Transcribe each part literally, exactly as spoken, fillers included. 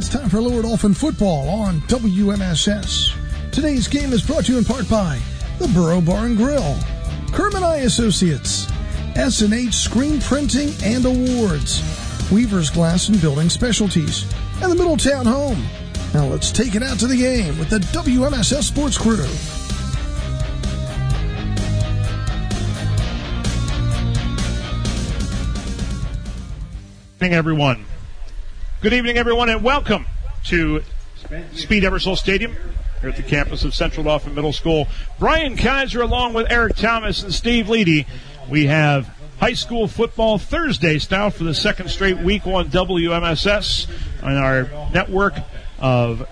It's time for Lower Dolphin football on W M S S. Today's game is brought to you in part by the Burrow Bar and Grill, Kerman Eye Associates, S and H Screen Printing and Awards, Weaver's Glass and Building Specialties, and the Middletown Home. Now let's take it out to the game with the W M S S Sports Crew. Good evening, everyone. Good evening, everyone, and welcome to Speed Ebersol Stadium here at the campus of Central Dauphin Middle School. Brian Kaiser along with Eric Thomas and Steve Leedy. We have high school football Thursday style for the second straight week on W M S S on our network of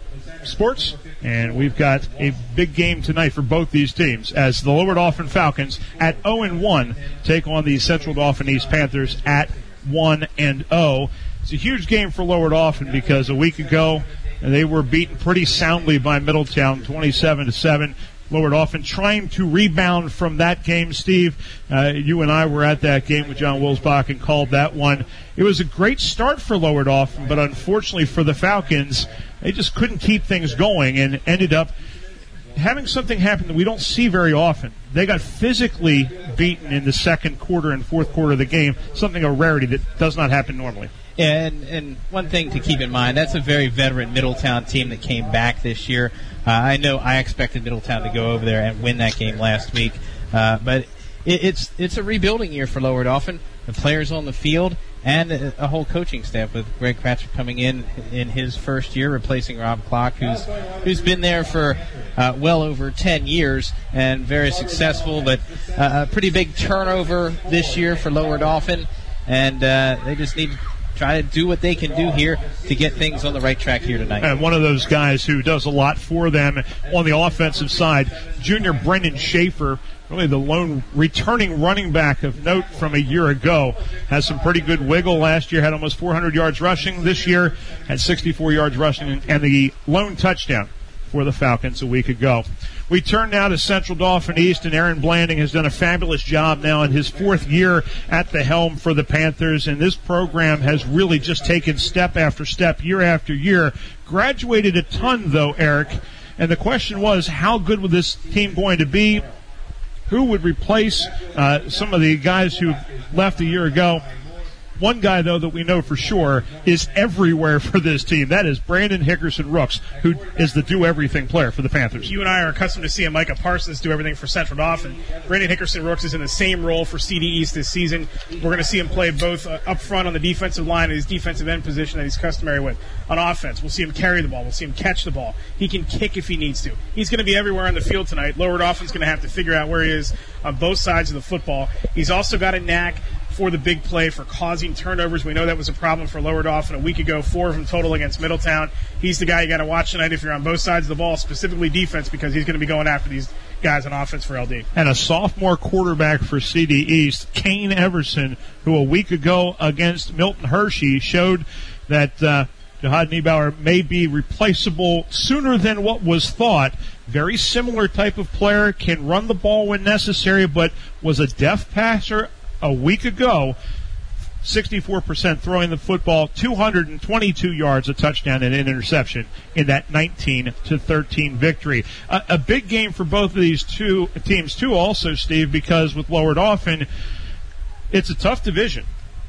sports. And we've got a big game tonight for both these teams as the Lower Dauphin Falcons at oh and one take on the Central Dauphin East Panthers at one and oh. It's a huge game for Lower Dauphin because a week ago they were beaten pretty soundly by Middletown, twenty-seven to seven. Lower Dauphin trying to rebound from that game. Steve, uh, you and I were at that game with John Wilsbach and called that one. It was a great start for Lower Dauphin, but unfortunately for the Falcons, they just couldn't keep things going and ended up having something happen that we don't see very often. They got physically beaten in the second quarter and fourth quarter of the game, something a rarity that does not happen normally. Yeah, and, and one thing to keep in mind, that's a very veteran Middletown team that came back this year. Uh, I know I expected Middletown to go over there and win that game last week, uh, but it, it's it's a rebuilding year for Lower Dauphin. The players on the field and a, a whole coaching staff with Greg Kratzer coming in in his first year, replacing Rob Clark, who's who's been there for uh, well over ten years and very successful, but uh, a pretty big turnover this year for Lower Dauphin, and uh, they just need to try to do what they can do here to get things on the right track here tonight. And one of those guys who does a lot for them on the offensive side, junior Brendan Schaefer, really the lone returning running back of note from a year ago, has some pretty good wiggle. Last year had almost four hundred yards rushing. This year had sixty-four yards rushing and the lone touchdown for the Falcons a week ago. We turn now to Central Dauphin East, and Aaron Blanding has done a fabulous job now in his fourth year at the helm for the Panthers, and this program has really just taken step after step, year after year. Graduated a ton, though, Eric, and the question was, how good was this team going to be? Who would replace uh, some of the guys who left a year ago? One guy, though, that we know for sure is everywhere for this team. That is Brandon Hickerson-Rooks, who is the do-everything player for the Panthers. You and I are accustomed to seeing Micah Parsons do everything for Central Dauphin. Brandon Hickerson-Rooks is in the same role for C D East this season. We're going to see him play both uh, up front on the defensive line and his defensive end position that he's customary with. On offense, we'll see him carry the ball. We'll see him catch the ball. He can kick if he needs to. He's going to be everywhere on the field tonight. Lower Dauphin's going to have to figure out where he is on both sides of the football. He's also got a knack for the big play, for causing turnovers. We know that was a problem for Lower Dauphin a week ago, four of them total against Middletown. He's the guy you got to watch tonight if you're on both sides of the ball, specifically defense, because he's going to be going after these guys on offense for L D. And a sophomore quarterback for C D East, Kane Everson, who a week ago against Milton Hershey showed that uh, Jihad Niebauer may be replaceable sooner than what was thought. Very similar type of player, can run the ball when necessary, but was a deft passer a week ago. sixty-four percent throwing the football, two hundred twenty-two yards, a touchdown and an interception in that nineteen to thirteen victory. A, a big game for both of these two teams too also, Steve, because with Lower Dauphin, it's a tough division.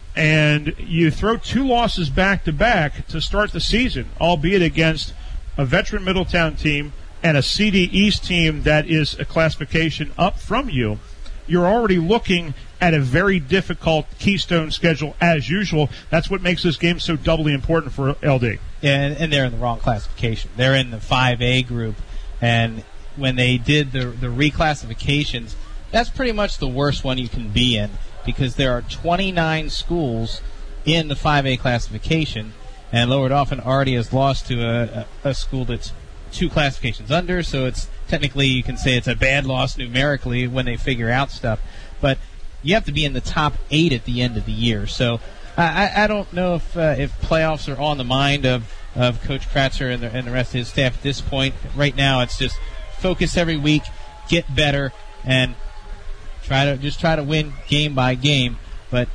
And you throw two losses back-to-back to start the season, albeit against a veteran Middletown team and a C D East team that is a classification up from you. You're already looking at a very difficult Keystone schedule as usual. That's what makes this game so doubly important for L D. Yeah, and, and they're in the wrong classification. They're in the five A group, and when they did the the reclassifications, that's pretty much the worst one you can be in, because there are twenty-nine schools in the five A classification, and Lower Dauphin already has lost to a, a, a school that's two classifications under, so it's technically, you can say it's a bad loss numerically when they figure out stuff. But you have to be in the top eight at the end of the year. So I, I don't know if uh, if playoffs are on the mind of, of Coach Kratzer and the, and the rest of his staff at this point. Right now, it's just focus every week, get better, and try to just try to win game by game. But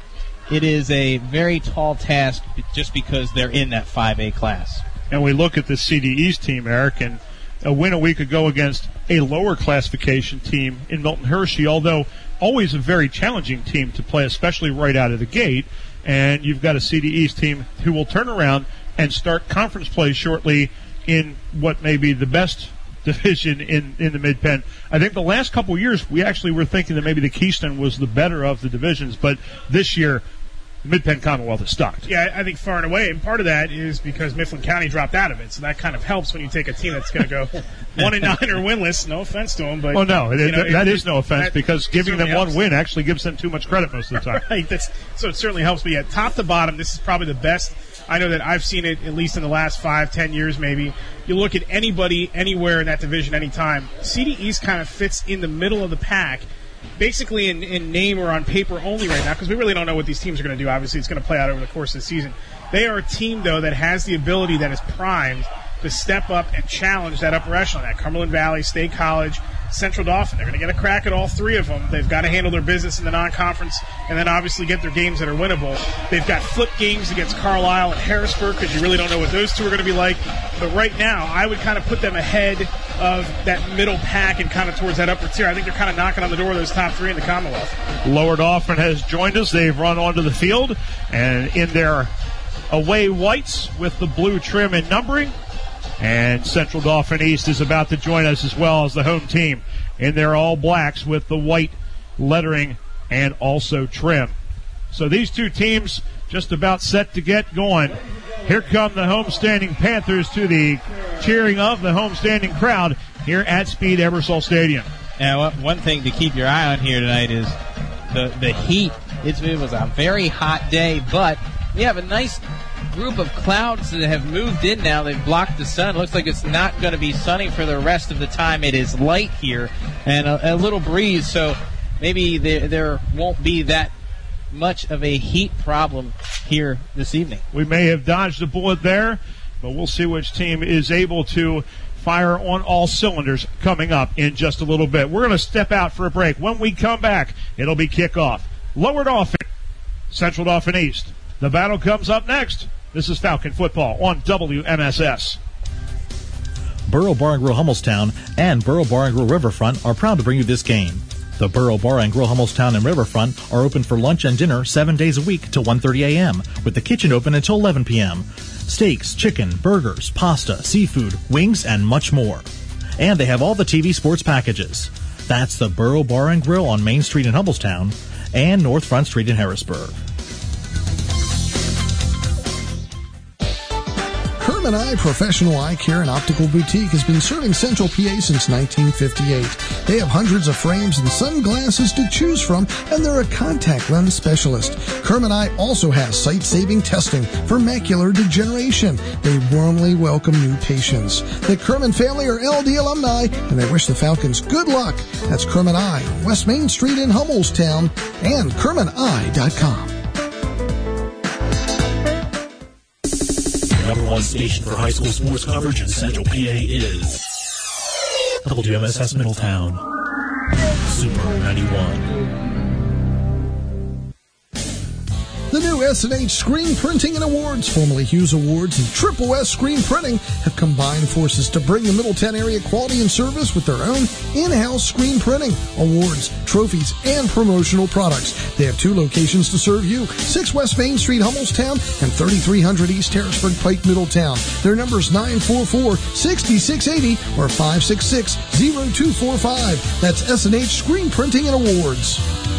it is a very tall task just because they're in that five A class. And we look at the C D East team, Eric, and a win a week ago against a lower classification team in Milton Hershey, although always a very challenging team to play, especially right out of the gate. And you've got a C D East team who will turn around and start conference play shortly in what may be the best division in, in the Mid-Penn. I think the last couple of years we actually were thinking that maybe the Keystone was the better of the divisions, but this year the Mid-Penn Commonwealth is stocked. Yeah, I think far and away, and part of that is because Mifflin County dropped out of it, so that kind of helps when you take a team that's going to go one and nine or winless. No offense to them, but well, no, it, know, that it, is no offense because giving them one helps. win actually gives them too much credit most of the time. Right, that's, so it certainly helps. But yeah, top to bottom, this is probably the best. I know that I've seen it at least in the last five, ten years maybe. You look at anybody, anywhere in that division, anytime. C D East kind of fits in the middle of the pack, basically in, in name or on paper only right now, because we really don't know what these teams are going to do. Obviously, it's going to play out over the course of the season. They are a team, though, that has the ability, that is primed to step up and challenge that upper echelon, that Cumberland Valley, State College, Central Dauphin. They're going to get a crack at all three of them. They've got to handle their business in the non-conference and then obviously get their games that are winnable. They've got flip games against Carlisle and Harrisburg because you really don't know what those two are going to be like. But right now, I would kind of put them ahead of that middle pack and kind of towards that upper tier. I think they're kind of knocking on the door of those top three in the Commonwealth. Lower Dauphin has joined us. They've run onto the field and in their away whites with the blue trim and numbering. And Central Dauphin East is about to join us as well as the home team in their all blacks with the white lettering and also trim. So these two teams just about set to get going. Here come the homestanding Panthers to the cheering of the homestanding crowd here at Speed Ebersol Stadium. Now, one thing to keep your eye on here tonight is the, the heat. It's, it was a very hot day, but we have a nice group of clouds that have moved in now. They've blocked the sun. Looks like it's not going to be sunny for the rest of the time. It is light here and a, a little breeze, so maybe there, there won't be that much of a heat problem here this evening. We may have dodged a bullet there, but we'll see which team is able to fire on all cylinders coming up in just a little bit. We're going to step out for a break. When we come back, it'll be kickoff. Lower Dauphin, Central Dauphin East. The battle comes up next. This is Falcon Football on W M S S. Borough Bar and Grill Hummelstown and Borough Bar and Grill Riverfront are proud to bring you this game. The Borough Bar and Grill Hummelstown and Riverfront are open for lunch and dinner seven days a week till one thirty a.m., with the kitchen open until eleven p.m. Steaks, chicken, burgers, pasta, seafood, wings, and much more. And they have all the T V sports packages. That's the Borough Bar and Grill on Main Street in Hummelstown and North Front Street in Harrisburg. Kerman Eye Professional Eye Care and Optical Boutique has been serving Central P A since nineteen fifty-eight. They have hundreds of frames and sunglasses to choose from, and they're a contact lens specialist. Kerman Eye also has sight-saving testing for macular degeneration. They warmly welcome new patients. The Kerman family are L D alumni, and they wish the Falcons good luck. That's Kerman Eye, West Main Street in Hummelstown, and kerman eye dot com. Number one station for high school sports coverage in Central P A is W M S S Middletown, Super ninety-one. The new S and H Screen Printing and Awards, formerly Hughes Awards, and Triple S Screen Printing have combined forces to bring the Middletown area quality and service with their own in-house screen printing, awards, trophies, and promotional products. They have two locations to serve you, six West Main Street, Hummelstown, and thirty-three hundred East Harrisburg Pike, Middletown. Their number is nine four four, six six eight zero or five six six, zero two four five. That's S and H Screen Printing and Awards.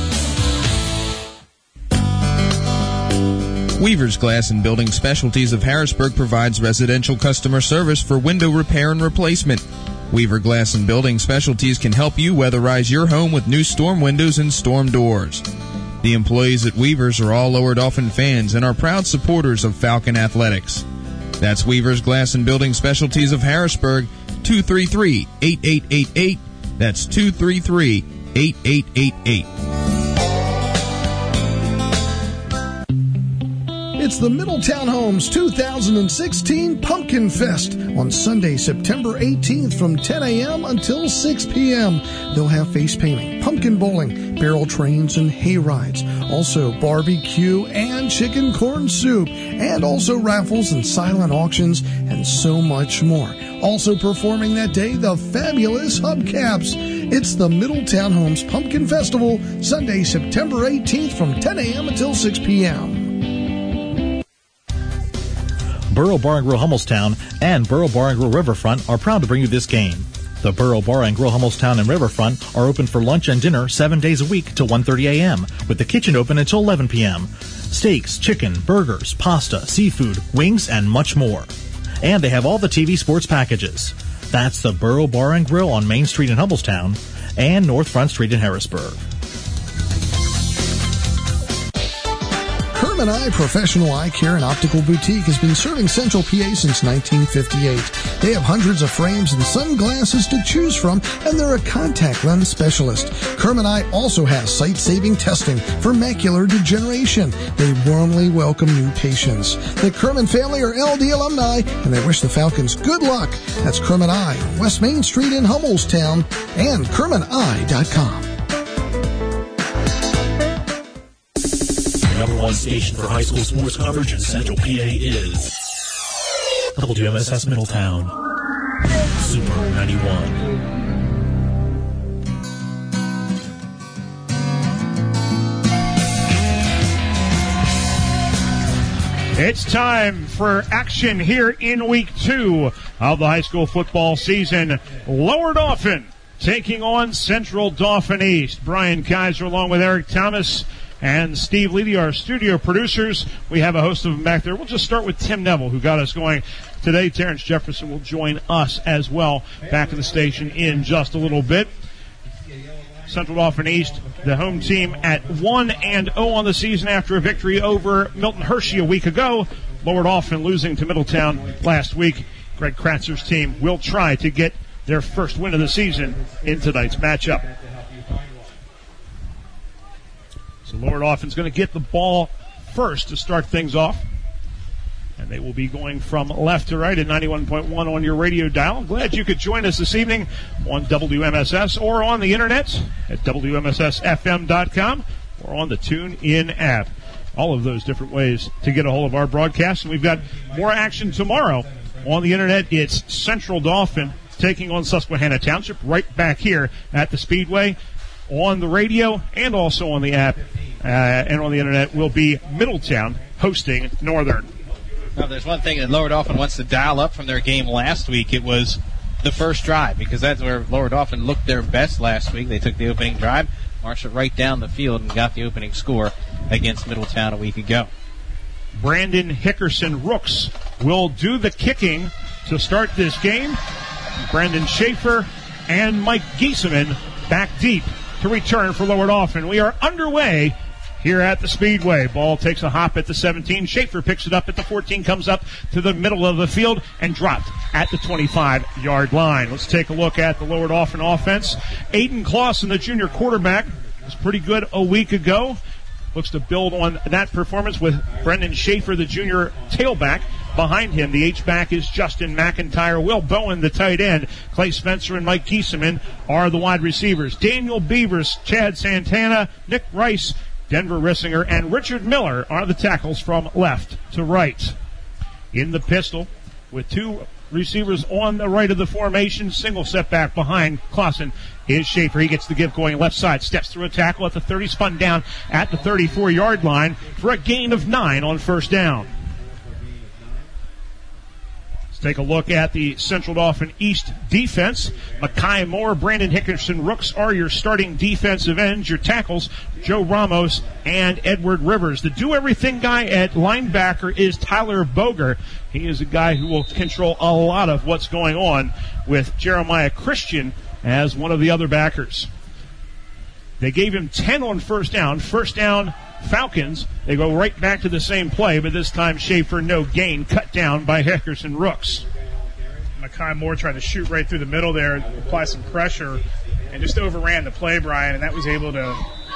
Weaver's Glass and Building Specialties of Harrisburg provides residential customer service for window repair and replacement. Weaver Glass and Building Specialties can help you weatherize your home with new storm windows and storm doors. The employees at Weaver's are all Lower Dauphin fans and are proud supporters of Falcon Athletics. That's Weaver's Glass and Building Specialties of Harrisburg, two three three, eight eight eight eight. That's two three three, eight eight eight eight. It's the Middletown Homes two thousand sixteen Pumpkin Fest on Sunday, September eighteenth from ten a.m. until six p.m. They'll have face painting, pumpkin bowling, barrel trains, and hay rides. Also barbecue and chicken corn soup, and also raffles and silent auctions and so much more. Also performing that day, the fabulous Hubcaps. It's the Middletown Homes Pumpkin Festival, Sunday, September eighteenth from ten a.m. until six p.m. Borough Bar and Grill Hummelstown and Borough Bar and Grill Riverfront are proud to bring you this game. The Borough Bar and Grill Hummelstown and Riverfront are open for lunch and dinner seven days a week till one thirty a.m., with the kitchen open until eleven p.m. Steaks, chicken, burgers, pasta, seafood, wings, and much more. And they have all the T V sports packages. That's the Borough Bar and Grill on Main Street in Hummelstown and North Front Street in Harrisburg. Kerman Eye Professional Eye Care and Optical Boutique has been serving Central P A since nineteen fifty-eight. They have hundreds of frames and sunglasses to choose from, and they're a contact lens specialist. Kerman Eye also has sight-saving testing for macular degeneration. They warmly welcome new patients. The Kerman family are L D alumni, and they wish the Falcons good luck. That's Kerman Eye, West Main Street in Hummelstown, and kerman eye dot com. Number one station for high school sports coverage in Central P A is W M S S Middletown, Super ninety-one. It's time for action here in week two of the high school football season. Lower Dauphin taking on Central Dauphin East. Brian Kaiser along with Eric Thomas and Steve Leedy, our studio producers. We have a host of them back there. We'll just start with Tim Neville, who got us going today. Terrence Jefferson will join us as well back at the station in just a little bit. Central Dauphin East, the home team at one and oh on the season after a victory over Milton Hershey a week ago. Lower Dauphin losing to Middletown last week. Greg Kratzer's team will try to get their first win of the season in tonight's matchup. So Lower Dauphin's going to get the ball first to start things off. And they will be going from left to right at ninety-one point one on your radio dial. Glad you could join us this evening on W M S S or on the internet at W M S S F M dot com or on the TuneIn app. All of those different ways to get a hold of our broadcast. And we've got more action tomorrow on the internet. It's Central Dauphin taking on Susquehanna Township right back here at the Speedway. On the radio and also on the app uh, and on the internet will be Middletown hosting Northern. Now, there's one thing that Lower Dauphin wants to dial up from their game last week. It was the first drive, because that's where Lower Dauphin looked their best last week. They took the opening drive, marched it right down the field, and got the opening score against Middletown a week ago. Brandon Hickerson Rooks will do the kicking to start this game. Brandon Schaefer and Mike Giesemann back deep to return for Lower Dauphin. We are underway here at the Speedway. Ball takes a hop at the seventeen. Schaefer picks it up at the fourteen, comes up to the middle of the field and dropped at the twenty-five-yard line. Let's take a look at the Lower Dauphin offense. Aiden Clausen, the junior quarterback, was pretty good a week ago. Looks to build on that performance with Brendan Schaefer, the junior tailback. Behind him, the H-back is Justin McIntyre. Will Bowen, the tight end. Clay Spencer and Mike Giesemann are the wide receivers. Daniel Beavers, Chad Santana, Nick Rice, Denver Rissinger, and Richard Miller are the tackles from left to right. In the pistol, with two receivers on the right of the formation, single setback behind Clausen is Schaefer. He gets the give going left side, steps through a tackle at the thirty, spun down at the thirty-four-yard line for a gain of nine on first down. Let's take a look at the Central Dauphin East defense. Makai Moore, Brandon Hickerson Rooks are your starting defensive ends. Your tackles, Joe Ramos and Edward Rivers. The do-everything guy at linebacker is Tyler Boger. He is a guy who will control a lot of what's going on with Jeremiah Christian as one of the other backers. They gave him ten on first down. First down, Falcons. They go right back to the same play, but this time Schaefer, no gain, cut down by Hickerson Rooks. Makai Moore tried to shoot right through the middle there, apply some pressure, and just overran the play, Brian, and that was able to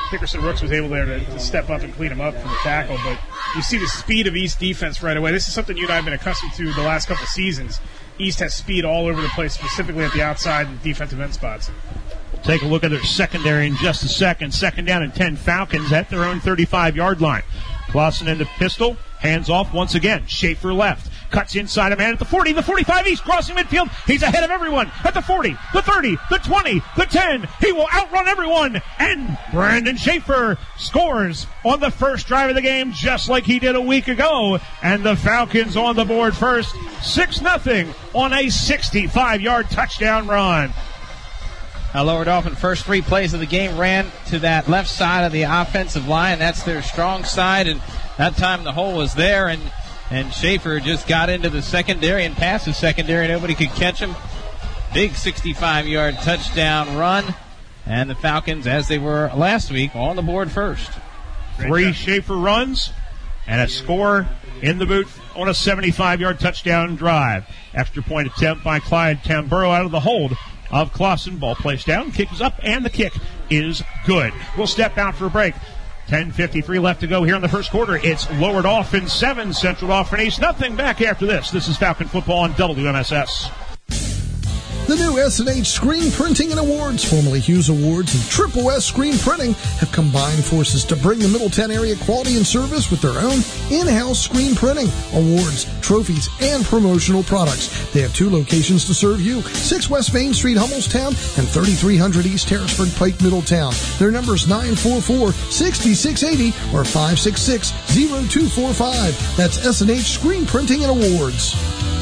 Hickerson Rooks was able there to, to step up and clean him up from the tackle. But you see the speed of East defense right away. This is something you and I have been accustomed to the last couple of seasons. East has speed all over the place, specifically at the outside and defensive end spots. We'll take a look at their secondary in just a second. Second down and ten, Falcons at their own thirty-five-yard line. Clausen in the pistol, hands off once again. Schaefer left, cuts inside a man at the forty, the forty-five, East crossing midfield. He's ahead of everyone at the forty, the thirty, the twenty, the ten. He will outrun everyone, and Brandon Schaefer scores on the first drive of the game just like he did a week ago, and the Falcons on the board first, six nothing on a sixty-five-yard touchdown run. Now, Lower Dolphin, first three plays of the game ran to that left side of the offensive line. That's their strong side, and that time the hole was there, and, and Schaefer just got into the secondary and past the secondary. Nobody could catch him. Big sixty-five-yard touchdown run, and the Falcons, as they were last week, on the board first. Three Schaefer runs and a score in the boot on a seventy-five-yard touchdown drive. Extra point attempt by Clyde Tamburo out of the hold of Clausen. Ball placed down, kick is up, and the kick is good. We'll step out for a break. ten fifty-three left to go here in the first quarter. It's Lower Dolphin seven, Central Dauphin East nothing. Back after this. This is Falcon Football on W M S S. The new S and H Screen Printing and Awards, formerly Hughes Awards and Triple S Screen Printing, have combined forces to bring the Middletown area quality and service with their own in-house screen printing, awards, trophies, and promotional products. They have two locations to serve you, six West Main Street, Hummelstown, and thirty-three hundred East Harrisburg Pike, Middletown. Their number is nine four four, six six eight zero or five six six, zero two four five. That's S and H Screen Printing and Awards.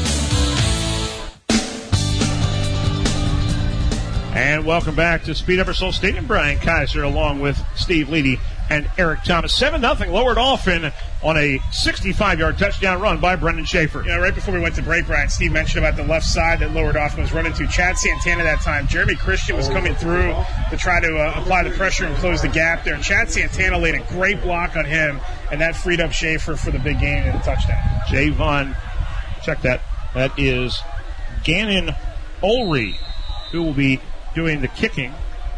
And welcome back to Speed Eversole Stadium. Brian Kaiser along with Steve Leedy and Eric Thomas. seven nothing Lower Dolphin on a sixty-five-yard touchdown run by Brendan Schaefer. Yeah, right before we went to break, Brian, Steve mentioned about the left side that Lower Dolphin was running to. Chad Santana that time. Jeremy Christian was coming through to try to uh, apply the pressure and close the gap there. And Chad Santana laid a great block on him, and that freed up Schaefer for the big gain and the touchdown. Javon, check that. That is Gannon Ulrey, who will be doing the kicking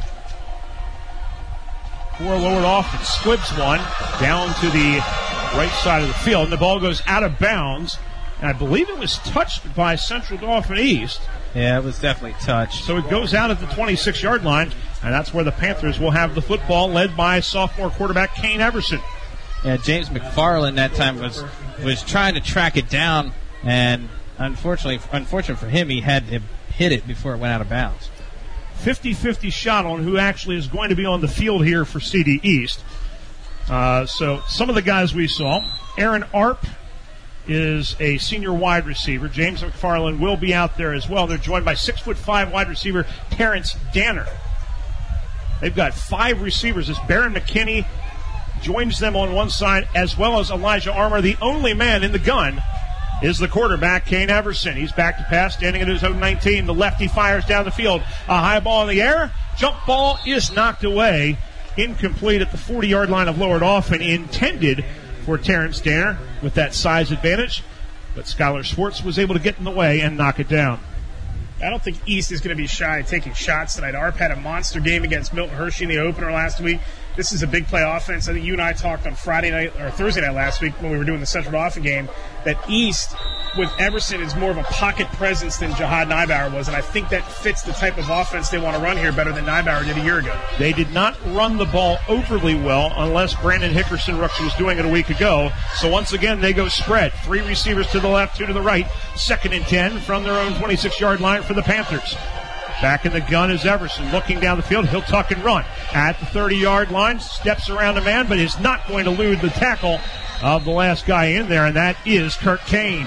for Lower Dolphin. Squibs one down to the right side of the field, and the ball goes out of bounds. And I believe it was touched by Central Dauphin East. Yeah, it was definitely touched. So it goes out at the twenty-six-yard line, and that's where the Panthers will have the football, led by sophomore quarterback Kane Everson. Yeah, James McFarland that time was was trying to track it down, and unfortunately, unfortunate for him, he had to hit it before it went out of bounds. fifty-fifty shot on who actually is going to be on the field here for C D East. Uh, so some of the guys we saw, Aaron Arp is a senior wide receiver. James McFarland will be out there as well. They're joined by six foot five wide receiver Terrence Danner. They've got five receivers as Baron McKinney joins them on one side, as well as Elijah Armour. The only man in the gun is the quarterback, Kane Everson. He's back to pass, standing at his own nineteen. The lefty fires down the field. A high ball in the air. Jump ball is knocked away. Incomplete at the forty-yard line of Lower Dolphin. Intended for Terrence Danner with that size advantage. But Skylar Schwartz was able to get in the way and knock it down. I don't think East is going to be shy of taking shots tonight. Arp had a monster game against Milton Hershey in the opener last week. This is a big play offense. I think you and I talked on Friday night or Thursday night last week when we were doing the Central Dauphin game that East with Everson is more of a pocket presence than Jihad Nybauer was, and I think that fits the type of offense they want to run here better than Nybauer did a year ago. They did not run the ball overly well unless Brandon Hickerson Rooks was doing it a week ago. So once again, they go spread. Three receivers to the left, two to the right. Second and ten from their own twenty-six-yard line for the Panthers. Back in the gun is Everson looking down the field. He'll tuck and run at the thirty-yard line. Steps around a man, but is not going to elude the tackle of the last guy in there, and that is Kirk Kane.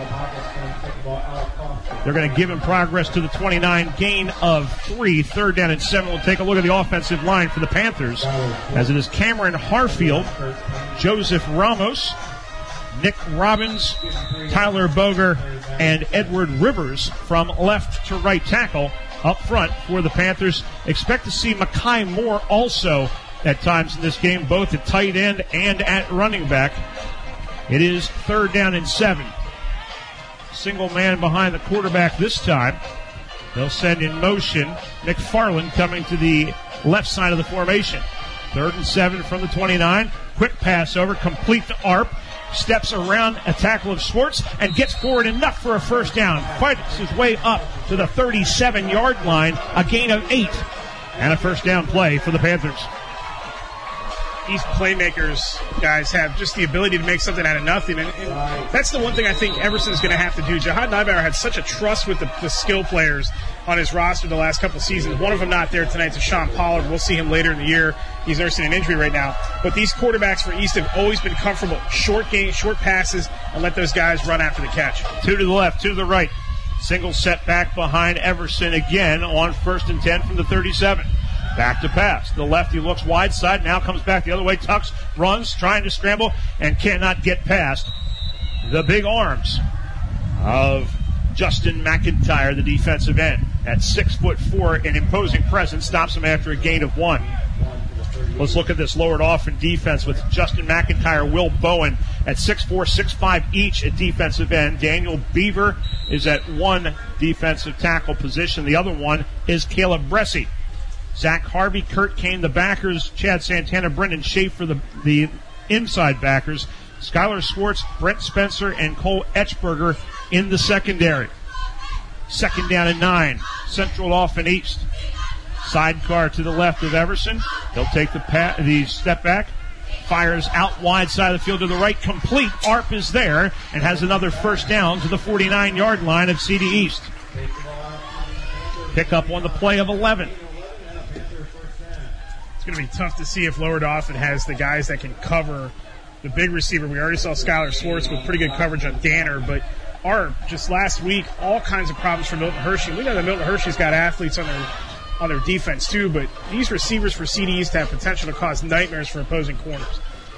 They're going to give him progress to the twenty-nine, gain of three. Third down and seven. We'll take a look at the offensive line for the Panthers, as it is Cameron Harfield, Joseph Ramos, Nick Robbins, Tyler Boger, and Edward Rivers from left to right tackle up front for the Panthers. Expect to see Makai Moore also at times in this game, both at tight end and at running back. It is third down and seven. Single man behind the quarterback this time. They'll send in motion McFarland coming to the left side of the formation. Third and seven from the twenty-nine. Quick pass over, complete to Arp. Steps around a tackle of Schwartz and gets forward enough for a first down. Fights his way up to the thirty-seven-yard line. A gain of eight. And a first down play for the Panthers. These playmakers, guys, have just the ability to make something out of nothing. And, and that's the one thing I think Everson's going to have to do. Jihad Neibauer had such a trust with the, the skill players on his roster the last couple of seasons. One of them not there tonight to Sean Pollard. We'll see him later in the year. He's nursing an injury right now. But these quarterbacks for East have always been comfortable. Short games, short passes, and let those guys run after the catch. Two to the left, two to the right. Single set back behind Everson again on first and ten from the thirty-seven. Back to pass. The lefty looks wide side, now comes back the other way. Tucks, runs, trying to scramble, and cannot get past the big arms of Justin McIntyre, the defensive end. At six foot four, an imposing presence, stops him after a gain of one. Let's look at this lowered off in defense with Justin McIntyre, Will Bowen at six four, six five each at defensive end. Daniel Beaver is at one defensive tackle position. The other one is Caleb Bressie. Zach Harvey, Kurt Kane, the backers, Chad Santana, Brendan Schaefer, the, the inside backers, Skylar Schwartz, Brent Spencer, and Cole Etchberger in the secondary. Second down and nine. Central off and east. Sidecar to the left of Everson. He'll take the pa- the step back. Fires out wide side of the field to the right. Complete. Arp is there and has another first down to the forty-nine-yard line of C D East. Pick up on the play of eleven. It's going to be tough to see if Lower Dauphin has the guys that can cover the big receiver. We already saw Skylar Schwartz with pretty good coverage on Danner, but Arp, just last week, all kinds of problems for Milton Hershey. We know that Milton Hershey's got athletes on their on their defense too, but these receivers for C D East have potential to cause nightmares for opposing corners.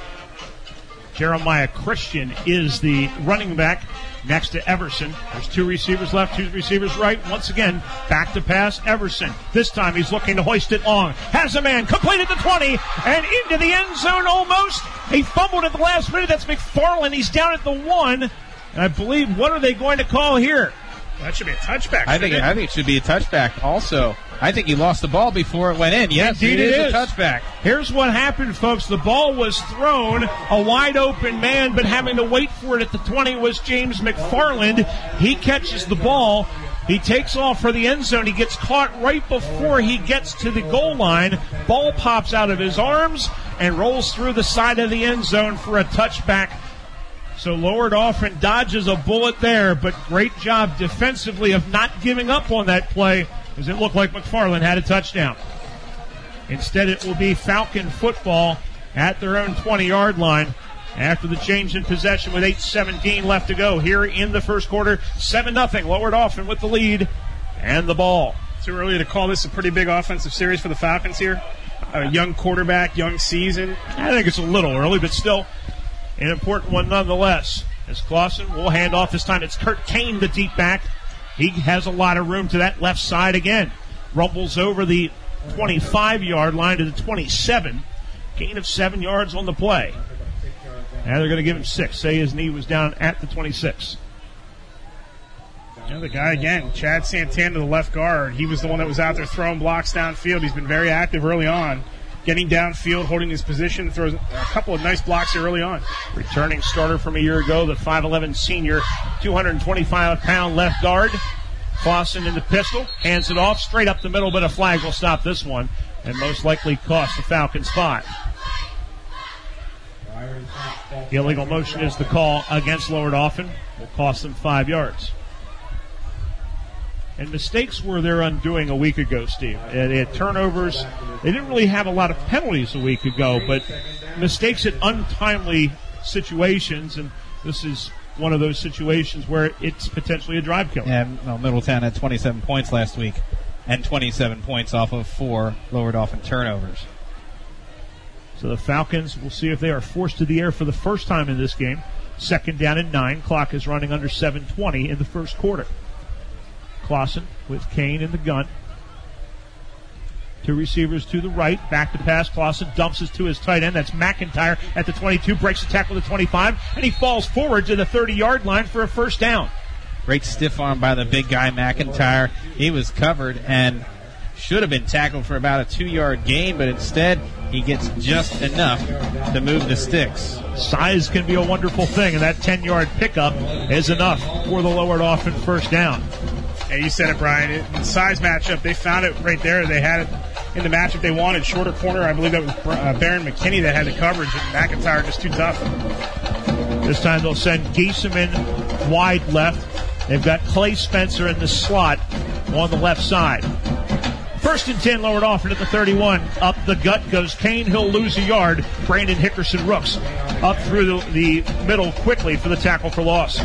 Jeremiah Christian is the running back next to Everson. There's two receivers left, two receivers right. Once again, back to pass, Everson. This time he's looking to hoist it long. Has a man, completed the twenty, and into the end zone almost. He fumbled at the last minute. That's McFarland. He's down at the one. And I believe, what are they going to call here? That should be a touchback. I think it, I think it should be a touchback also. I think he lost the ball before it went in. Yes, Indeed it is, it is a touchback. Here's what happened, folks. The ball was thrown. A wide open man, but having to wait for it at the twenty was James McFarland. He catches the ball. He takes off for the end zone. He gets caught right before he gets to the goal line. Ball pops out of his arms and rolls through the side of the end zone for a touchback. So Lower Dauphin dodges a bullet there, but great job defensively of not giving up on that play, because it looked like McFarland had a touchdown. Instead, it will be Falcon football at their own twenty-yard line after the change in possession with eight seventeen left to go here in the first quarter. seven nothing, Lower Dauphin with the lead and the ball. Too early to call this a pretty big offensive series for the Falcons here. A young quarterback, young season. I think it's a little early, but still an important one nonetheless. As Clausen will hand off this time. It's Kurt Kane, the deep back. He has a lot of room to that left side again. Rumbles over the twenty-five-yard line to the twenty-seven. Gain of seven yards on the play. Now they're going to give him six. Say his knee was down at the twenty-six. You know, the guy again, Chad Santana, the left guard. He was the one that was out there throwing blocks downfield. He's been very active early on. Getting downfield, holding his position, throws a couple of nice blocks here early on. Returning starter from a year ago, the five eleven senior, two hundred twenty-five pound left guard. Clausen in the pistol, hands it off, straight up the middle, but a flag will stop this one, and most likely cost the Falcons five. Illegal motion is the call against Lower Dauphin. Will cost them five yards. And mistakes were their undoing a week ago, Steve. They had turnovers. They didn't really have a lot of penalties a week ago, but mistakes at untimely situations, and this is one of those situations where it's potentially a drive killer. Yeah, well, Middletown had twenty-seven points last week, and twenty-seven points off of four Lower Dauphin turnovers. So the Falcons, we'll see if they are forced to the air for the first time in this game. Second down and nine. Clock is running under seven twenty in the first quarter. Clausen with Kane in the gun. Two receivers to the right. Back to pass. Clausen dumps it to his tight end. That's McIntyre at the twenty-two. Breaks the tackle at the twenty-five. And he falls forward to the thirty-yard line for a first down. Great stiff arm by the big guy, McIntyre. He was covered and should have been tackled for about a two-yard gain, but instead he gets just enough to move the sticks. Size can be a wonderful thing, and that ten-yard pickup is enough for the Lower Dauphin first down. Yeah, you said it, Brian. It, the size matchup, they found it right there. They had it in the matchup they wanted. Shorter corner, I believe that was uh, Baron McKinney that had the coverage, and McIntyre just too tough. This time they'll send Giesemann wide left. They've got Clay Spencer in the slot on the left side. First and ten, Lower Dauphin at the thirty-one. Up the gut goes Kane. He'll lose a yard. Brandon Hickerson Rooks up through the, the middle quickly for the tackle for loss.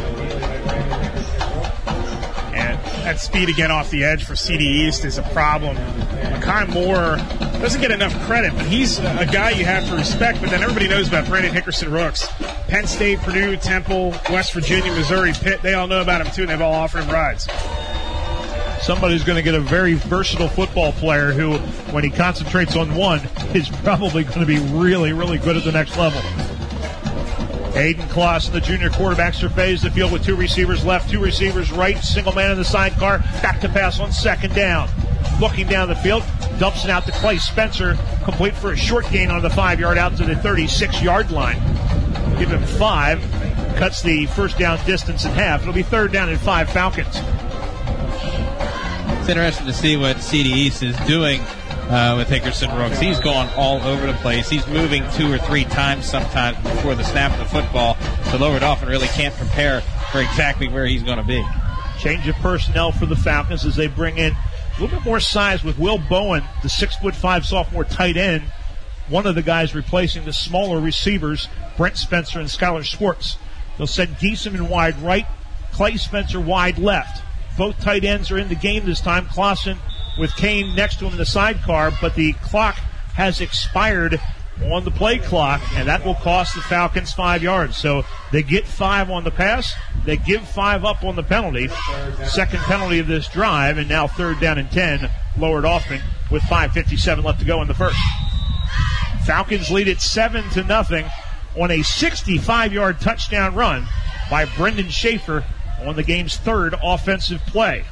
And that speed again off the edge for C D East is a problem. Makai Moore doesn't get enough credit, but he's a guy you have to respect. But then everybody knows about Brandon Hickerson Rooks. Penn State, Purdue, Temple, West Virginia, Missouri, Pitt, they all know about him too, and they've all offered him rides. Somebody's going to get a very versatile football player who, when he concentrates on one, is probably going to be really, really good at the next level. Aiden Kloss, the junior quarterback, surveys the field with two receivers left, two receivers right, single man in the sidecar, back to pass on second down. Looking down the field, dumps it out to Clay Spencer, complete for a short gain on the five-yard out to the thirty-six-yard line. Give him five, cuts the first down distance in half. It'll be third down and five Falcons. It's interesting to see what C D East is doing uh, with Hickerson Rooks. He's going all over the place. He's moving two or three times sometimes before the snap of the football. The Lower Dauphin really can't prepare for exactly where he's going to be. Change of personnel for the Falcons as they bring in a little bit more size with Will Bowen, the six foot five sophomore tight end. One of the guys replacing the smaller receivers, Brent Spencer and Skylar Schwartz. They'll send Giesemann wide right, Clay Spencer wide left. Both tight ends are in the game this time. Clausen with Kane next to him in the sidecar, but the clock has expired on the play clock, and that will cost the Falcons five yards. So they get five on the pass. They give five up on the penalty. Second penalty of this drive, and now third down and ten. Lower Dauphin with five fifty-seven left to go in the first. Falcons lead it seven to nothing on a sixty-five-yard touchdown run by Brendan Schaefer on the game's third offensive play.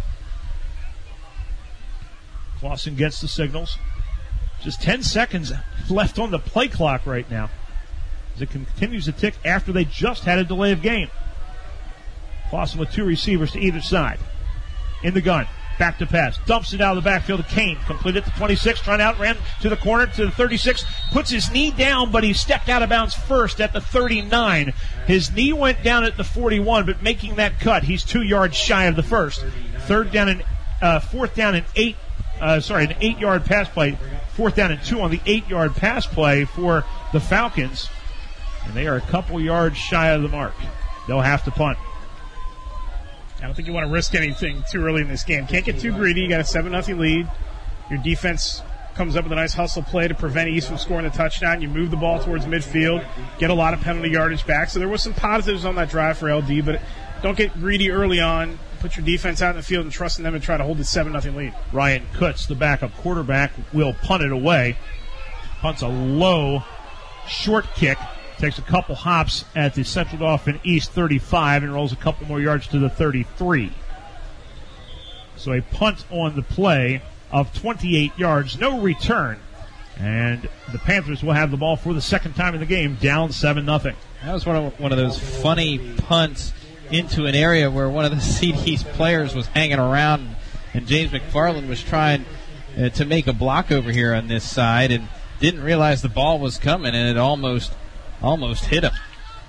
Clausen gets the signals. Just ten seconds left on the play clock right now as it continues to tick after they just had a delay of game. Clausen with two receivers to either side. In the gun. Back to pass. Dumps it out of the backfield to Kane. Complete at the twenty-six. Trying to outran to the corner to the thirty-six. Puts his knee down, but he stepped out of bounds first at the thirty-nine. His knee went down at the forty-one, but making that cut, he's two yards shy of the first. Third down and uh, fourth down and eight. Uh, sorry, an eight-yard pass play. Fourth down and two on the eight-yard pass play for the Falcons. And they are a couple yards shy of the mark. They'll have to punt. I don't think you want to risk anything too early in this game. Can't get too greedy. You got a seven nothing lead. Your defense comes up with a nice hustle play to prevent East from scoring the touchdown. You move the ball towards midfield, get a lot of penalty yardage back. So there was some positives on that drive for L D, but don't get greedy early on. Put your defense out in the field and trust in them and try to hold the seven nothing lead. Ryan Kutz, the backup quarterback, will punt it away. Punts a low, short kick. Takes a couple hops at the Central Dauphin East thirty-five and rolls a couple more yards to the thirty-three. So a punt on the play of twenty-eight yards, no return. And the Panthers will have the ball for the second time in the game, down seven nothing. That was one of, one of those funny punts into an area where one of the C D East players was hanging around, and James McFarland was trying uh, to make a block over here on this side and didn't realize the ball was coming, and it almost almost hit him.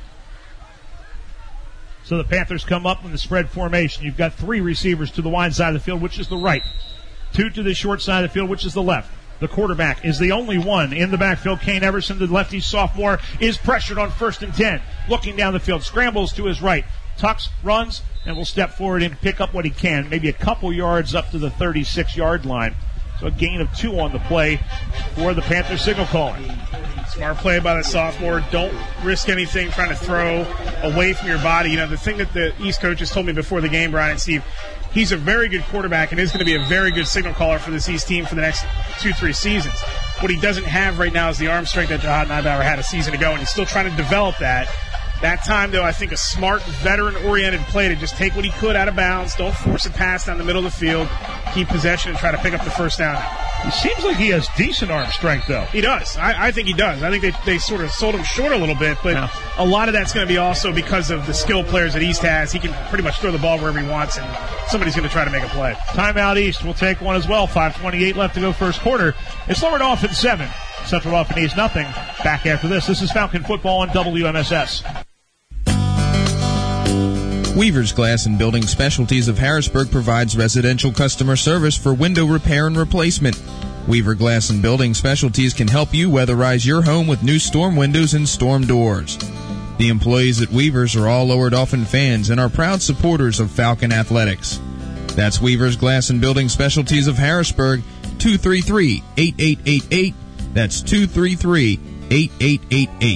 So the Panthers come up in the spread formation. You've got three receivers to the wide side of the field, which is the right. Two to the short side of the field, which is the left. The quarterback is the only one in the backfield. Kane Everson, the lefty sophomore, is pressured on first and ten. Looking down the field, scrambles to his right. Tucks, runs, and will step forward and pick up what he can. Maybe a couple yards up to the thirty-six-yard line. So a gain of two on the play for the Panther signal caller. Smart play by the sophomore. Don't risk anything trying to throw away from your body. You know, the thing that the East coaches told me before the game, Brian and Steve, he's a very good quarterback and is going to be a very good signal caller for this East team for the next two, three seasons. What he doesn't have right now is the arm strength that Jahad Neibauer had a season ago, and he's still trying to develop that. That time, though, I think a smart, veteran-oriented play to just take what he could out of bounds, don't force a pass down the middle of the field, keep possession, and try to pick up the first down. He seems like he has decent arm strength, though. He does. I, I think he does. I think they, they sort of sold him short a little bit, but Yeah. a lot of that's going to be also because of the skill players that East has. He can pretty much throw the ball wherever he wants, and somebody's going to try to make a play. Timeout East will take one as well. five twenty-eight left to go first quarter. It's lowered off at seven. Central Dauphin East nothing. Back after this. This is Falcon Football on W M S S. Weaver's Glass and Building Specialties of Harrisburg provides residential customer service for window repair and replacement. Weaver Glass and Building Specialties can help you weatherize your home with new storm windows and storm doors. The employees at Weaver's are all Lower Dauphin fans and are proud supporters of Falcon Athletics. That's Weaver's Glass and Building Specialties of Harrisburg, two three three, eight eight eight eight. That's two three three, eight eight eight eight.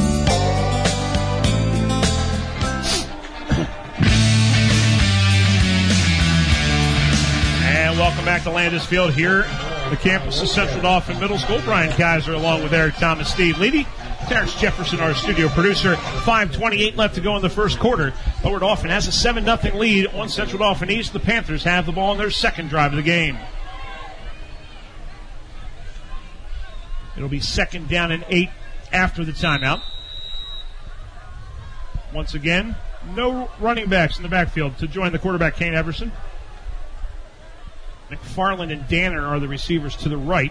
Welcome back to Landis Field here, the campus of Central Dauphin Middle School. Brian Kaiser along with Eric Thomas, Steve Leedy, Terrence Jefferson, our studio producer. five twenty-eight left to go in the first quarter. Lower Dauphin has a seven nothing lead on Central Dauphin East. The Panthers have the ball on their second drive of the game. It'll be second down and eight after the timeout. Once again, no running backs in the backfield to join the quarterback, Kane Everson. McFarland and Danner are the receivers to the right.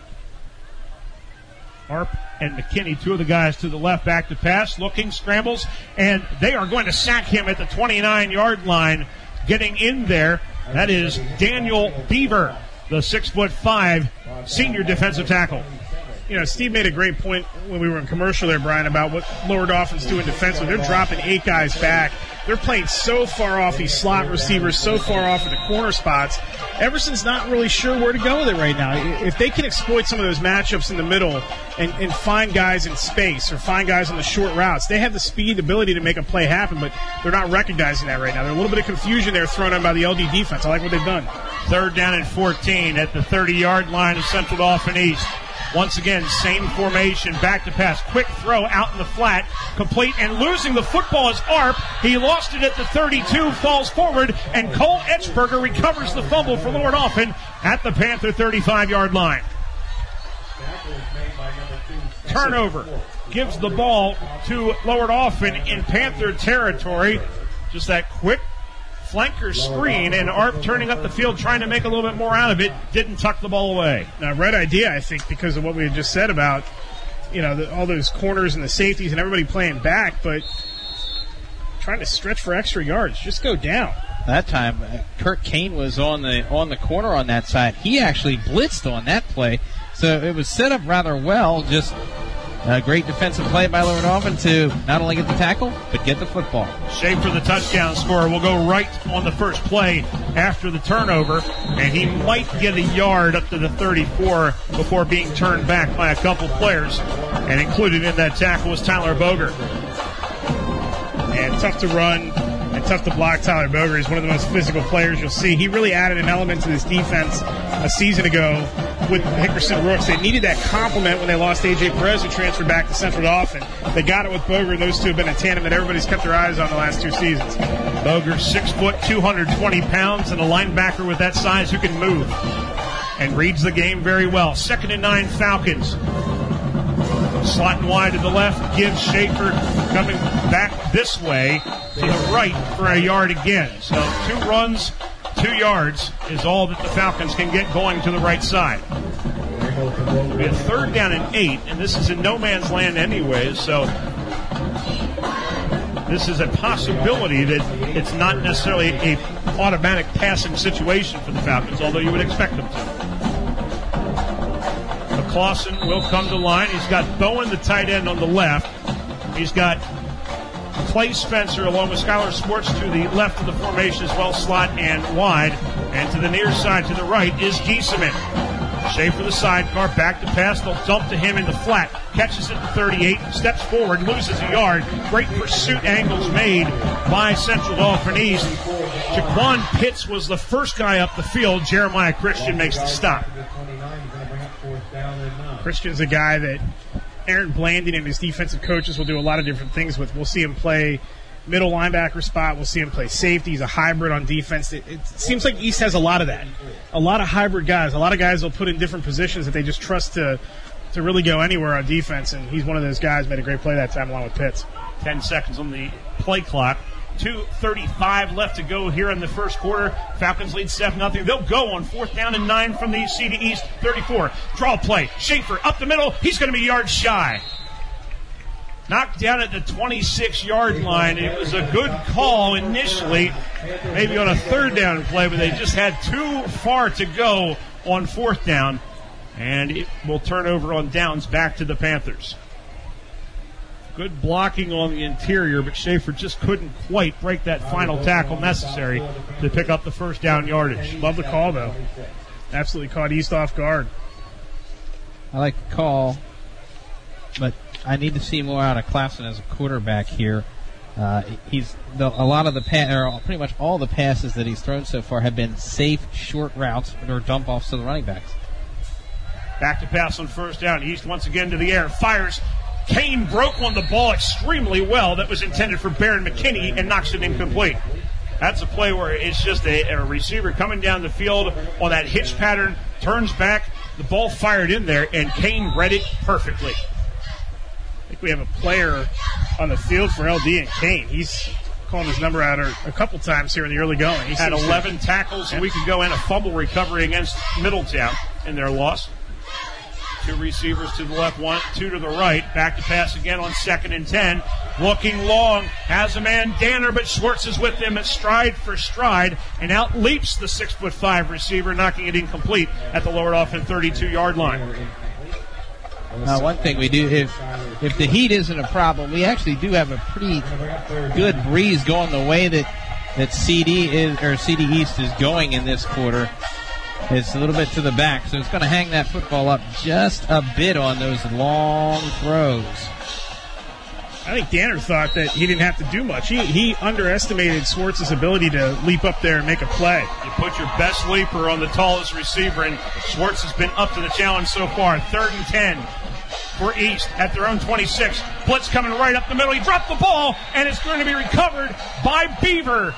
Arp and McKinney, two of the guys to the left, back to pass, looking, scrambles, and they are going to sack him at the twenty-nine-yard line. Getting in there, that is Daniel Beaver, the six foot five senior defensive tackle. You know, Steve made a great point when we were in commercial there, Brian, about what Lower Dauphin's doing defensively. They're dropping eight guys back. They're playing so far off these slot receivers, so far off of the corner spots. Everson's not really sure where to go with it right now. If they can exploit some of those matchups in the middle and, and find guys in space or find guys on the short routes, they have the speed, ability to make a play happen, but they're not recognizing that right now. There's a little bit of confusion there thrown on by the L D defense. I like what they've done. Third down and fourteen at the thirty-yard line of Central Dauphin East. Once again, same formation, back to pass, quick throw out in the flat, complete, and losing the football is Arp. He lost it at the thirty-two, falls forward, and Cole Etchberger recovers the fumble for Lower Dauphin at the Panther thirty-five-yard line. Turnover gives the ball to Lower Dauphin in Panther territory. Just that quick flanker screen, and Arp turning up the field trying to make a little bit more out of it, didn't tuck the ball away. Now, red idea, I think, because of what we had just said about, you know, the, all those corners and the safeties and everybody playing back, but trying to stretch for extra yards. Just go down. That time, uh, Kurt Kane was on the on the corner on that side. He actually blitzed on that play, so it was set up rather well. Just a great defensive play by Lower Dauphin to not only get the tackle, but get the football. Schaefer, the touchdown scorer, will go right on the first play after the turnover, and he might get a yard up to the thirty-four before being turned back by a couple players. And included in that tackle was Tyler Boger. And tough to run and tough to block Tyler Boger. He's one of the most physical players you'll see. He really added an element to this defense a season ago with Hickerson Rooks. They needed that complement when they lost A J Perez, who transferred back to Central Dauphin. They got it with Boger, and those two have been a tandem that everybody's kept their eyes on the last two seasons. Boger, six foot, two hundred twenty pounds, and a linebacker with that size who can move and reads the game very well. Second and nine, Falcons. Slotting wide to the left, gives Schaefer coming back this way to the right for a yard again. So two runs, two yards is all that the Falcons can get going to the right side. It'll be a third down and eight, and this is in no man's land anyways, so this is a possibility that it's not necessarily a automatic passing situation for the Falcons, although you would expect them to. Clausen will come to line. He's got Bowen, the tight end, on the left. He's got Clay Spencer along with Skylar Sports to the left of the formation as well, slot and wide. And to the near side to the right is Giesemann. Schaefer the sidecar, back to pass. They'll dump to him in the flat. Catches it at the thirty-eight, steps forward, loses a yard. Great pursuit angles made by Central Dauphin East. Jaquan Pitts was the first guy up the field. Jeremiah Christian makes the stop. Christian's a guy that Aaron Blanding and his defensive coaches will do a lot of different things with. We'll see him play middle linebacker spot. We'll see him play safety. He's a hybrid on defense. It, it seems like East has a lot of that. A lot of hybrid guys. A lot of guys will put in different positions that they just trust to to really go anywhere on defense, and he's one of those guys. Made a great play that time along with Pitts. Ten seconds on the play clock. two thirty-five left to go here in the first quarter. Falcons lead seven nothing. They'll go on fourth down and nine from the C D East thirty-four. Draw play. Schaefer up the middle. He's going to be yards shy. Knocked down at the twenty-six-yard line. It was a good call initially, maybe on a third down play, but they just had too far to go on fourth down, and it will turn over on downs back to the Panthers. Good blocking on the interior, but Schaefer just couldn't quite break that final tackle necessary to pick up the first down yardage. Love the call, though. Absolutely caught East off guard. I like the call, but I need to see more out of Claflin as a quarterback here. Uh, he's the, a lot of the pa- or pretty much all the passes that he's thrown so far have been safe, short routes or dump offs to the running backs. Back to pass on first down. East once again to the air. Fires. Kane broke on the ball extremely well. That was intended for Baron McKinney and knocks it incomplete. That's a play where it's just a, a receiver coming down the field on that hitch pattern, turns back, the ball fired in there, and Kane read it perfectly. I think we have a player on the field for L D and Kane. He's calling his number out a couple times here in the early going. He had eleven tackles a week ago and a fumble recovery against Middletown in their loss. Two receivers to the left, one, two to the right. Back to pass again on second and ten. Looking long, has a man, Danner, but Schwartz is with him at stride for stride and out leaps the six foot five receiver, knocking it incomplete at the lowered off and thirty-two-yard line. Now, one thing we do, if if the heat isn't a problem, we actually do have a pretty good breeze going the way that that C D is or C D East is going in this quarter. It's a little bit to the back, so it's going to hang that football up just a bit on those long throws. I think Danner thought that he didn't have to do much. He he underestimated Schwartz's ability to leap up there and make a play. You put your best leaper on the tallest receiver, and Schwartz has been up to the challenge so far. Third and ten for East at their own twenty-six. Blitz coming right up the middle. He dropped the ball, and it's going to be recovered by Beaver.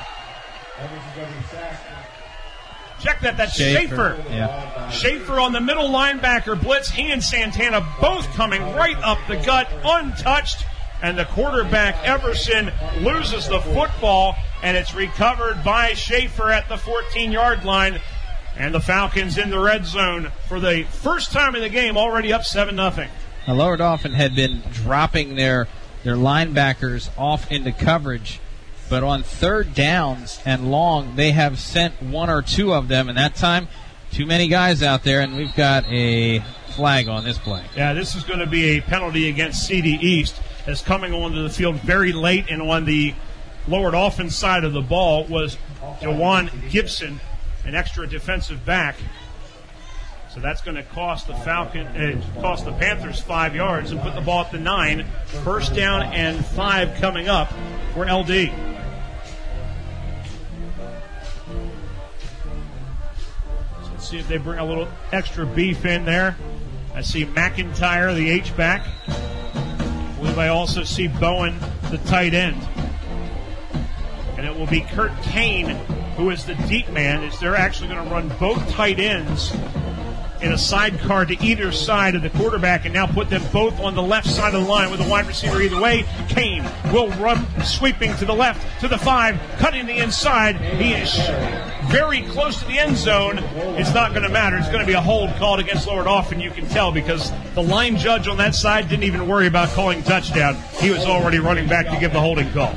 Check that, that's Schaefer. Schaefer. Yeah. Schaefer on the middle linebacker blitz. He and Santana both coming right up the gut, untouched. And the quarterback, Everson, loses the football, and it's recovered by Schaefer at the fourteen-yard line. And the Falcons in the red zone for the first time in the game, already up seven nothing. Now, Lower Dauphin had been dropping their, their linebackers off into coverage. But on third downs and long, they have sent one or two of them, and that time, too many guys out there, and we've got a flag on this play. Yeah, this is going to be a penalty against C D East, as coming onto the field very late, and on the Lower Dauphin side of the ball was Jawan Gibson, an extra defensive back. So that's going to cost the Falcon, uh, cost the Panthers five yards and put the ball at the nine. First down and five coming up for L D. See if they bring a little extra beef in there. I see McIntyre, the H-back. I believe I also see Bowen, the tight end. And it will be Kurt Kane, who is the deep man, as they're actually going to run both tight ends in a sidecar to either side of the quarterback and now put them both on the left side of the line with a wide receiver either way. Kane will run sweeping to the left, to the five, cutting the inside. He is very close to the end zone. It's not going to matter. It's going to be a hold called against Lower Dauphin, you can tell, because the line judge on that side didn't even worry about calling touchdown. He was already running back to give the holding call.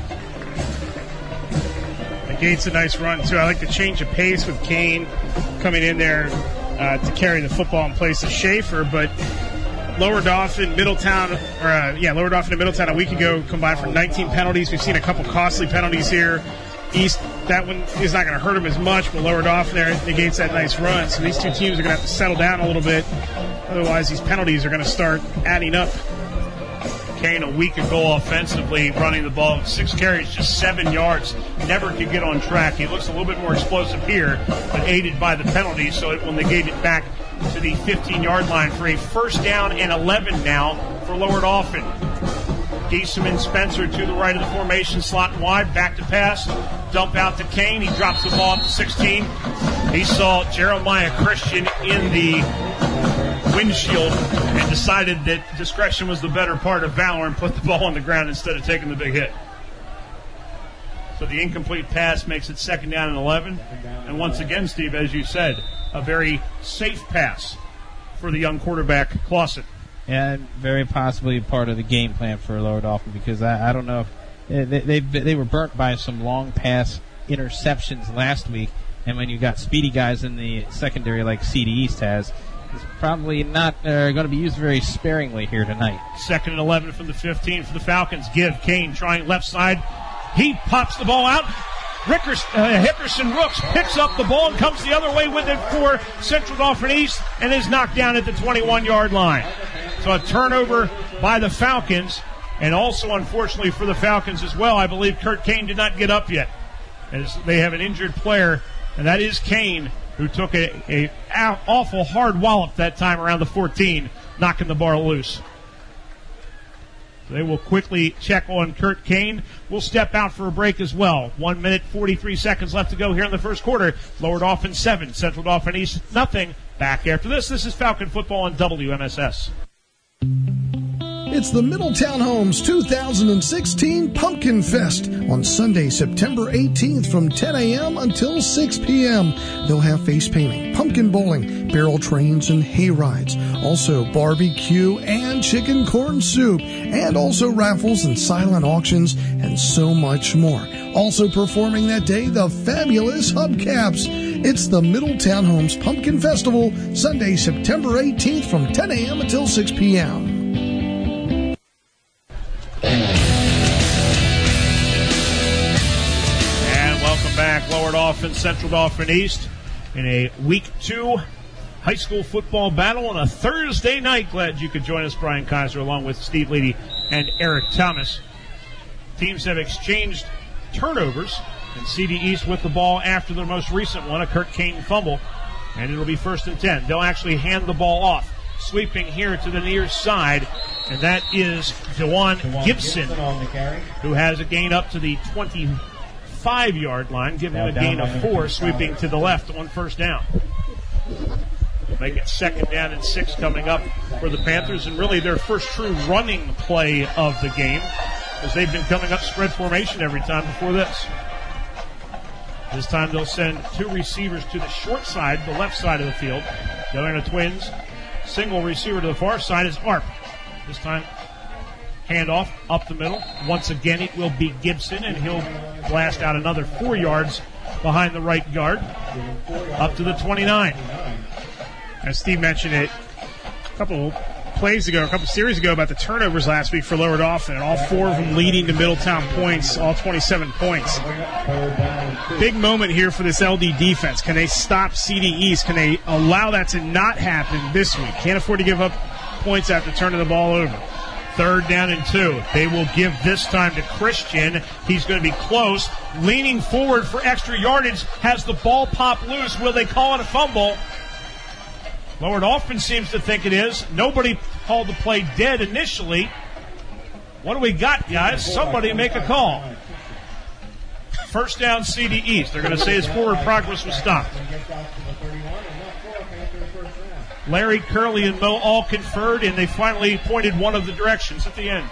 The gate's a nice run, too. I like the change of pace with Kane coming in there Uh, to carry the football in place of Schaefer, but Lower Dauphin, Middletown, or uh, yeah, Lower Dauphin and Middletown a week ago combined for nineteen penalties. We've seen a couple costly penalties here. East, that one is not going to hurt them as much, but Lower Dauphin there negates that nice run. So these two teams are going to have to settle down a little bit. Otherwise, these penalties are going to start adding up. Kane a week ago offensively running the ball. Six carries, just seven yards. Never could get on track. He looks a little bit more explosive here, but aided by the penalty, so it will negate it back to the fifteen-yard line for a first down and eleven now for Lower Dauphin. Deesum and Spencer to the right of the formation, slot and wide, back to pass, dump out to Kane. He drops the ball up to sixteen. He saw Jeremiah Christian in the windshield and decided that discretion was the better part of valor and put the ball on the ground instead of taking the big hit. So the incomplete pass makes it second down and eleven. And once again, Steve, as you said, a very safe pass for the young quarterback, Clausen. And very possibly part of the game plan for Lower Dauphin, because I, I don't know if they, they they were burnt by some long pass interceptions last week, and when you got speedy guys in the secondary like C D East has, it's probably not uh, going to be used very sparingly here tonight. Second and eleven from the fifteen for the Falcons. Give Kane trying left side. He pops the ball out. Rickers, uh, Hickerson Rooks picks up the ball and comes the other way with it for Central Dauphin East and is knocked down at the twenty-one-yard line. So a turnover by the Falcons, and also unfortunately for the Falcons as well, I believe Kurt Kane did not get up yet, as they have an injured player, and that is Kane, who took a, a awful hard wallop that time around the fourteen, knocking the ball loose. They will quickly check on Kurt Kane. We'll step out for a break as well. One minute, forty-three seconds left to go here in the first quarter. Lower Dauphin seven, Central Dauphin East nothing. Back after this. This is Falcon Football on W M S S. It's the Middletown Homes two thousand sixteen Pumpkin Fest on Sunday, September eighteenth from ten a.m. until six p.m. They'll have face painting, pumpkin bowling, barrel trains, and hay rides. Also barbecue and chicken corn soup, and also raffles and silent auctions, and so much more. Also performing that day, the fabulous Hubcaps. It's the Middletown Homes Pumpkin Festival, Sunday, September eighteenth from ten a.m. until six p.m. And welcome back, Lower Dauphin, Central Dauphin East, in a week two high school football battle on a Thursday night. Glad you could join us, Brian Kaiser, along with Steve Leedy and Eric Thomas. Teams have exchanged turnovers, and C D East with the ball after the most recent one, a Kurt Kane fumble, and it'll be first and ten. They'll actually hand the ball off. Sweeping here to the near side, and that is Dewan Gibson, who has a gain up to the twenty-five-yard line, giving him a gain of four, sweeping to the left on first down. Make it second down and six coming up for the Panthers, and really their first true running play of the game, as they've been coming up spread formation every time before this. This time they'll send two receivers to the short side, the left side of the field. The Atlanta Twins. Single receiver to the far side is Arp. This time, handoff up the middle. Once again, it will be Gibson, and he'll blast out another four yards behind the right guard, up to the twenty-nine. As Steve mentioned it a couple plays ago, a couple series ago, about the turnovers last week for Lower Dauphin, and all four of them leading to Middletown points, all twenty-seven points. Big moment here for this L D defense. Can they stop C D East? Can they allow that to not happen this week? Can't afford to give up points after turning the ball over. Third down and two. They will give this time to Christian. He's going to be close, leaning forward for extra yardage. Has the ball pop loose? Will they call it a fumble? Lower Dauphin seems to think it is. Nobody called the play dead initially. What do we got, guys? Somebody make a call. First down, C D East. They're going to say his forward progress was stopped. Larry, Curley, and Mo all conferred, and they finally pointed one of the directions at the end.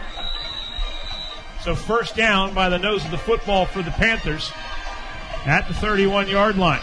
So first down by the nose of the football for the Panthers at the thirty-one-yard line.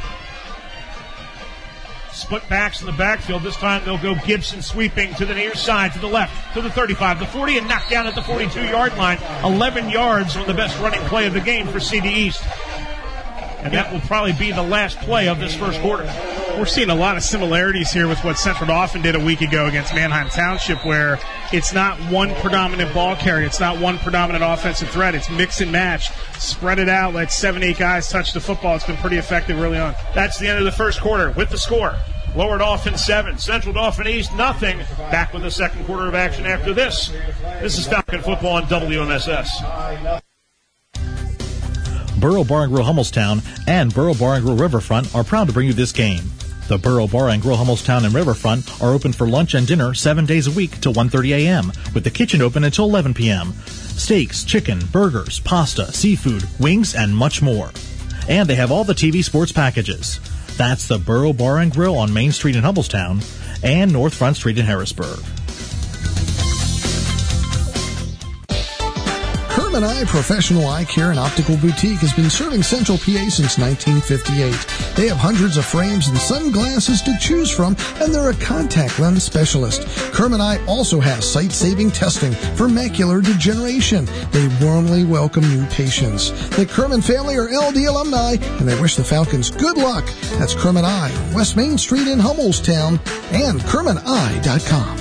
Split backs in the backfield. This time they'll go Gibson sweeping to the near side, to the left, to the thirty-five, the forty, and knocked down at the forty-two-yard line. eleven yards on the best running play of the game for C D East. And that will probably be the last play of this first quarter. We're seeing a lot of similarities here with what Central Dauphin did a week ago against Manheim Township, where it's not one predominant ball carrier. It's not one predominant offensive threat. It's mix and match. Spread it out. Let seven, eight guys touch the football. It's been pretty effective early on. That's the end of the first quarter with the score. Lower Dauphin seven, Central Dauphin East nothing. Back with the second quarter of action after this. This is Falcon Football on W M S S. Borough Bar and Grill Hummelstown and Borough Bar and Grill Riverfront are proud to bring you this game. The Borough Bar and Grill Hummelstown and Riverfront are open for lunch and dinner seven days a week till one thirty a.m., with the kitchen open until eleven p.m. Steaks, chicken, burgers, pasta, seafood, wings, and much more. And they have all the T V sports packages. That's the Borough Bar and Grill on Main Street in Hummelstown and North Front Street in Harrisburg. Kerman Eye Professional Eye Care and Optical Boutique has been serving Central P A since nineteen fifty-eight. They have hundreds of frames and sunglasses to choose from, and they're a contact lens specialist. Kerman Eye also has sight-saving testing for macular degeneration. They warmly welcome new patients. The Kerman family are L D alumni, and they wish the Falcons good luck. That's Kerman Eye on West Main Street in Hummelstown and kerman eye dot com.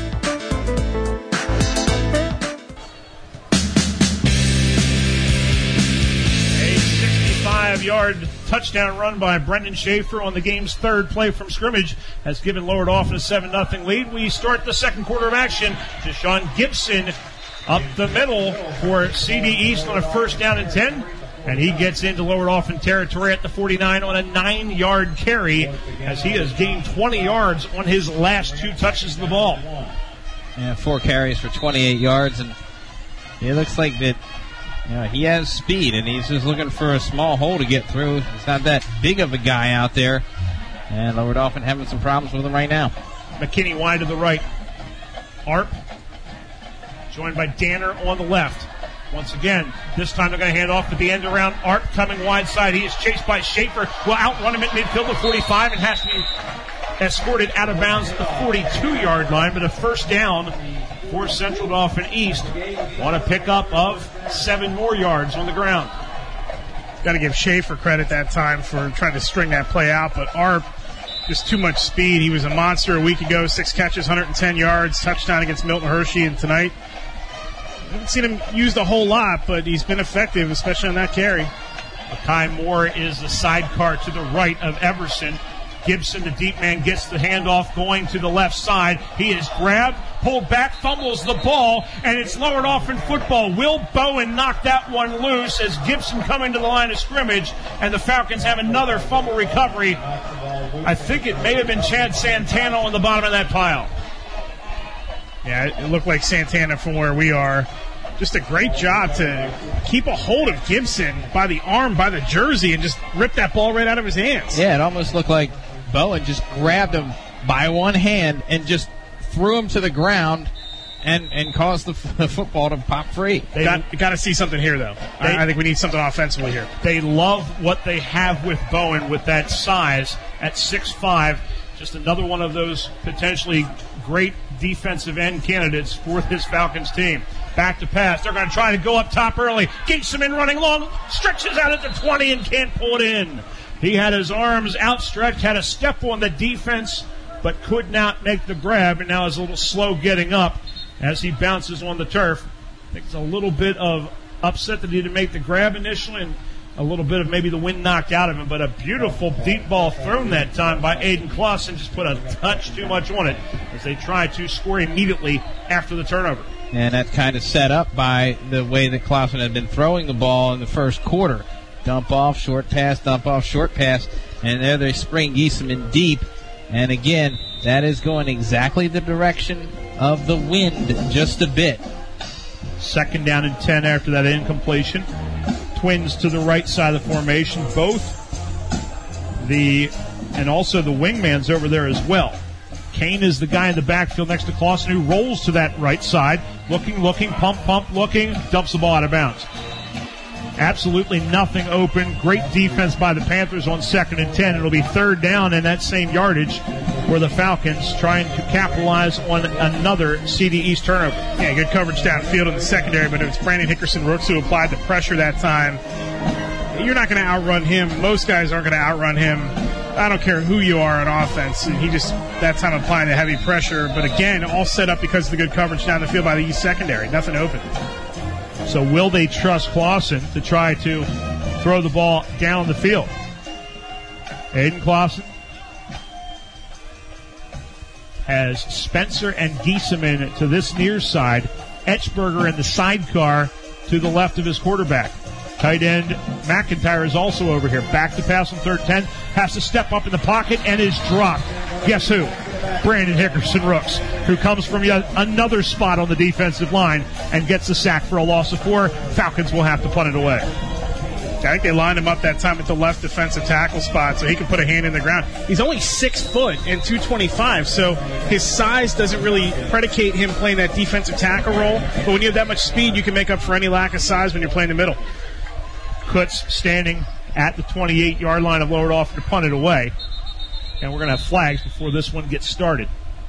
Yard touchdown run by Brendan Schaefer on the game's third play from scrimmage has given Lower Dauphin a seven nothing lead. We start the second quarter of action. Deshaun Gibson up the middle for C D East on a first down and ten, and he gets into Lower Dauphin territory at the forty-nine on a nine-yard carry as he has gained twenty yards on his last two touches of the ball. Yeah, four carries for twenty-eight yards, and it looks like that. Yeah, he has speed, and he's just looking for a small hole to get through. He's not that big of a guy out there. And Lower Dauphin having some problems with him right now. McKinney wide to the right. Arp joined by Danner on the left. Once again, this time they're going to hand off at the end around. Arp coming wide side. He is chased by Schaefer. Will outrun him at midfield to forty-five and has to be escorted out of bounds at the forty-two-yard line. But a first down for Central Dauphin East. Want a pickup of seven more yards on the ground. Got to give Schaefer credit that time for trying to string that play out, but Arp, just too much speed. He was a monster a week ago, six catches, one hundred ten yards, touchdown against Milton Hershey, and tonight, I haven't seen him used a whole lot, but he's been effective, especially on that carry. Makai Moore is the sidecar to the right of Everson. Gibson, the deep man, gets the handoff going to the left side. He is grabbed, pulled back, fumbles the ball, and it's Lower Dauphin football. Will Bowen knocked that one loose as Gibson coming to the line of scrimmage, and the Falcons have another fumble recovery. I think it may have been Chad Santana on the bottom of that pile. Yeah, it looked like Santana from where we are. Just a great job to keep a hold of Gibson by the arm, by the jersey, and just rip that ball right out of his hands. Yeah, it almost looked like Bowen just grabbed him by one hand and just threw him to the ground and, and caused the, f- the football to pop free. They got, got to see something here, though. They, I, I think we need something offensively here. They love what they have with Bowen with that size at six five. Just another one of those potentially great defensive end candidates for this Falcons team. Back to pass. They're going to try to go up top early. Gieseman running long, stretches out at the twenty and can't pull it in. He had his arms outstretched, had a step on the defense, but could not make the grab, and now is a little slow getting up as he bounces on the turf. I think it's a little bit of upset that he didn't make the grab initially, and a little bit of maybe the wind knocked out of him, but a beautiful deep ball thrown that time by Aiden Clausen, just put a touch too much on it as they try to score immediately after the turnover. And that's kind of set up by the way that Clausen had been throwing the ball in the first quarter. Dump off, short pass, dump off, short pass, and there they spring Gieseman deep. And again, that is going exactly the direction of the wind just a bit. Second down and ten after that incompletion. Twins to the right side of the formation. Both the, and also the wingman's over there as well. Kane is the guy in the backfield next to Clausen who rolls to that right side. Looking, looking, pump, pump, looking, dumps the ball out of bounds. Absolutely nothing open. Great defense by the Panthers on second and ten. It'll be third down in that same yardage for the Falcons trying to capitalize on another C D East turnover. Yeah, good coverage downfield in the secondary, but it's Brandon Hickerson Rooks who applied the pressure that time. You're not going to outrun him. Most guys aren't going to outrun him. I don't care who you are on offense. And he just, that time, applying the heavy pressure. But again, all set up because of the good coverage down the field by the East secondary. Nothing open. So will they trust Clausen to try to throw the ball down the field? Aiden Clausen has Spencer and Gieseman to this near side. Etchberger in the sidecar to the left of his quarterback. Tight end McIntyre is also over here. Back to pass on third ten. Has to step up in the pocket and is dropped. Guess who? Brandon Hickerson Rooks, who comes from yet another spot on the defensive line and gets the sack for a loss of four. Falcons will have to punt it away. I think they lined him up that time at the left defensive tackle spot so he can put a hand in the ground. He's only six foot and two twenty-five, so his size doesn't really predicate him playing that defensive tackle role. But when you have that much speed, you can make up for any lack of size when you're playing the middle. Kutz standing at the twenty-eight-yard line of Lower Dauphin to punt it away. And we're going to have flags before this one gets started.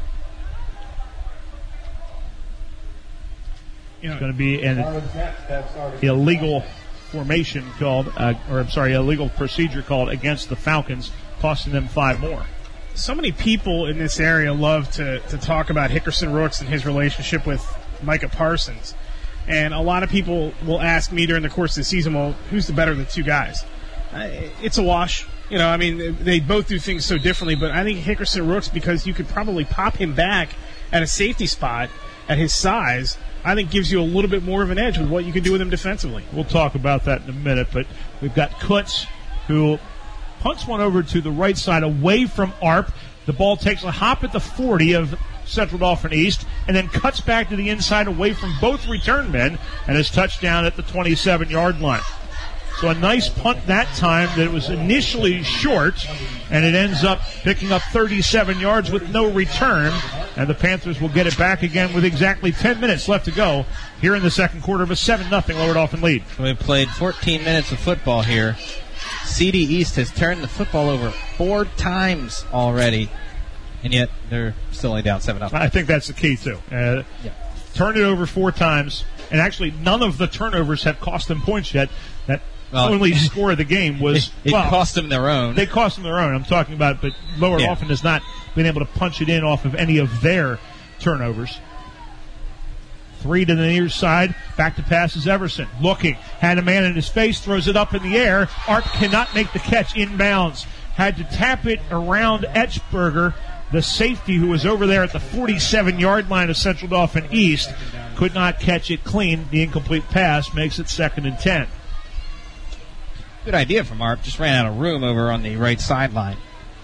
You know, it's going to be an illegal formation called, uh, or I'm sorry, illegal procedure called against the Falcons, costing them five more. So many people in this area love to, to talk about Hickerson Rooks and his relationship with Micah Parsons. And a lot of people will ask me during the course of the season, well, who's the better of the two guys? Uh, it's a wash. You know, I mean, they both do things so differently, but I think Hickerson Rooks, because you could probably pop him back at a safety spot at his size, I think gives you a little bit more of an edge with what you can do with him defensively. We'll talk about that in a minute, but we've got Kutz, who punts one over to the right side away from Arp. The ball takes a hop at the forty of Central Dauphin East and then cuts back to the inside away from both return men and is touchdown at the twenty-seven-yard line. So a nice punt that time that was initially short, and it ends up picking up thirty-seven yards with no return, and the Panthers will get it back again with exactly ten minutes left to go here in the second quarter of a seven nothing Lower Dauphin lead. We've played fourteen minutes of football here. C D East has turned the football over four times already, and yet they're still only down seven nothing. I think that's the key, too. Uh, yeah. Turned it over four times, and actually none of the turnovers have cost them points yet. That Well, only score of the game was... It, it well, cost them their own. They cost them their own. I'm talking about, but Lower yeah. Dauphin has not been able to punch it in off of any of their turnovers. Three to the near side. Back to pass is Everson. Looking. Had a man in his face. Throws it up in the air. Arp cannot make the catch inbounds. Had to tap it around Etchberger, the safety who was over there at the forty-seven-yard line of Central Dauphin East. Could not catch it clean. The incomplete pass makes it second and ten. Good idea from Arp. Just ran out of room over on the right sideline.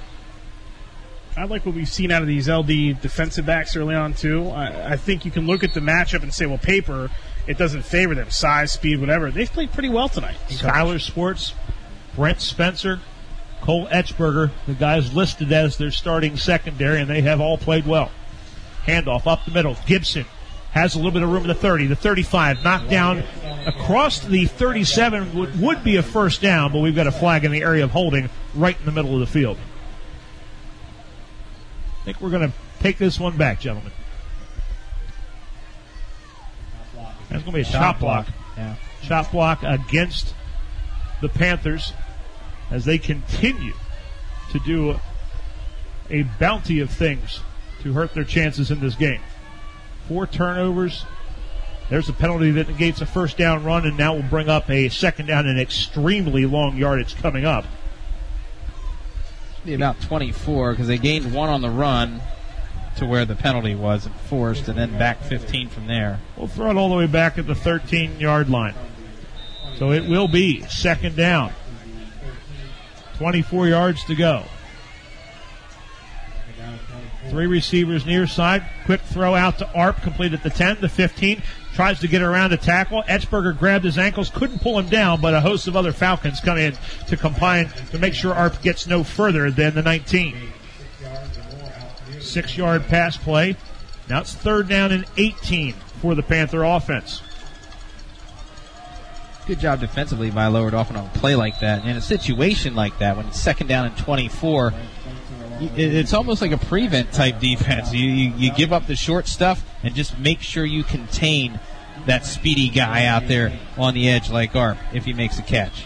I like what we've seen out of these L D defensive backs early on, too. I, I think you can look at the matchup and say, well, paper, it doesn't favor them. Size, speed, whatever. They've played pretty well tonight. Skylar Sports, Brent Spencer, Cole Etchberger, the guys listed as their starting secondary, and they have all played well. Handoff up the middle. Gibson has a little bit of room in the thirty, the thirty-five, knocked down across the thirty-seven, would, would be a first down, but we've got a flag in the area of holding right in the middle of the field. I think we're going to take this one back, gentlemen. That's going to be a chop, chop block. block. Yeah. Chop block against the Panthers as they continue to do a bounty of things to hurt their chances in this game. Four turnovers. There's a penalty that negates a first down run, and now will bring up a second down and extremely long yardage coming up. Be about twenty-four because they gained one on the run to where the penalty was enforced, and then back fifteen from there. We'll throw it all the way back at the thirteen-yard line. So it will be second down. twenty-four yards to go. Three receivers near side. Quick throw out to Arp, complete at the ten, the fifteen. Tries to get around a tackle. Etchberger grabbed his ankles, couldn't pull him down, but a host of other Falcons come in to combine to make sure Arp gets no further than the nineteen. Six-yard pass play. Now it's third down and eighteen for the Panther offense. Good job defensively by Lower Dauphin on a play like that. In a situation like that, when it's second down and twenty-four, it's almost like a prevent type defense. You, you you give up the short stuff and just make sure you contain that speedy guy out there on the edge like Arp if he makes a catch.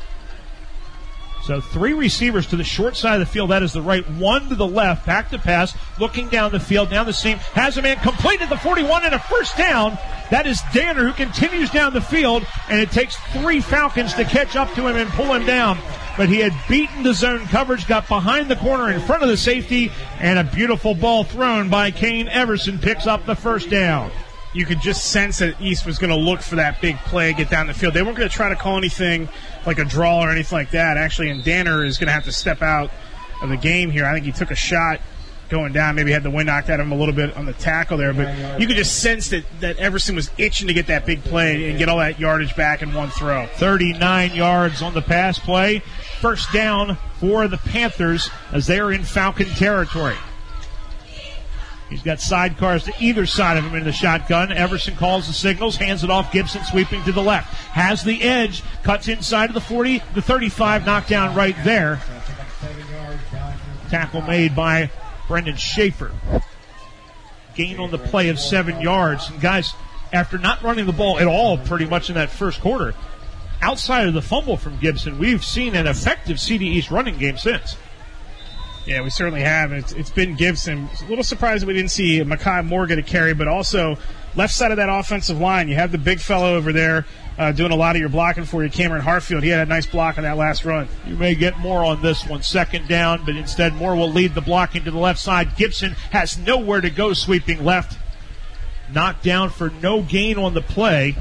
So three receivers to the short side of the field. That is the right. One to the left. Back to pass. Looking down the field. Down the seam. Has a man completed the forty-one and a first down. That is Danner who continues down the field. And it takes three Falcons to catch up to him and pull him down. But he had beaten the zone coverage, got behind the corner in front of the safety, and a beautiful ball thrown by Kane Everson picks up the first down. you could just sense that East was going to look for that big play, get down the field. They weren't going to try to call anything like a draw or anything like that, actually, and Danner is going to have to step out of the game here. I think he took a shot going down, maybe had the wind knocked at him a little bit on the tackle there, but you could just sense that, that Everson was itching to get that big play and get all that yardage back in one throw. thirty-nine yards on the pass play. First down for the Panthers as they are in Falcon territory. He's got sidecars to either side of him in the shotgun. Everson calls the signals, hands it off. Gibson sweeping to the left. Has the edge, cuts inside of the forty, the thirty-five, knockdown right there. Tackle made by Brendan Schaefer. Gain on the play of seven yards. And guys, after not running the ball at all pretty much in that first quarter, outside of the fumble from Gibson, we've seen an effective C D East running game since. Yeah, we certainly have. It's, it's been Gibson. A little surprised that we didn't see Makai Moore get a carry, but also left side of that offensive line, you have the big fellow over there uh, doing a lot of your blocking for you, Cameron Hartfield. He had a nice block on that last run. You may get Moore on this one, second down, but instead Moore will lead the blocking to the left side. Gibson has nowhere to go, sweeping left. Knocked down for no gain on the play.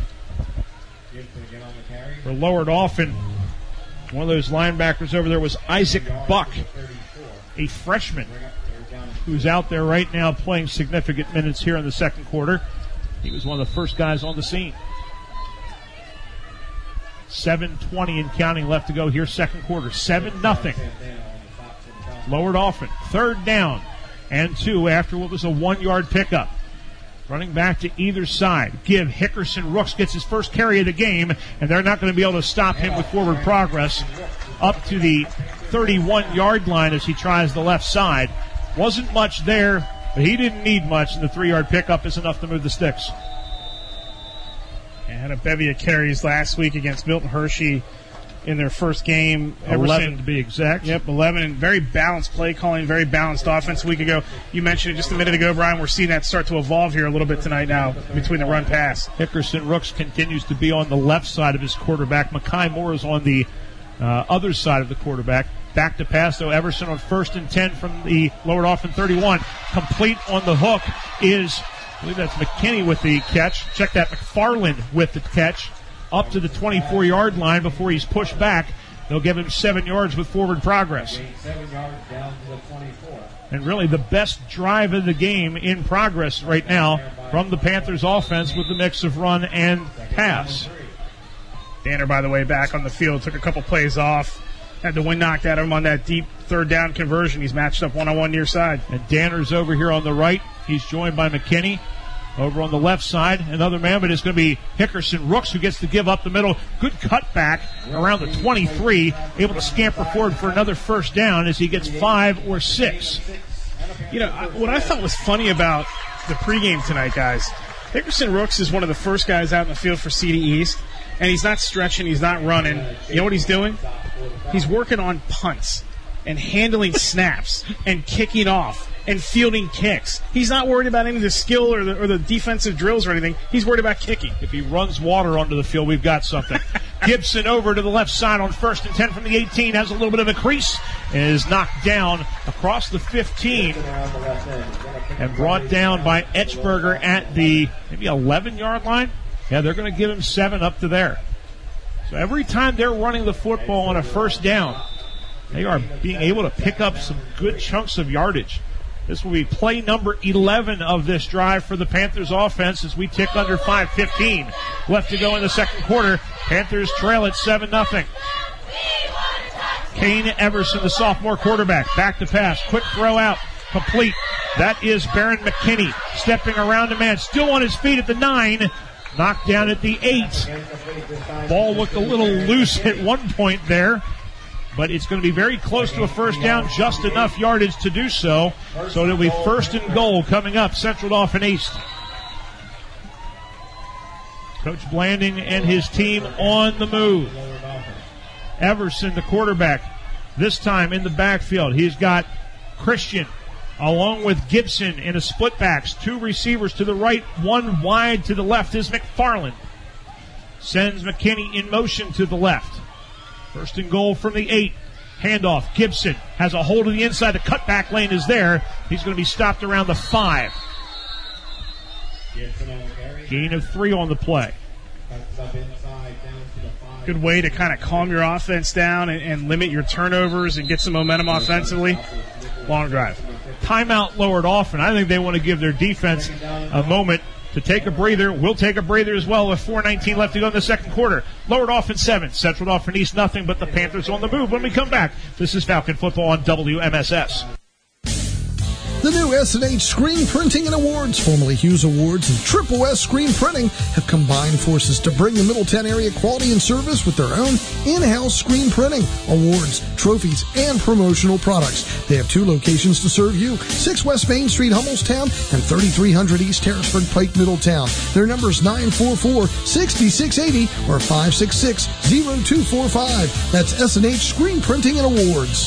We're lowered off, and one of those linebackers over there was Isaac Buck, a freshman who's out there right now playing significant minutes here in the second quarter. He was one of the first guys on the scene. seven twenty and counting left to go here, second quarter. seven nothing. Lowered off it. Third down and two after what was a one-yard pickup. Running back to either side. Give Hickerson Rooks gets his first carry of the game, and they're not going to be able to stop him with forward progress. Up to the thirty-one-yard line as he tries the left side. Wasn't much there, but he didn't need much, and the three-yard pickup is enough to move the sticks. And had a bevy of carries last week against Milton Hershey in their first game. eleven Everson, to be exact. Yep, eleven, and very balanced play calling, very balanced offense a week ago. You mentioned it just a minute ago, Brian. We're seeing that start to evolve here a little bit tonight now between the run pass. Hickerson Rooks continues to be on the left side of his quarterback. Makai Moore is on the uh, other side of the quarterback. Back to pass, though. Everson on first and ten from the lowered off in thirty-one. Complete on the hook is, I believe that's McKinney with the catch. Check that, McFarland with the catch. Up to the twenty-four-yard line before he's pushed back. They'll give him seven yards with forward progress. And really the best drive of the game in progress right now from the Panthers offense with the mix of run and pass. Danner, by the way, back on the field, took a couple plays off. Had the wind knocked at him on that deep third down conversion. He's matched up one-on-one near side. And Danner's over here on the right. He's joined by McKinney. Over on the left side, another man, but it's going to be Hickerson Rooks who gets to give up the middle. Good cutback around the twenty-three, able to scamper forward for another first down as he gets five or six. You know, what I thought was funny about the pregame tonight, guys, Hickerson Rooks is one of the first guys out in the field for C D East, and he's not stretching, he's not running. You know what he's doing? He's working on punts and handling snaps and kicking off and fielding kicks. He's not worried about any of the skill or the, or the defensive drills or anything. He's worried about kicking. If he runs water onto the field, we've got something. Gibson over to the left side on first and ten from the eighteen. Has a little bit of a crease. Is knocked down across the fifteen. And brought down by Etchberger at the maybe eleven-yard line. Yeah, they're going to give him seven up to there. So every time they're running the football on a first down, they are being able to pick up some good chunks of yardage. This will be play number eleven of this drive for the Panthers offense as we tick under five fifteen left to go in the second quarter. Panthers trail at seven nothing. Kane Everson, the sophomore quarterback, back to pass. Quick throw out. Complete. That is Baron McKinney stepping around a man. Still on his feet at the nine. Knocked down at the eight. Ball looked a little loose at one point there. But it's going to be very close to a first down, just enough yardage to do so. So it'll be first and goal coming up, Central Dauphin East. Coach Blanding and his team on the move. Everson, the quarterback, this time in the backfield. He's got Christian along with Gibson in a split backs. Two receivers to the right, one wide to the left is McFarland. Sends McKinney in motion to the left. First and goal from the eight. Handoff. Gibson has a hold of the inside. The cutback lane is there. He's going to be stopped around the five. Gain of three on the play. Good way to kind of calm your offense down and, and limit your turnovers and get some momentum offensively. Long drive. Timeout lowered off, and I think they want to give their defense a moment to take a breather. We'll take a breather as well with four nineteen left to go in the second quarter. Lowered off in seven. Central off in East nothing, but the Panthers on the move when we come back. This is Falcon Football on W M S S. The new S and H Screen Printing and Awards, formerly Hughes Awards, and Triple S Screen Printing have combined forces to bring the Middletown area quality and service with their own in-house screen printing, awards, trophies, and promotional products. They have two locations to serve you, six West Main Street, Hummelstown, and thirty-three hundred East Harrisburg Pike, Middletown. Their number is nine four four, six six eight zero or five six six, zero two four five. That's S and H Screen Printing and Awards.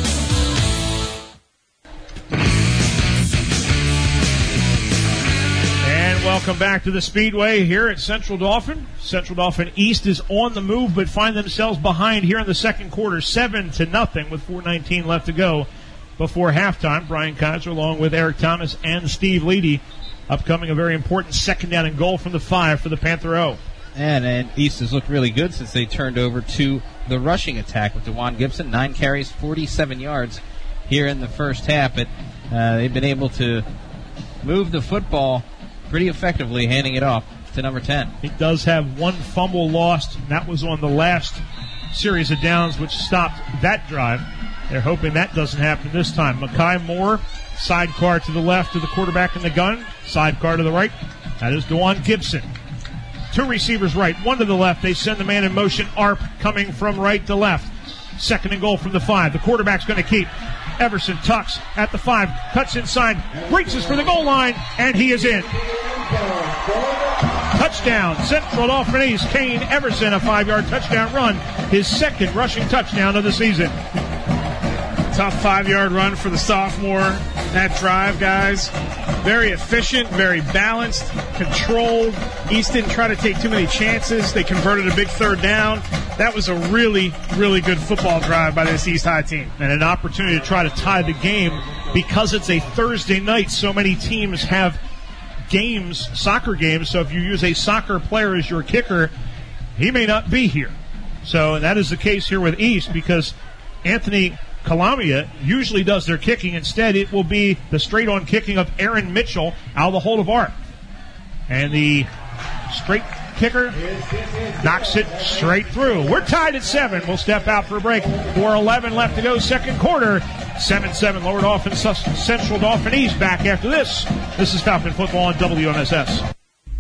Welcome back to the Speedway here at Central Dauphin. Central Dauphin East is on the move, but find themselves behind here in the second quarter, seven to nothing, with four nineteen left to go before halftime. Brian Kaiser along with Eric Thomas and Steve Leedy, upcoming a very important second down and goal from the five for the Panther O. And, and East has looked really good since they turned over to the rushing attack with DeJuan Gibson, nine carries, forty-seven yards here in the first half. But uh, they've been able to move the football pretty effectively, handing it off to number ten. He does have one fumble lost, and that was on the last series of downs, which stopped that drive. They're hoping that doesn't happen this time. Makai Moore, sidecar to the left of the quarterback in the gun, sidecar to the right. That is DeJuan Gibson. Two receivers right, one to the left. They send the man in motion. Arp coming from right to left. Second and goal from the five. The quarterback's going to keep. Everson tucks at the five, cuts inside, reaches for the goal line, and he is in. Touchdown, Central Dauphin East. Kane Everson, a five-yard touchdown run, his second rushing touchdown of the season. Tough five-yard run for the sophomore. That drive, guys, very efficient, very balanced, controlled. East didn't try to take too many chances. They converted a big third down. That was a really, really good football drive by this East High team. And an opportunity to try to tie the game because it's a Thursday night. So many teams have games, soccer games, so if you use a soccer player as your kicker, he may not be here. So and that is the case here with East because Anthony Calamia usually does their kicking. Instead, it will be the straight-on kicking of Aaron Mitchell out of the hold of Art. And the straight kicker knocks it straight through. We're tied at seven. We'll step out for a break. four eleven left to go, second quarter. seven seven lowered off in Central Dauphin East. Back after this. This is Falcon Football on W M S S.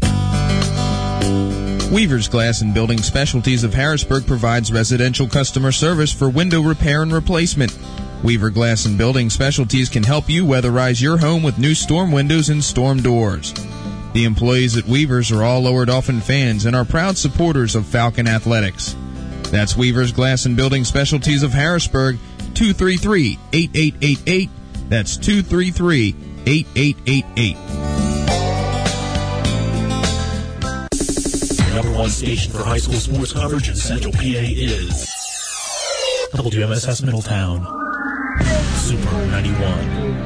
Weaver's Glass and Building Specialties of Harrisburg provides residential customer service for window repair and replacement. Weaver Glass and Building Specialties can help you weatherize your home with new storm windows and storm doors. The employees at Weaver's are all Lower Dauphin fans and are proud supporters of Falcon Athletics. That's Weaver's Glass and Building Specialties of Harrisburg, two three three, eight eight eight eight. That's two three three, eight eight eight eight. Number one station for high school sports coverage in Central P A is W M S S Middletown, Super ninety-one.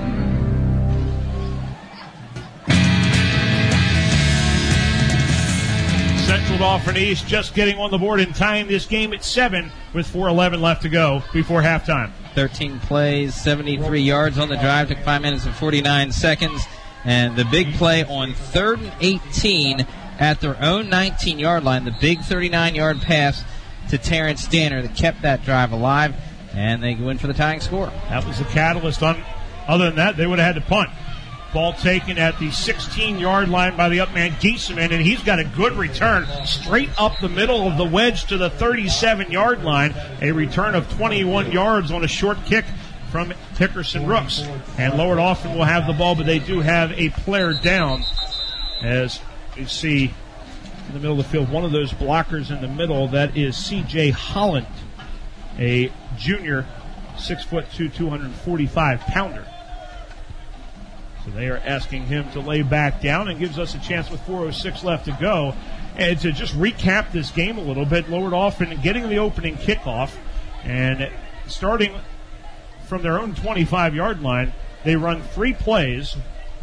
Central Dauphin East just getting on the board and tying this game at seven with four eleven left to go before halftime. thirteen plays, seventy-three yards on the drive, took five minutes and forty-nine seconds. And the big play on third and eighteen at their own nineteen-yard line, the big thirty-nine-yard pass to Terrence Danner that kept that drive alive, and they go in for the tying score. That was the catalyst. On, other than that, they would have had to punt. Ball taken at the sixteen-yard line by the up man, Giesemann, and he's got a good return straight up the middle of the wedge to the thirty-seven-yard line. A return of twenty-one yards on a short kick from Hickerson Rooks. And Lower Dauphin will have the ball, but they do have a player down. As you see in the middle of the field, one of those blockers in the middle, that is C J Holland, a junior, six foot two, two hundred forty-five pounder. So they are asking him to lay back down, and gives us a chance with four oh six left to go. And to just recap this game a little bit, Lower Dauphin getting the opening kickoff, and starting from their own twenty-five-yard line, they run three plays,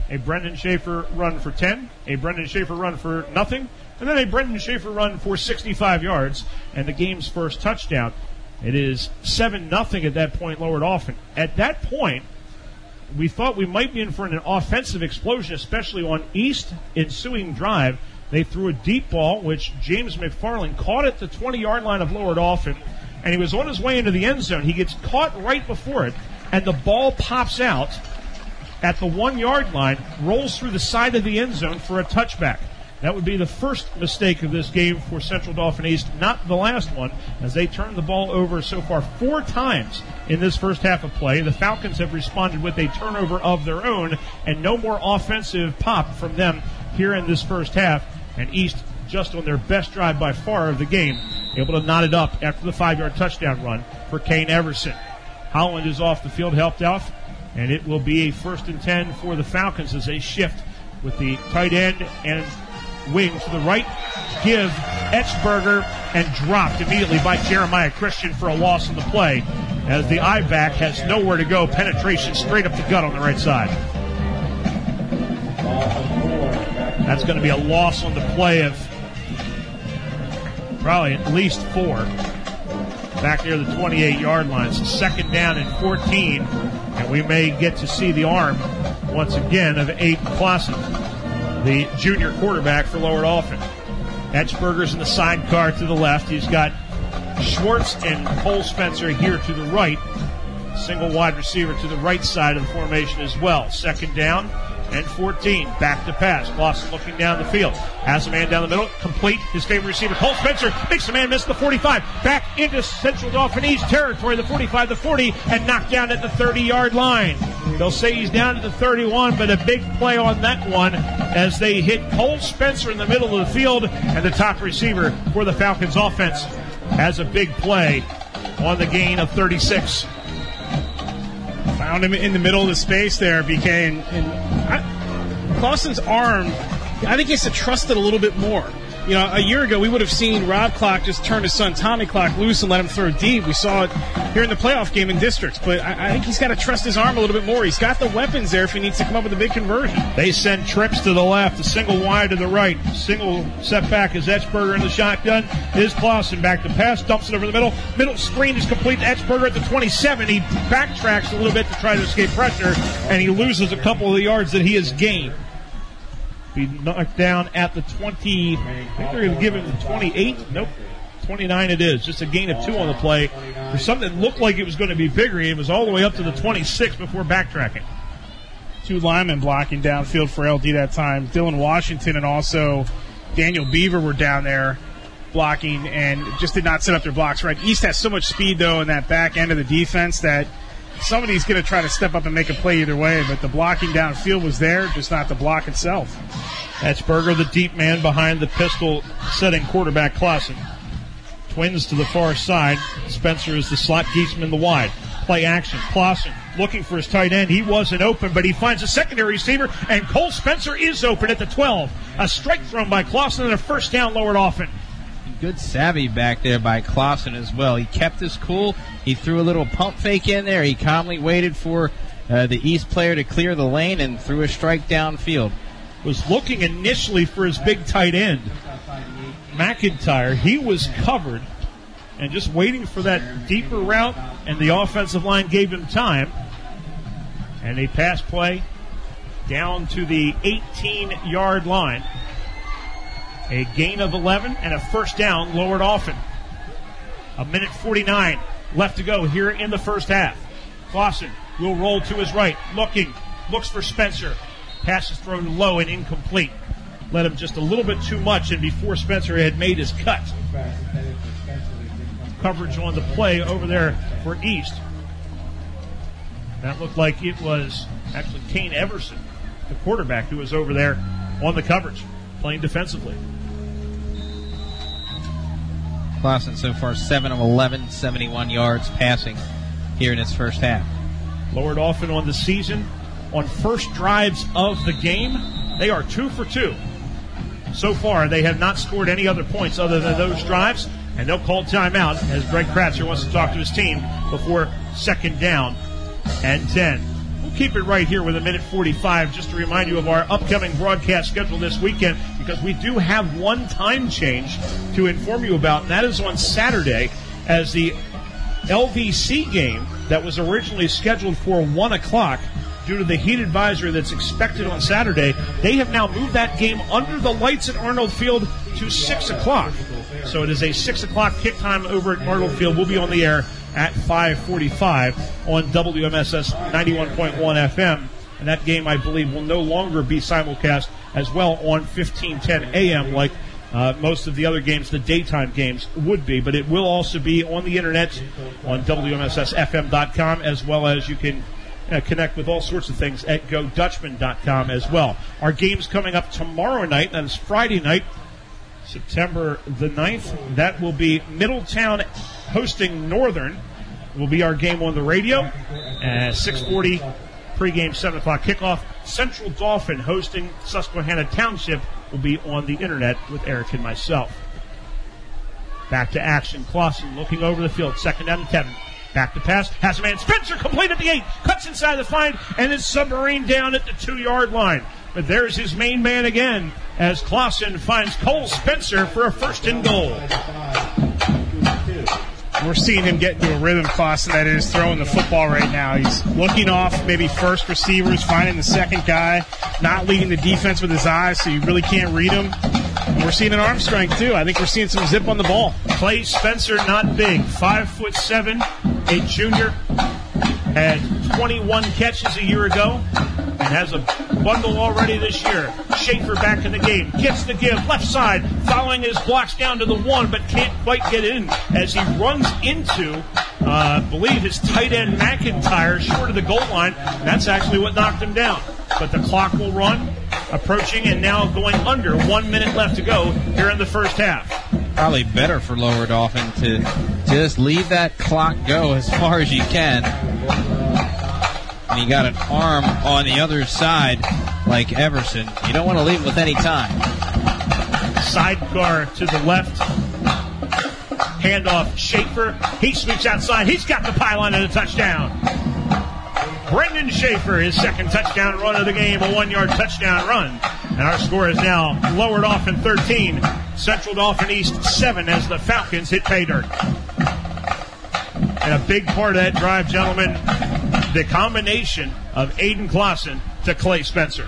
a Brendan Schaefer run for ten, a Brendan Schaefer run for nothing, and then a Brendan Schaefer run for sixty-five yards, and the game's first touchdown. It is seven nothing at that point, Lower Dauphin. At that point, we thought we might be in for an offensive explosion, especially on East ensuing drive. They threw a deep ball, which James McFarland caught at the twenty-yard line of Lower Dauphin, and he was on his way into the end zone. He gets caught right before it, and the ball pops out at the one-yard line, rolls through the side of the end zone for a touchback. That would be the first mistake of this game for Central Dauphin East, not the last one, as they turned the ball over so far four times in this first half of play. The Falcons have responded with a turnover of their own, and no more offensive pop from them here in this first half. And East, just on their best drive by far of the game, able to knot it up after the five-yard touchdown run for Kane Everson. Holland is off the field, helped off, and it will be a first and ten for the Falcons as they shift with the tight end and wing to the right, give Etzberger, and dropped immediately by Jeremiah Christian for a loss in the play as the I-back has nowhere to go. Penetration straight up the gut on the right side. That's going to be a loss on the play of probably at least four. Back near the twenty-eight-yard line. So second down and fourteen, and we may get to see the arm once again of Aiden Clausen, the junior quarterback for Lower Dauphin. Etzberger's in the sidecar to the left. He's got Schwartz and Cole Spencer here to the right. Single wide receiver to the right side of the formation as well. Second down and fourteen. Back to pass. Clausen looking down the field. Has a man down the middle. Complete. His favorite receiver, Cole Spencer, makes the man miss the forty-five. Back into Central Dauphin East territory, the forty-five, the forty, and knocked down at the thirty-yard line. They'll say he's down at the thirty-one, but a big play on that one as they hit Cole Spencer in the middle of the field, and the top receiver for the Falcons offense has a big play on the gain of thirty-six. Found him in the middle of the space there, B K, and, and I, Clausen's arm, I think he has to trust it a little bit more. You know, a year ago we would have seen Rob Clark just turn his son Tommy Clark loose and let him throw deep. We saw it here in the playoff game in districts, but I, I think he's got to trust his arm a little bit more. He's got the weapons there if he needs to come up with a big conversion. They send trips to the left, a single wide to the right. Single setback is Etzberger in the shotgun. Is Clausen back to pass, dumps it over the middle. Middle screen is complete. Etzberger at the twenty-seven. He backtracks a little bit to try to escape pressure, and he loses a couple of the yards that he has gained. Be knocked down at the twenty. I think they're going to give him the twenty-eight. Nope. twenty-nine it is. Just a gain of two on the play. For something that looked like it was going to be bigger, it was all the way up to the twenty-six before backtracking. Two linemen blocking downfield for L D that time. Dylan Washington and also Daniel Beaver were down there blocking and just did not set up their blocks right. East has so much speed, though, in that back end of the defense that somebody's going to try to step up and make a play either way, but the blocking downfield was there, just not the block itself. Etzberger, the deep man behind the pistol-setting quarterback Clausen. Twins to the far side. Spencer is the slot, Giesman the wide. Play action. Clausen looking for his tight end. He wasn't open, but he finds a secondary receiver, and Cole Spencer is open at the twelve. A strike thrown by Clausen and a first down Lower Dauphin. Good savvy back there by Clausen as well. He kept his cool. He threw a little pump fake in there. He calmly waited for uh, the East player to clear the lane and threw a strike downfield. Was looking initially for his big tight end, McIntyre. He was covered and just waiting for that deeper route, and the offensive line gave him time. And a pass play down to the eighteen-yard line. A gain of eleven and a first down, Lower Dauphin. A minute forty-nine left to go here in the first half. Clausen will roll to his right, looking, looks for Spencer. Pass is thrown low and incomplete. Led him just a little bit too much, and before Spencer had made his cut. Coverage on the play over there for East. That looked like it was actually Kane Everson, the quarterback, who was over there on the coverage, playing defensively. Clausen so far seven of eleven, seventy-one yards passing here in his first half. Lower Dauphin on the season. On first drives of the game, they are two for two. So far, they have not scored any other points other than those drives, and they'll call timeout as Greg Kratzer wants to talk to his team before second down and ten. We'll keep it right here with a minute forty-five just to remind you of our upcoming broadcast schedule this weekend, because we do have one time change to inform you about, and that is on Saturday, as the L V C game that was originally scheduled for one o'clock, due to the heat advisory that's expected on Saturday, they have now moved that game under the lights at Arnold Field to six o'clock. So it is a six o'clock kick time over at Arnold Field. We'll be on the air at five forty-five on W M S S ninety-one point one F M. And that game, I believe, will no longer be simulcast as well on fifteen ten A M like uh, most of the other games, the daytime games, would be. But it will also be on the internet on W M S S F M dot com, as well as you can Uh, connect with all sorts of things at go dutchman dot com as well. Our game's coming up tomorrow night. That is Friday night, September the ninth. That will be Middletown hosting Northern. Will be our game on the radio. Uh, six forty pregame, seven o'clock kickoff. Central Dauphin hosting Susquehanna Township will be on the internet with Eric and myself. Back to action. Clausen looking over the field. Second down and ten. Back to pass. Has a man. Spencer complete at the eight. Cuts inside the five and is submarine down at the two-yard line. But there's his main man again as Clausen finds Cole Spencer for a first and goal. We're seeing him get into a rhythm, Clausen, that is throwing the football right now. He's looking off maybe first receivers, finding the second guy, not leading the defense with his eyes, so you really can't read him. And we're seeing an arm strength, too. I think we're seeing some zip on the ball. Clay Spencer, not big. Five foot seven, a junior. Had twenty-one catches a year ago and has a bundle already this year. Schaefer back in the game. Gets the give. Left side. Following his blocks down to the one, but can't quite get in as he runs into, uh, I believe, his tight end McIntyre short of the goal line. That's actually what knocked him down. But the clock will run. Approaching and now going under. One minute left to go here in the first half. Probably better for Lower Dauphin to just leave that clock go as far as you can. And you got an arm on the other side like Everson. You don't want to leave him with any time. Sidecar to the left. Handoff Schaefer. He sweeps outside. He's got the pylon and a touchdown. Brendan Schaefer, his second touchdown run of the game, a one-yard touchdown run. And our score is now Lower Dauphin thirteen, Central Dauphin East seven as the Falcons hit pay dirt. And a big part of that drive, gentlemen, the combination of Aiden Clausen to Clay Spencer.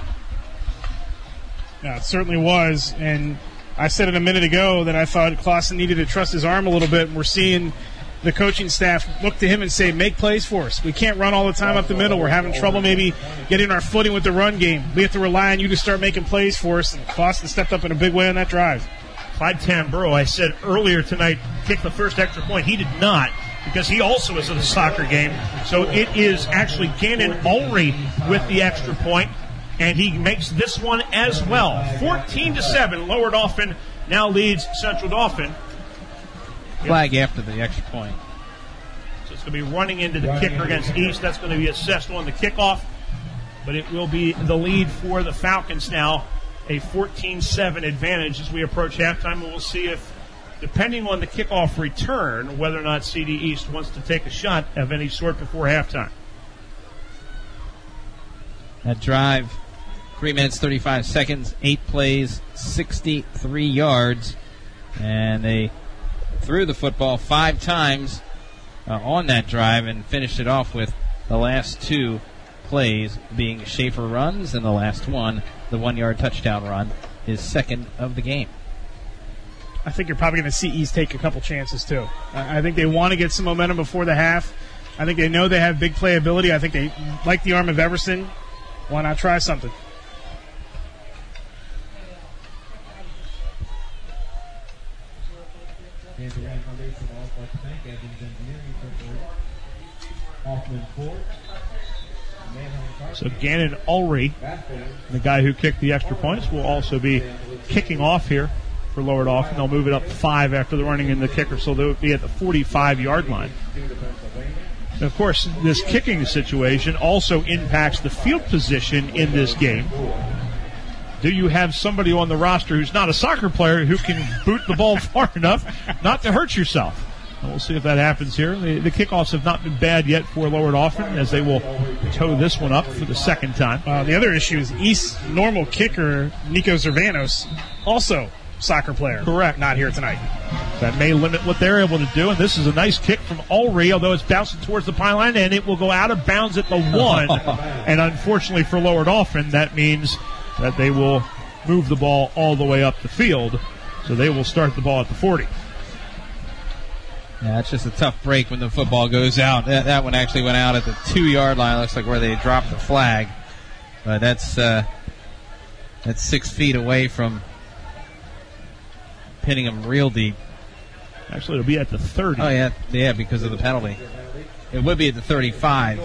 Yeah, it certainly was. And I said it a minute ago that I thought Clausen needed to trust his arm a little bit. And we're seeing the coaching staff look to him and say, make plays for us. We can't run all the time up the middle. We're having trouble maybe getting our footing with the run game. We have to rely on you to start making plays for us. And Clausen stepped up in a big way on that drive. Clyde Tamburo, I said earlier tonight, kicked the first extra point. He did not, because he also is in a soccer game. So it is actually Gannon Ulrey with the extra point, and he makes this one as well. fourteen to seven, Lower Dauphin now leads Central Dauphin. Flag after the extra point. So it's going to be running into the kicker against East. That's going to be assessed on the kickoff. But it will be the lead for the Falcons now. A fourteen seven advantage as we approach halftime. And we'll see if, depending on the kickoff return, whether or not C D East wants to take a shot of any sort before halftime. That drive, three minutes, thirty-five seconds, eight plays, sixty-three yards. And they threw the football five times uh, on that drive and finished it off with the last two plays being Schaefer runs, and the last one, the one-yard touchdown run, is second of the game. I think you're probably going to see East take a couple chances, too. I think they want to get some momentum before the half. I think they know they have big playability. I think they like the arm of Everson. Why not try something? So Gannon Ulrey, the guy who kicked the extra points, will also be kicking off here for Lower Dauphin. They'll move it up to five after the running in the kicker, so they'll be at the forty-five-yard line. And of course, this kicking situation also impacts the field position in this game. Do you have somebody on the roster who's not a soccer player who can boot the ball far enough not to hurt yourself? And we'll see if that happens here. The, the kickoffs have not been bad yet for Lower Dauphin as they will tow this one up for the second time. Uh, the other issue is East normal kicker Nico Zervanos, also soccer player. Correct. Not here tonight. That may limit what they're able to do. And this is a nice kick from Ulrey, although it's bouncing towards the pylon, and it will go out of bounds at the one. And unfortunately for Lower Dauphin, that means that they will move the ball all the way up the field. So they will start the ball at the forty. Yeah, it's just a tough break when the football goes out. That, that one actually went out at the two-yard line. Looks like where they dropped the flag. But that's uh, that's six feet away from pinning him real deep. Actually, it'll be at the thirty. Oh, yeah, yeah, because of the penalty. It would be at the thirty-five.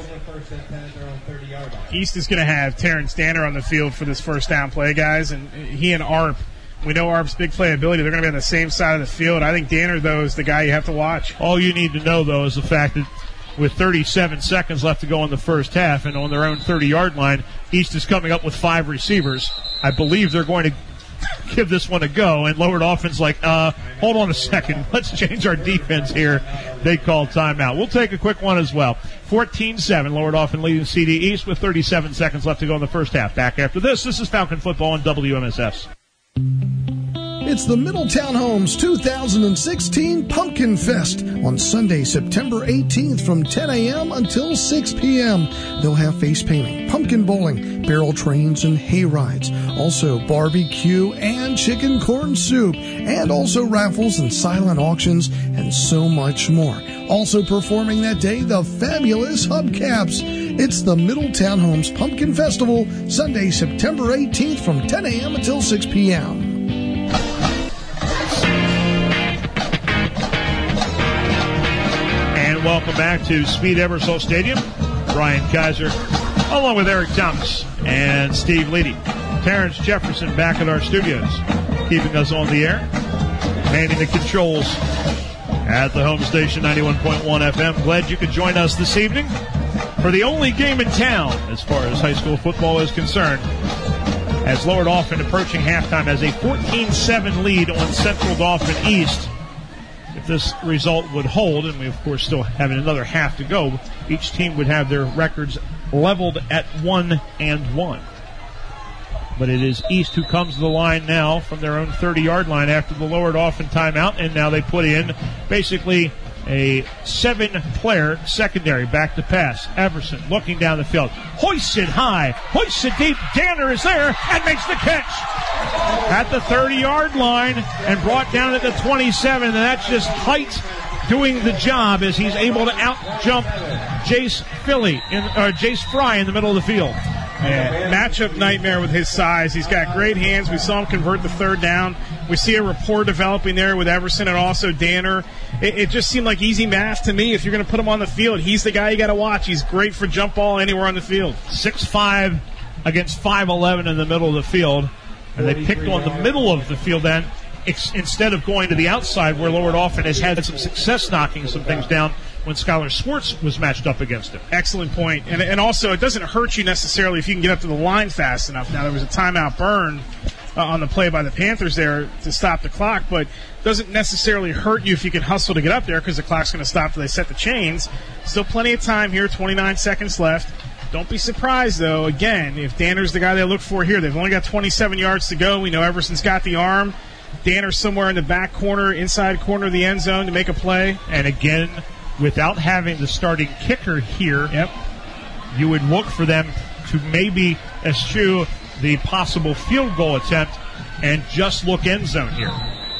East is going to have Terrence Danner on the field for this first down play, guys, and he and Arp, we know Arp's big playability. They're going to be on the same side of the field. I think Danner, though, is the guy you have to watch. All you need to know, though, is the fact that with thirty-seven seconds left to go in the first half and on their own thirty-yard line, East is coming up with five receivers. I believe they're going to give this one a go, and Lower Dauphin's like, uh, hold on a second. Let's change our defense here. They call timeout. We'll take a quick one as well. fourteen seven, Lower Dauphin leading C D East with thirty-seven seconds left to go in the first half. Back after this, this is Falcon Football on W M S S. It's the Middletown Homes two thousand sixteen Pumpkin Fest on Sunday, September eighteenth from ten a.m. until six p.m. They'll have face painting, pumpkin bowling, barrel trains, and hay rides. Also barbecue and chicken corn soup, and also raffles and silent auctions, and so much more. Also performing that day, the fabulous Hubcaps. It's the Middletown Homes Pumpkin Festival, Sunday, September eighteenth from ten a.m. until six p.m. And welcome back to Speed Ebersol Stadium. Brian Kaiser, along with Eric Thomas and Steve Leedy. Terrence Jefferson back at our studios, keeping us on the air, manning the controls at the home station, ninety-one point one F M. Glad you could join us this evening for the only game in town as far as high school football is concerned, as Lower Dauphin approaching halftime has a fourteen seven lead on Central Dauphin East. If this result would hold, and we of course still have another half to go, each team would have their records leveled at one and one. But it is East who comes to the line now from their own thirty-yard line after the Lower Dauphin timeout, and now they put in basically a seven-player secondary back to pass. Everson looking down the field. Hoisted high. Hoisted deep. Danner is there and makes the catch at the thirty-yard line and brought down at the twenty-seven. And that's just height doing the job as he's able to out-jump Jace Philly, in, or Jace Fry in the middle of the field. Yeah, matchup nightmare with his size. He's got great hands. We saw him convert the third down. We see a rapport developing there with Everson and also Danner. It, it just seemed like easy math to me. If you're going to put him on the field, he's the guy you got to watch. He's great for jump ball anywhere on the field. six five against five eleven in the middle of the field. And they picked on the middle of the field then ex- instead of going to the outside where Lower Dauphin has had some success knocking some things down when Skylar Swartz was matched up against him. Excellent point. And, and also, it doesn't hurt you necessarily if you can get up to the line fast enough. Now, there was a timeout burn uh, on the play by the Panthers there to stop the clock, but doesn't necessarily hurt you if you can hustle to get up there because the clock's going to stop till they set the chains. Still plenty of time here, twenty-nine seconds left. Don't be surprised, though, again, if Danner's the guy they look for here. They've only got twenty-seven yards to go. We know Everson's got the arm. Danner's somewhere in the back corner, inside corner of the end zone to make a play. And again, without having the starting kicker here, yep, you would look for them to maybe eschew the possible field goal attempt and just look end zone here.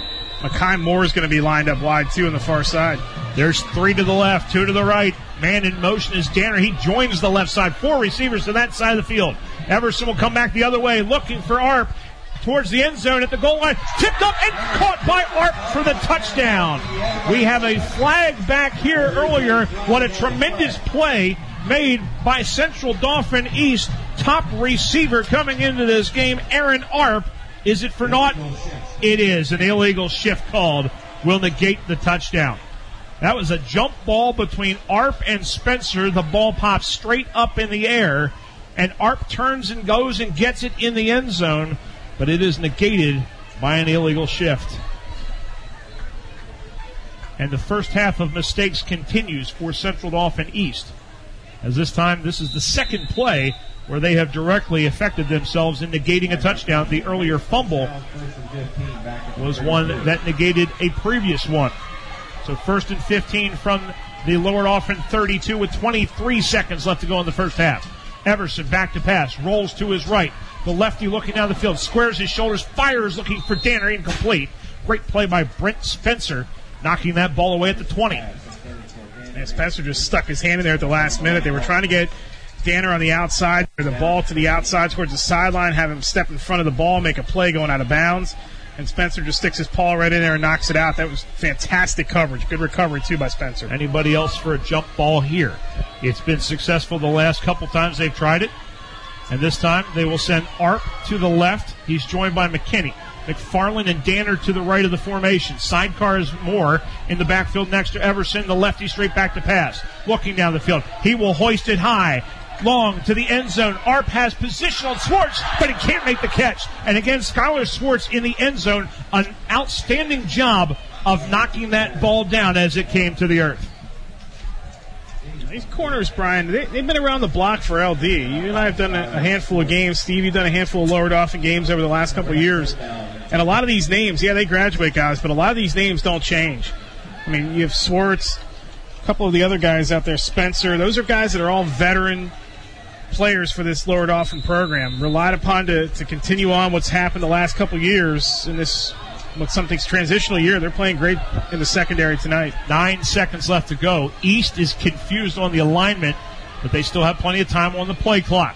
Makai Moore is going to be lined up wide, too, on the far side. There's three to the left, two to the right. Man in motion is Danner. He joins the left side. Four receivers to that side of the field. Everson will come back the other way, looking for Arp towards the end zone at the goal line. Tipped up and caught by Arp for the touchdown. We have a flag back here earlier. What a tremendous play made by Central Dauphin East. Top receiver coming into this game, Aaron Arp. Is it for naught? It is. An illegal shift called. Will negate the touchdown. That was a jump ball between Arp and Spencer. The ball pops straight up in the air, and Arp turns and goes and gets it in the end zone, but it is negated by an illegal shift. And the first half of mistakes continues for Central Dauphin East. As this time, this is the second play where they have directly affected themselves in negating a touchdown. The earlier fumble was one that negated a previous one. So first and fifteen from the Lower Dauphin thirty-two with twenty-three seconds left to go in the first half. Everson back to pass, rolls to his right. The lefty looking down the field, squares his shoulders, fires looking for Danner, incomplete. Great play by Brent Spencer, knocking that ball away at the twenty. And Spencer just stuck his hand in there at the last minute. They were trying to get Danner on the outside, or the ball to the outside towards the sideline, have him step in front of the ball, make a play going out of bounds. And Spencer just sticks his paw right in there and knocks it out. That was fantastic coverage. Good recovery, too, by Spencer. Anybody else for a jump ball here? It's been successful the last couple times they've tried it. And this time they will send Arp to the left. He's joined by McKinney. McFarland and Danner to the right of the formation. Sidecar is Moore in the backfield next to Everson. The lefty straight back to pass. Looking down the field. He will hoist it high. Long to the end zone. Arp has position on Swartz, but he can't make the catch. And again, Skylar Swartz in the end zone. An outstanding job of knocking that ball down as it came to the earth. These corners, Brian, they, they've been around the block for L D. You and I have done a, a handful of games. Steve, you've done a handful of Lower Dauphin games over the last couple of years. And a lot of these names, yeah, they graduate guys, but a lot of these names don't change. I mean, you have Swartz, a couple of the other guys out there, Spencer. Those are guys that are all veteran players for this Lower Dauphin program, relied upon to, to continue on what's happened the last couple of years in this, what's something's transitional year. They're playing great in the secondary tonight. Nine seconds left to go. East is confused on the alignment, but they still have plenty of time on the play clock.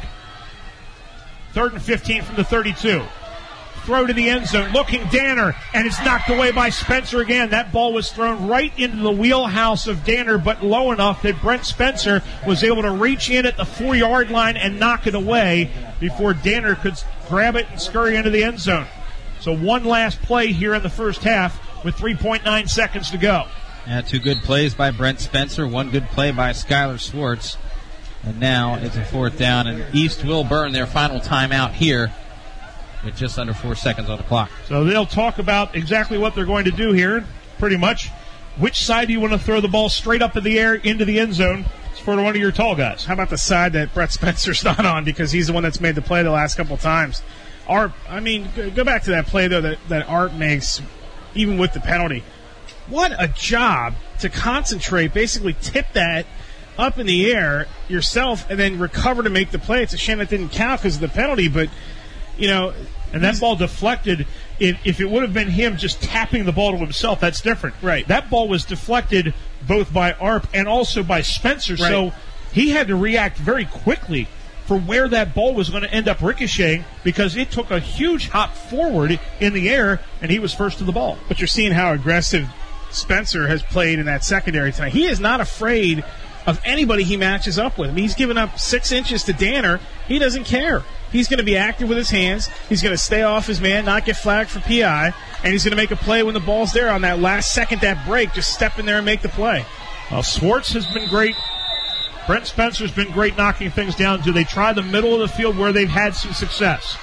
Third and fifteen from the thirty-two. Throw to the end zone, looking Danner, and it's knocked away by Spencer again. That ball was thrown right into the wheelhouse of Danner, but low enough that Brent Spencer was able to reach in at the four-yard line and knock it away before Danner could grab it and scurry into the end zone. So one last play here in the first half with three point nine seconds to go. Yeah, two good plays by Brent Spencer, one good play by Skylar Swartz. And now it's a fourth down, and East will burn their final timeout here with just under four seconds on the clock. So they'll talk about exactly what they're going to do here, pretty much. Which side do you want to throw the ball straight up in the air into the end zone? It's for one of your tall guys. How about the side that Brett Spencer's not on, because he's the one that's made the play the last couple times. Art, I mean, go back to that play, though, that, that Art makes, even with the penalty. What a job to concentrate, basically tip that up in the air yourself and then recover to make the play. It's a shame that didn't count because of the penalty, but, you know. And that ball deflected. If, if it would have been him just tapping the ball to himself, that's different. Right. That ball was deflected both by Arp and also by Spencer, right. So he had to react very quickly for where that ball was going to end up ricocheting, because it took a huge hop forward in the air, and he was first to the ball. But you're seeing how aggressive Spencer has played in that secondary tonight. He is not afraid of anybody he matches up with. I mean, he's given up six inches to Danner. He doesn't care. He's going to be active with his hands. He's going to stay off his man, not get flagged for P I, and he's going to make a play when the ball's there on that last second, that break. Just step in there and make the play. Well, Swartz has been great. Brent Spencer's been great knocking things down. Do they try the middle of the field where they've had some success?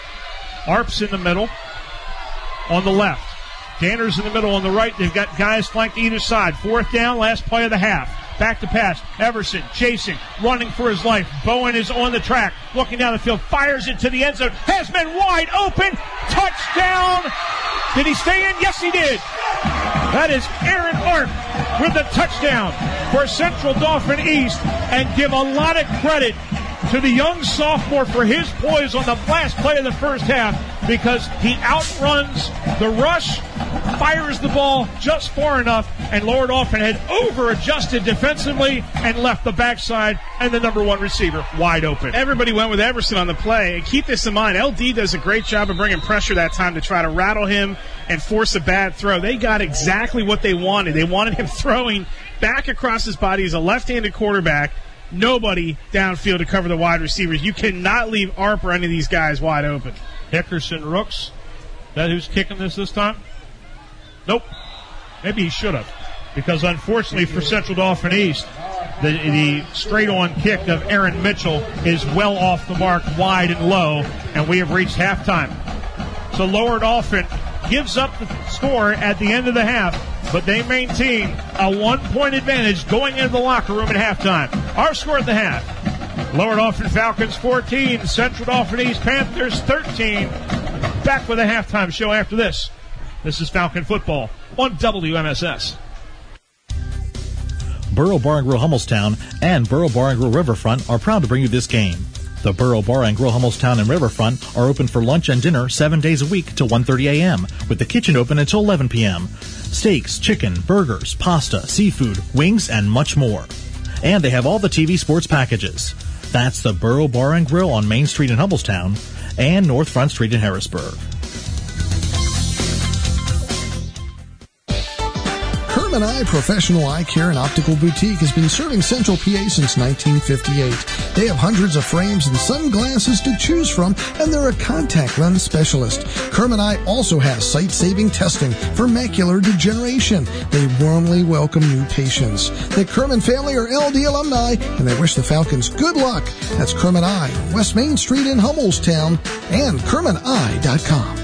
Arp's in the middle. On the left. Danner's in the middle on the right. They've got guys flanked either side. Fourth down, last play of the half. Back to pass. Everson chasing, running for his life. Bowen is on the track, looking down the field, fires it to the end zone. Has been wide open. Touchdown. Did he stay in? Yes, he did. That is Aaron Arp with the touchdown for Central Dauphin East, and give a lot of credit to the young sophomore for his poise on the last play of the first half, because he outruns the rush, fires the ball just far enough, and Lower Dauphin had over-adjusted defensively and left the backside and the number one receiver wide open. Everybody went with Everson on the play, and keep this in mind, L D does a great job of bringing pressure that time to try to rattle him and force a bad throw. They got exactly what they wanted. They wanted him throwing back across his body. He's a left-handed quarterback. Nobody downfield to cover the wide receivers. You cannot leave Arp or any of these guys wide open. Hickerson Rooks. That who's kicking this this time? Nope. Maybe he should have. Because unfortunately for Central Dauphin East, the, the straight-on kick of Aaron Mitchell is well off the mark, wide and low, and we have reached halftime. So Lower Dauphin gives up the score at the end of the half, but they maintain a one-point advantage going into the locker room at halftime. Our score at the half: Lower Dauphin Falcons fourteen, Central Dauphin East Panthers thirteen. Back with a halftime show after this. This is Falcon Football on W M S S. Borough Bar and Grill Hummelstown and Borough Bar and Grill Riverfront are proud to bring you this game. The Borough Bar and Grill Hummelstown and Riverfront are open for lunch and dinner seven days a week till one thirty a.m., with the kitchen open until eleven p.m. Steaks, chicken, burgers, pasta, seafood, wings, and much more. And they have all the T V sports packages. That's the Borough Bar and Grill on Main Street in Hummelstown and North Front Street in Harrisburg. Herman Eye Professional Eye Care and Optical Boutique has been serving Central P A since nineteen fifty-eight. They have hundreds of frames and sunglasses to choose from, and they're a contact lens specialist. Kerman Eye also has sight-saving testing for macular degeneration. They warmly welcome new patients. The Kerman family are L D alumni, and they wish the Falcons good luck. That's Kerman Eye, West Main Street in Hummelstown, and kerman eye dot com.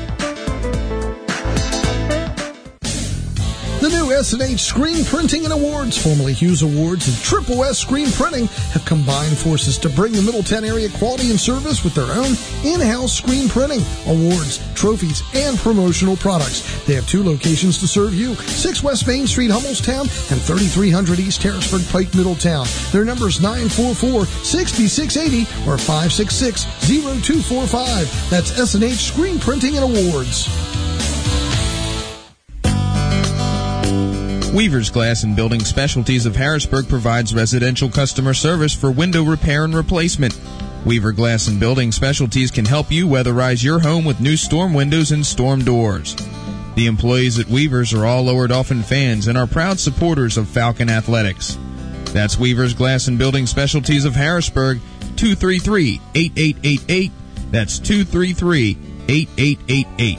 The new S and H Screen Printing and Awards, formerly Hughes Awards and Triple S Screen Printing, have combined forces to bring the Middletown area quality and service with their own in-house screen printing, awards, trophies, and promotional products. They have two locations to serve you, six West Main Street, Hummelstown, and thirty-three hundred East Harrisburg Pike, Middletown. Their number is nine four four, six six eight zero or five six six, zero two four five. That's S and H Screen Printing and Awards. Weaver's Glass and Building Specialties of Harrisburg provides residential customer service for window repair and replacement. Weaver Glass and Building Specialties can help you weatherize your home with new storm windows and storm doors. The employees at Weaver's are all Lower Dauphin fans and are proud supporters of Falcon Athletics. That's Weaver's Glass and Building Specialties of Harrisburg, two three three, eight eight eight eight. That's two three three, eight eight eight eight.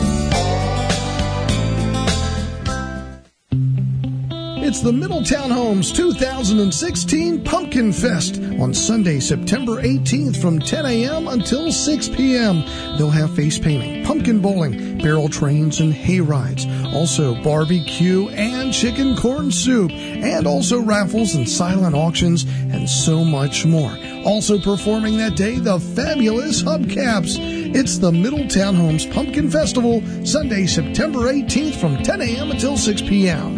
It's the Middletown Homes two thousand sixteen Pumpkin Fest on Sunday, September eighteenth from ten a.m. until six p.m. They'll have face painting, pumpkin bowling, barrel trains, and hay rides. Also barbecue and chicken corn soup, and also raffles and silent auctions, and so much more. Also performing that day, the fabulous Hubcaps. It's the Middletown Homes Pumpkin Festival, Sunday, September eighteenth from ten a.m. until six p.m.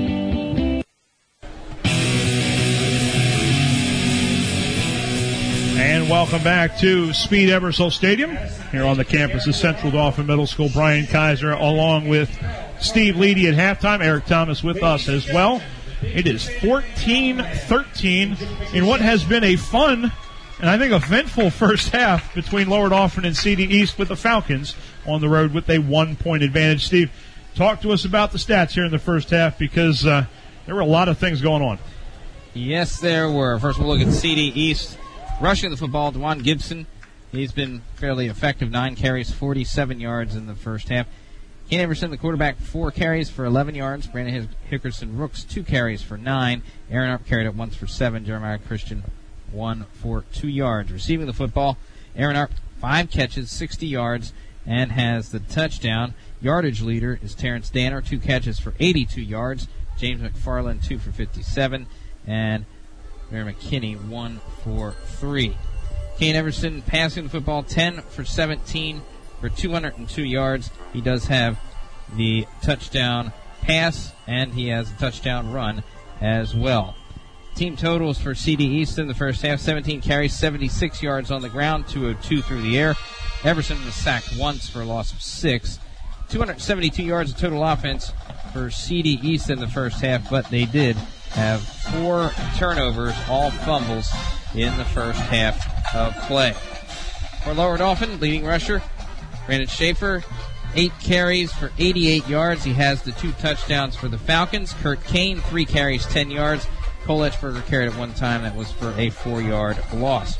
And welcome back to Speed Ebersol Stadium here on the campus of Central Dauphin Middle School. Brian Kaiser along with Steve Leedy at halftime. Eric Thomas with us as well. It is fourteen thirteen in what has been a fun and I think eventful first half between Lower Dauphin and C D East, with the Falcons on the road with a one-point advantage. Steve, talk to us about the stats here in the first half, because uh, there were a lot of things going on. Yes, there were. First, we'll look at C D East. Rushing the football, DeJuan Gibson. He's been fairly effective. Nine carries, forty-seven yards in the first half. Kane Everson, the quarterback, four carries for eleven yards. Brandon Hickerson Rooks, two carries for nine. Aaron Arp carried it once for seven. Jeremiah Christian, one for two yards. Receiving the football, Aaron Arp, five catches, sixty yards, and has the touchdown. Yardage leader is Terrence Danner, two catches for eighty-two yards. James McFarland, two for fifty-seven. And Mary McKinney, one for three. Kane Everson passing the football, ten for seventeen for two hundred two yards. He does have the touchdown pass, and he has a touchdown run as well. Team totals for C D East in the first half: seventeen carries, seventy-six yards on the ground, two oh two through the air. Everson was sacked once for a loss of six. two hundred seventy-two yards of total offense for C D East in the first half, but they did have four turnovers, all fumbles, in the first half of play. For Lower Dauphin, leading rusher, Brandon Schaefer, eight carries for eighty-eight yards. He has the two touchdowns for the Falcons. Kurt Kane, three carries, ten yards. Cole Etchberger carried at one time. That was for a four-yard loss.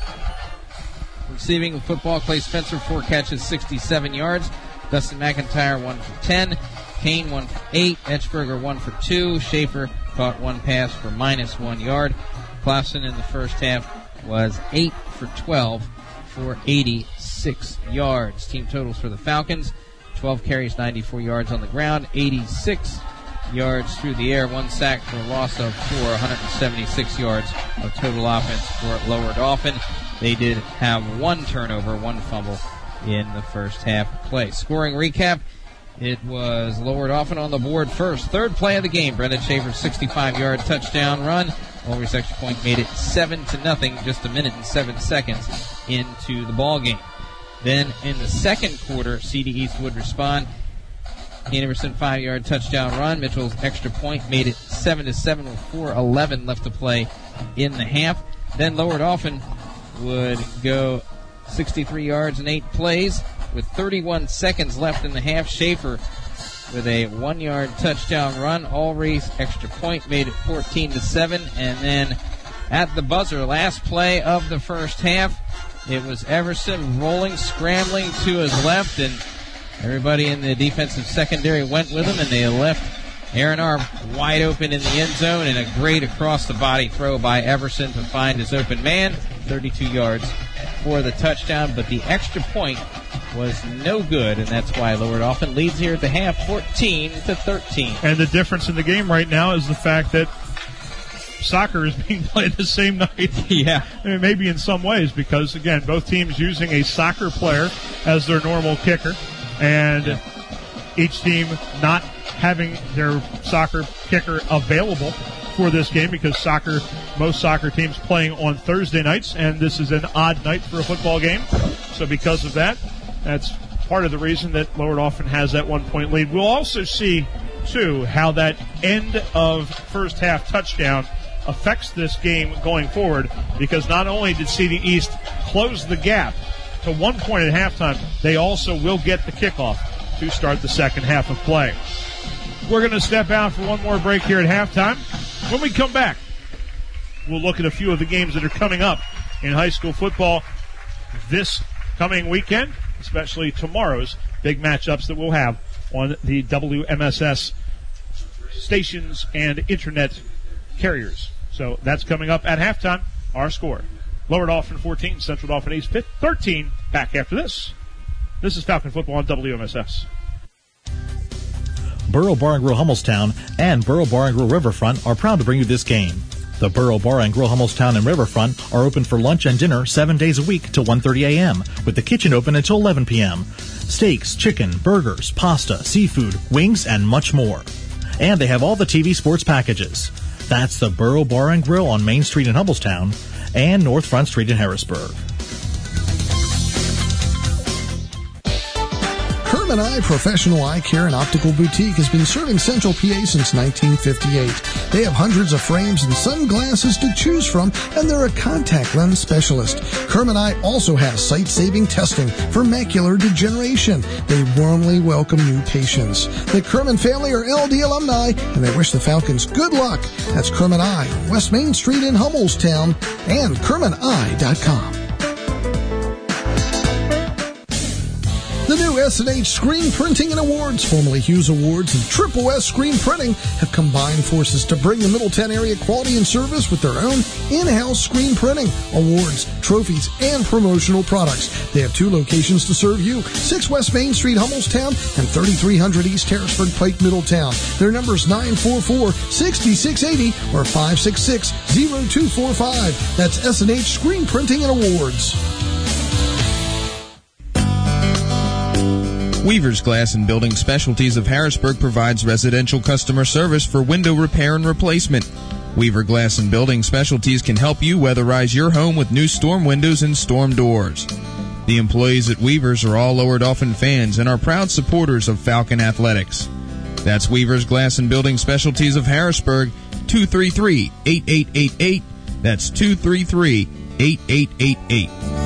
Receiving the football, Clay Spencer, four catches, sixty-seven yards. Dustin McIntyre, one for ten. Kane, one for eight. Etchberger, one for two. Schaefer caught one pass for minus one yard. Clausen in the first half was eight for twelve for eighty-six yards. Team totals for the Falcons: twelve carries, ninety-four yards on the ground, eighty-six yards through the air, one sack for a loss of four, one hundred seventy-six yards of total offense for Lower Dauphin. They did have one turnover, one fumble in the first half of play. Scoring recap, it was Lower Dauphin on the board first. Third play of the game, Brendan Schaefer's sixty-five-yard touchdown run. Ulrich's extra point made it seven to nothing, just a minute and seven seconds into the ball game. Then in the second quarter, C D East would respond. Ian Everson five-yard touchdown run. Mitchell's extra point made it seven to seven with four eleven left to play in the half. Then Lower Dauphin would go sixty-three yards and eight plays with thirty-one seconds left in the half. Schaefer with a one-yard touchdown run. Ulrich's extra point made it fourteen to seven. And then at the buzzer, last play of the first half, it was Everson rolling, scrambling to his left, and everybody in the defensive secondary went with him, and they left Aaron Arm wide open in the end zone, and a great across-the-body throw by Everson to find his open man, thirty-two yards for the touchdown, but the extra point was no good, and that's why Lower Dauphin leads here at the half, fourteen to thirteen. And the difference in the game right now is the fact that soccer is being played the same night. Yeah. I mean, maybe in some ways, because, again, both teams using a soccer player as their normal kicker, and yeah. each team not having their soccer kicker available for this game, because soccer, most soccer teams playing on Thursday nights, and this is an odd night for a football game. So because of that, that's part of the reason that Lower Dauphin has that one-point lead. We'll also see, too, how that end of first half touchdown affects this game going forward, because not only did C D East close the gap to one point at halftime, they also will get the kickoff to start the second half of play. We're going to step out for one more break here at halftime. When we come back, we'll look at a few of the games that are coming up in high school football this coming weekend, especially tomorrow's big matchups that we'll have on the W M S S stations and internet carriers. So that's coming up at halftime. Our score: Lower Dauphin fourteen, Central Dauphin East thirteen. Back after this. This is Falcon Football on W M S S. Borough Bar and Grill Hummelstown and Borough Bar and Grill Riverfront are proud to bring you this game. The Borough Bar and Grill Hummelstown and Riverfront are open for lunch and dinner seven days a week till one thirty a.m., with the kitchen open until eleven p.m. Steaks, chicken, burgers, pasta, seafood, wings, and much more. And they have all the T V sports packages. That's the Borough Bar and Grill on Main Street in Hummelstown and North Front Street in Harrisburg. Kerman Eye Professional Eye Care and Optical Boutique has been serving Central P A since nineteen fifty-eight. They have hundreds of frames and sunglasses to choose from, and they're a contact lens specialist. Kerman Eye also has sight-saving testing for macular degeneration. They warmly welcome new patients. The Kerman family are L D alumni, and they wish the Falcons good luck. That's Kerman Eye, West Main Street in Hummelstown, and kerman eye dot com. The new S and H Screen Printing and Awards, formerly Hughes Awards and Triple S Screen Printing, have combined forces to bring the Middletown area quality and service with their own in-house screen printing, awards, trophies, and promotional products. They have two locations to serve you, six West Main Street, Hummelstown, and thirty-three hundred East Harrisburg Pike, Middletown. Their number is nine four four, six six eight zero or five six six, zero two four five. That's S and H Screen Printing and Awards. Weaver's Glass and Building Specialties of Harrisburg provides residential customer service for window repair and replacement. Weaver Glass and Building Specialties can help you weatherize your home with new storm windows and storm doors. The employees at Weaver's are all Lower Dauphin fans and are proud supporters of Falcon Athletics. That's Weaver's Glass and Building Specialties of Harrisburg, two three three, eight eight eight eight. That's two three three, eight eight eight eight.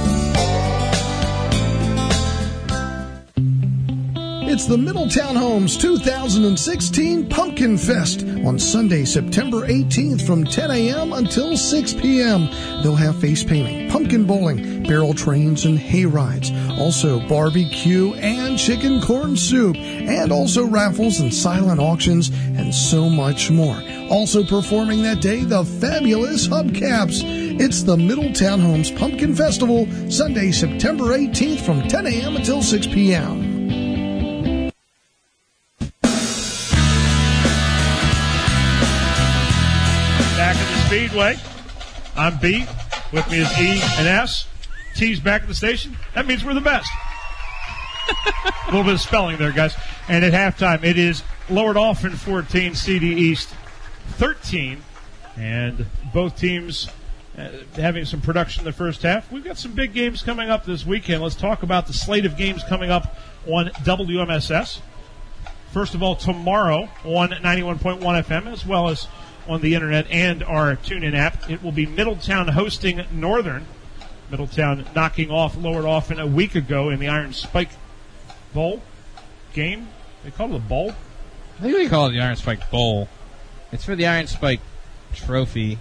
It's the Middletown Homes two thousand sixteen Pumpkin Fest on Sunday, September eighteenth from ten a.m. until six p.m. They'll have face painting, pumpkin bowling, barrel trains, and hay rides. Also barbecue and chicken corn soup, and also raffles and silent auctions, and so much more. Also performing that day, the fabulous Hubcaps. It's the Middletown Homes Pumpkin Festival, Sunday, September eighteenth from ten a.m. until six p.m. back at the Speedway. I'm B. With me is E and S. T's back at the station. That means we're the best. A little bit of spelling there, guys. And at halftime, it is Lower Dauphin fourteen, C D East thirteen. And both teams uh, having some production in the first half. We've got some big games coming up this weekend. Let's talk about the slate of games coming up on W M S S. First of all, tomorrow on ninety-one point one F M, as well as on the internet and our TuneIn app, it will be Middletown hosting Northern. Middletown knocking off Lower Dauphin a week ago in the Iron Spike Bowl game. They call it a bowl? I think they call it the Iron Spike Bowl. It's for the Iron Spike Trophy.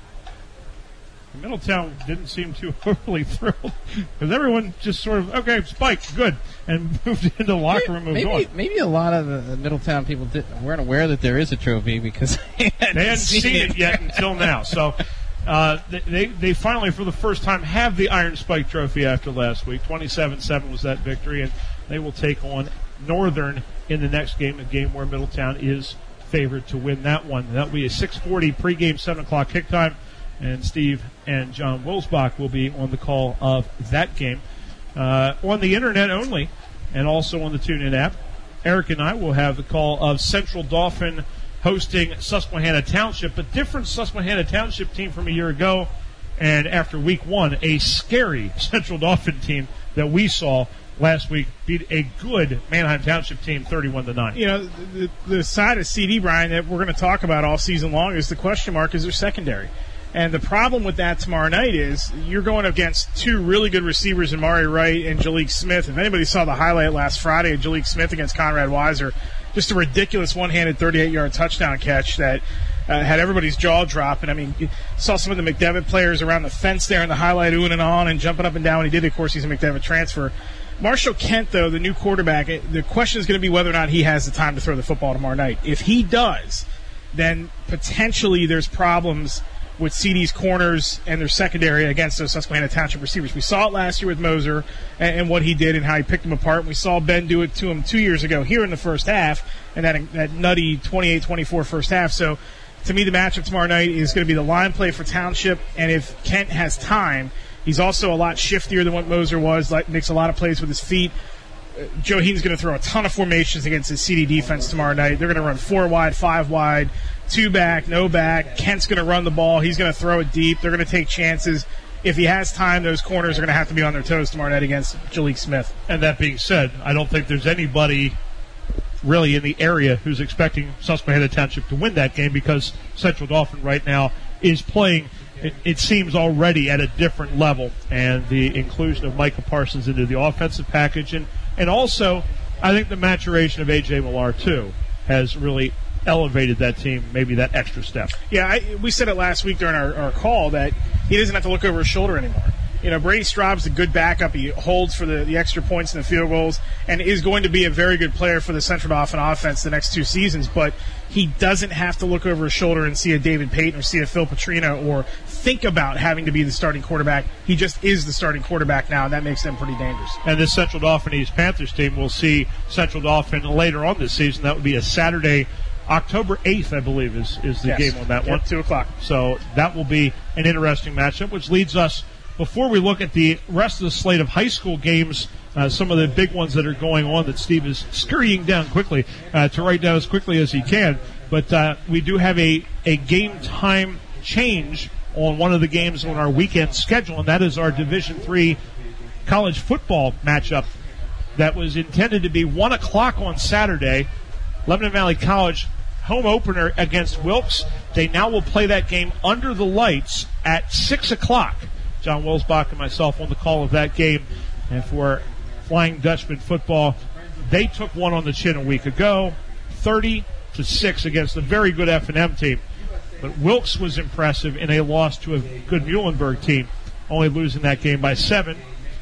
Middletown didn't seem too overly thrilled because everyone just sort of, okay, Spike, good, and moved into the locker room and moved maybe, on. Maybe a lot of the Middletown people did, weren't aware that there is a trophy because they hadn't, they hadn't seen, seen it, it yet until now. So uh, they, they finally, for the first time, have the Iron Spike Trophy after last week. twenty-seven seven was that victory, and they will take on Northern in the next game, a game where Middletown is favored to win that one. That will be a six forty pregame, seven o'clock kick time. And Steve and John Wilsbach will be on the call of that game. Uh, on the internet only, and also on the TuneIn app, Eric and I will have the call of Central Dauphin hosting Susquehanna Township, a different Susquehanna Township team from a year ago. And after week one, a scary Central Dauphin team that we saw last week beat a good Manheim Township team thirty-one to nine. You know, the, the side of C D, Brian, that we're going to talk about all season long is the question mark is their secondary. And the problem with that tomorrow night is you're going against two really good receivers in Mari Wright and Jalik Smith. If anybody saw the highlight last Friday of Jalik Smith against Conrad Weiser, just a ridiculous one-handed thirty-eight-yard touchdown catch that uh, had everybody's jaw dropping. I mean, you saw some of the McDevitt players around the fence there in the highlight oohing and on and jumping up and down when he did. Of course, he's a McDevitt transfer. Marshall Kent, though, the new quarterback, the question is going to be whether or not he has the time to throw the football tomorrow night. If he does, then potentially there's problems with C D's corners and their secondary against those Susquehanna Township receivers. We saw it last year with Moser and, and what he did and how he picked them apart. And we saw Ben do it to him two years ago here in the first half, and that, that nutty twenty-eight twenty-four first half. So, to me, the matchup tomorrow night is going to be the line play for Township, and if Kent has time, he's also a lot shiftier than what Moser was, like, makes a lot of plays with his feet. Uh, Joe Heaton's going to throw a ton of formations against his C D defense tomorrow night. They're going to run four wide, five wide, two back, no back. Kent's going to run the ball. He's going to throw it deep. They're going to take chances. If he has time, those corners are going to have to be on their toes tomorrow night against Jalik Smith. And that being said, I don't think there's anybody really in the area who's expecting Susquehanna Township to win that game because Central Dauphin right now is playing, it, it seems, already at a different level. And the inclusion of Micah Parsons into the offensive package and, and also I think the maturation of A J Millar, too, has really elevated that team, maybe that extra step. Yeah, I, we said it last week during our, our call that he doesn't have to look over his shoulder anymore. You know, Brady Straub's a good backup. He holds for the, the extra points and the field goals and is going to be a very good player for the Central Dauphin offense the next two seasons, but he doesn't have to look over his shoulder and see a David Payton or see a Phil Petrino or think about having to be the starting quarterback. He just is the starting quarterback now, and that makes them pretty dangerous. And this Central Dauphin East Panthers team will see Central Dauphin later on this season. That would be a Saturday, October eighth, I believe, is, is the yes. game on that yep, one. two o'clock. So that will be an interesting matchup, which leads us, before we look at the rest of the slate of high school games, uh, some of the big ones that are going on that Steve is scurrying down quickly uh, to write down as quickly as he can. But uh, we do have a, a game time change on one of the games on our weekend schedule, and that is our Division three college football matchup that was intended to be one o'clock on Saturday. Lebanon Valley College home opener against Wilkes. They now will play that game under the lights at six o'clock. John Wilsbach and myself on the call of that game. And for Flying Dutchman football, they took one on the chin a week ago, thirty to six against a very good F and M team. But Wilkes was impressive in a loss to a good Muhlenberg team, only losing that game by seven.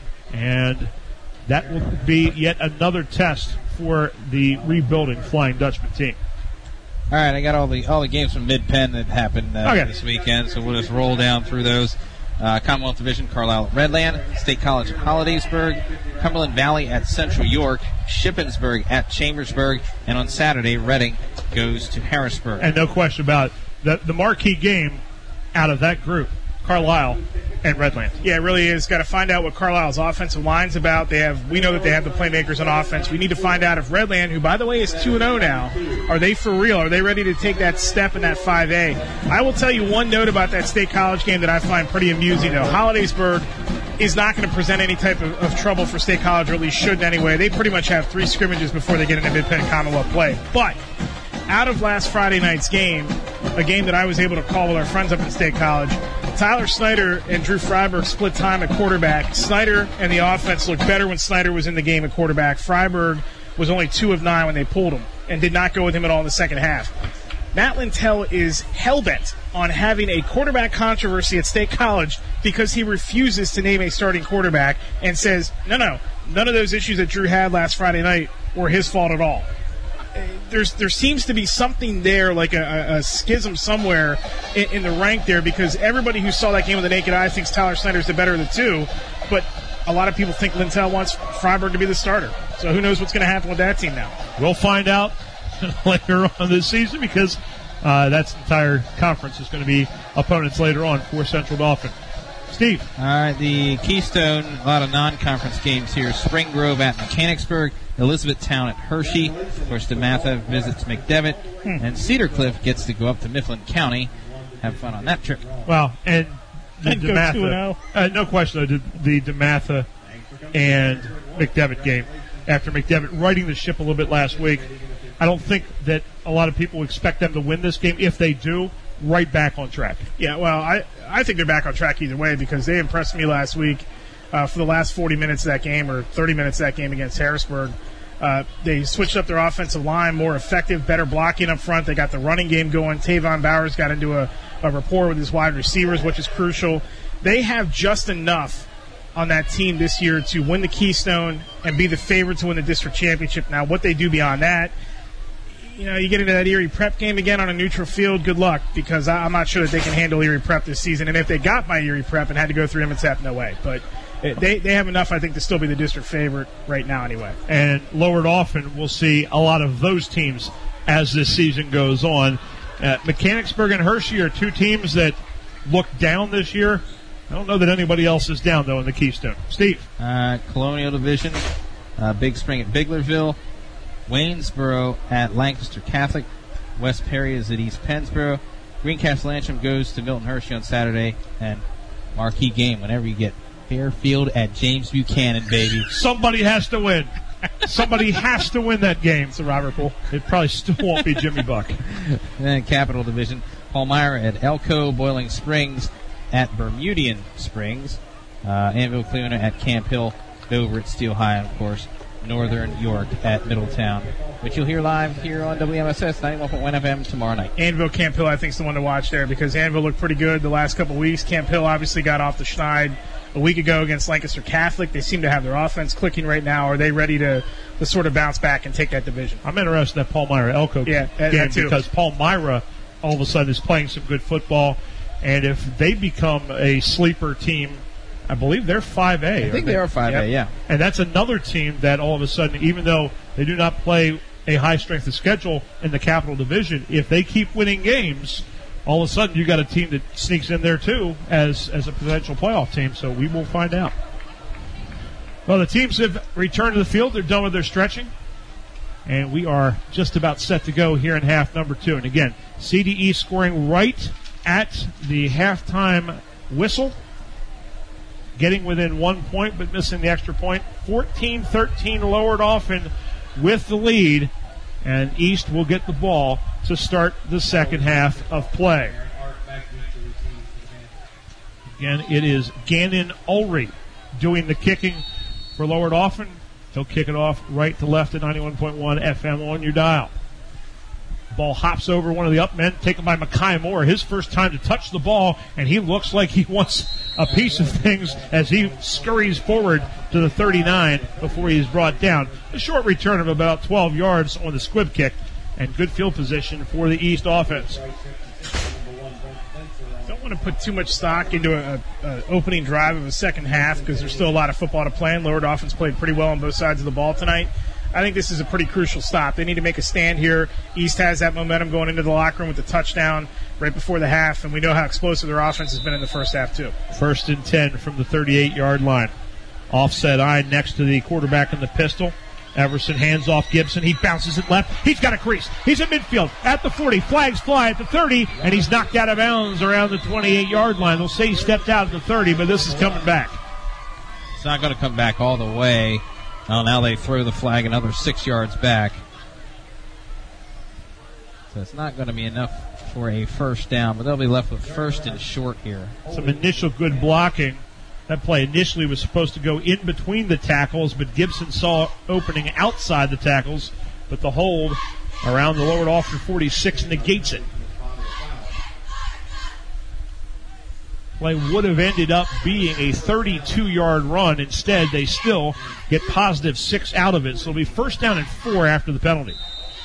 And that will be yet another test for the rebuilding Flying Dutchman team. All right, I got all the all the games from Mid-Penn that happened uh, okay. this weekend, so we'll just roll down through those. Uh, Commonwealth Division, Carlisle at Redland, State College at Hollidaysburg, Cumberland Valley at Central York, Shippensburg at Chambersburg, and on Saturday, Reading goes to Harrisburg. And no question about it, the, the marquee game out of that group, Carlisle and Redland. Yeah, it really is. Got to find out what Carlisle's offensive line's about. They have, we know that they have the playmakers on offense. We need to find out if Redland, who by the way is two and oh now, are they for real? Are they ready to take that step in that five A? I will tell you one note about that State College game that I find pretty amusing, though. Hollidaysburg is not going to present any type of, of trouble for State College, or at least shouldn't anyway. They pretty much have three scrimmages before they get into Mid-Penn Commonwealth play. But out of last Friday night's game, a game that I was able to call with our friends up at State College, Tyler Snyder and Drew Freiberg split time at quarterback. Snyder and the offense looked better when Snyder was in the game at quarterback. Freiberg was only two of nine when they pulled him and did not go with him at all in the second half. Matt Lintel is hell-bent on having a quarterback controversy at State College because he refuses to name a starting quarterback and says, no, no, none of those issues that Drew had last Friday night were his fault at all. There's there seems to be something there, like a, a schism somewhere in, in the rank there, because everybody who saw that game with the naked eye thinks Tyler Snyder's the better of the two, but a lot of people think Lintel wants Freiberg to be the starter. So who knows what's going to happen with that team now? We'll find out later on this season, because uh, that's the entire conference is going to be opponents later on for Central Dauphin. Steve. All right, the Keystone, a lot of non-conference games here. Spring Grove at Mechanicsburg, Elizabethtown at Hershey. Of course, DeMatha visits McDevitt, hmm. and Cedar Cliff gets to go up to Mifflin County. Have fun on that trip. Well, and the I'd DeMatha, go two and oh. uh, no question, though, the DeMatha and McDevitt game. After McDevitt righting the ship a little bit last week, I don't think that a lot of people expect them to win this game. If they do, right back on track. Yeah, well, I, I think they're back on track either way, because they impressed me last week uh, for the last forty minutes of that game, or thirty minutes of that game against Harrisburg. Uh, they switched up their offensive line, more effective, better blocking up front. They got the running game going. Tavon Bowers got into a, a rapport with his wide receivers, which is crucial. They have just enough on that team this year to win the Keystone and be the favorite to win the district championship. Now, what they do beyond that, you know, you get into that Erie Prep game again on a neutral field, good luck, because I'm not sure that they can handle Erie Prep this season. And if they got by Erie Prep and had to go through M S F, no way. But they they have enough, I think, to still be the district favorite right now anyway. And Lower Dauphin will see a lot of those teams as this season goes on. Uh, Mechanicsburg and Hershey are two teams that look down this year. I don't know that anybody else is down, though, in the Keystone. Steve. Uh, Colonial Division, uh, Big Spring at Biglerville. Waynesboro at Lancaster Catholic. West Perry is at East Pennsboro. Greencastle Antrim goes to Milton Hershey on Saturday. And marquee game whenever you get Fairfield at James Buchanan, baby. Somebody has to win. Somebody has to win that game. It's a Robert Poole. It probably still won't be Jimmy Buck. And then Capital Division, Palmyra at Elko. Boiling Springs at Bermudian Springs. Uh, Annville Cleona at Camp Hill. Dover at Steel High, and of course, Northern York at Middletown, which you'll hear live here on W M S S ninety-one point one F M tomorrow night. Annville Camp Hill, I think, is the one to watch there, because Annville looked pretty good the last couple of weeks. Camp Hill obviously got off the schneid a week ago against Lancaster Catholic. They seem to have their offense clicking right now. Are they ready to, to sort of bounce back and take that division? I'm interested in that Palmyra Elko yeah, that, game that too. because Palmyra all of a sudden is playing some good football, and if they become a sleeper team, I believe they're five A. I think they? they are five A, yep. yeah. And that's another team that all of a sudden, even though they do not play a high-strength of schedule in the Capital Division, if they keep winning games, all of a sudden you got a team that sneaks in there too as, as a potential playoff team. So we will find out. Well, the teams have returned to the field. They're done with their stretching. And we are just about set to go here in half number two. And again, C D E scoring right at the halftime whistle. Getting within one point, but missing the extra point. fourteen thirteen Lower Dauphin with the lead, and East will get the ball to start the second half of play. Again, it is Gannon Ulrey doing the kicking for Lower Dauphin. He'll kick it off right to left at ninety-one point one F M on your dial. Ball hops over one of the up men, taken by Makai Moore. His first time to touch the ball, and he looks like he wants a piece of things as he scurries forward to the thirty-nine before he is brought down. A short return of about twelve yards on the squib kick, and good field position for the East offense. Don't want to put too much stock into an opening drive of a second half, because there's still a lot of football to play, and Lower Dauphin's played pretty well on both sides of the ball tonight. I think this is a pretty crucial stop. They need to make a stand here. East has that momentum going into the locker room with the touchdown right before the half, and we know how explosive their offense has been in the first half, too. First and ten from the thirty-eight-yard line. Offset eye next to the quarterback in the pistol. Everson hands off Gibson. He bounces it left. He's got a crease. He's at midfield at the forty. Flags fly at the thirty, and he's knocked out of bounds around the twenty-eight-yard line. They'll say he stepped out at the thirty, but this is coming back. It's not going to come back all the way. Well, now they throw the flag another six yards back. So it's not going to be enough for a first down, but they'll be left with first and short here. Some initial good blocking. That play initially was supposed to go in between the tackles, but Gibson saw opening outside the tackles, but the hold around the lowered off for forty-six negates it. Play would have ended up being a thirty-two-yard run. Instead, they still get positive six out of it, so it'll be first down and four after the penalty.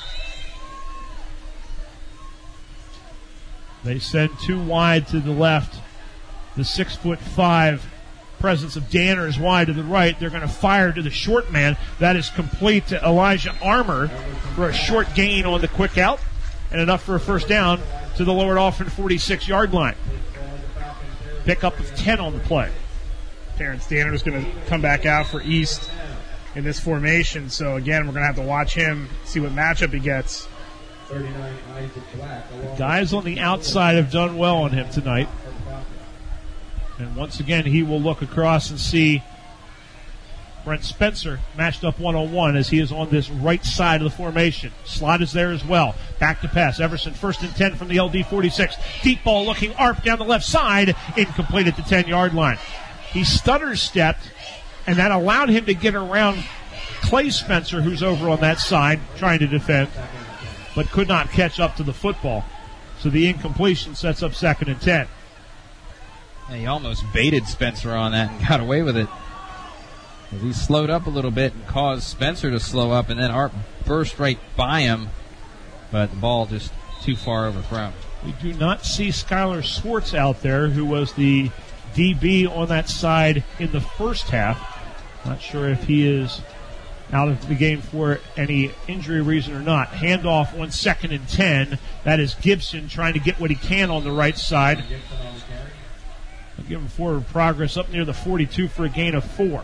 They send two wide to the left. The six-foot-five presence of Danner is wide to the right. They're going to fire to the short man. That is complete to Elijah Armour for a short gain on the quick out and enough for a first down to the lowered off and forty-six-yard line. Pickup of ten on the play. Terrence Danner is going to come back out for East in this formation. So, again, we're going to have to watch him, see what matchup he gets. The guys on the outside have done well on him tonight. And once again, he will look across and see Brent Spencer matched up one-on-one as he is on this right side of the formation. Slot is there as well. Back to pass. Everson first and ten from the L D forty-six. Deep ball looking arp down the left side. Incomplete at the ten-yard line. He stutter stepped, and that allowed him to get around Clay Spencer, who's over on that side trying to defend, but could not catch up to the football. So the incompletion sets up second and ten. Yeah, he almost baited Spencer on that and got away with it. He slowed up a little bit and caused Spencer to slow up, and then Art burst right by him, but the ball just too far overthrown. We do not see Skylar Swartz out there, who was the D B on that side in the first half. Not sure if he is out of the game for any injury reason or not. Handoff on second and ten. That is Gibson trying to get what he can on the right side. I'll give him forward progress up near the forty-two for a gain of four.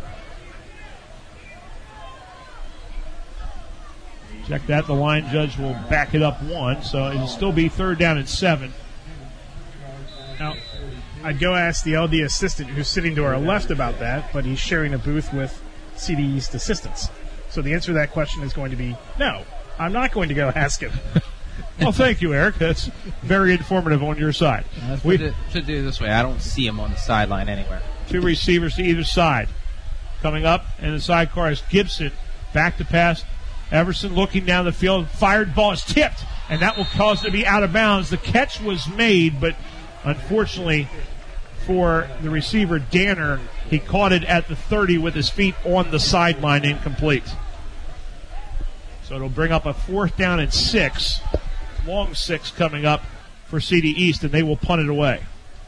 Check that. The line judge will back it up one, so it'll still be third down and seven. Now, I'd go ask the L D assistant who's sitting to our left about that, but he's sharing a booth with C D East assistants. So the answer to that question is going to be no. I'm not going to go ask him. Well, thank you, Eric. That's very informative on your side. Let's we should do, do it this way. I don't see him on the sideline anywhere. Two receivers to either side. Coming up, and the sidecar is Gibson. Back to pass. Everson looking down the field. Fired ball is tipped, and that will cause it to be out of bounds. The catch was made, but unfortunately for the receiver, Danner, he caught it at the thirty with his feet on the sideline, incomplete. So it'll bring up a fourth down and six. Long six coming up for C D East, and they will punt it away.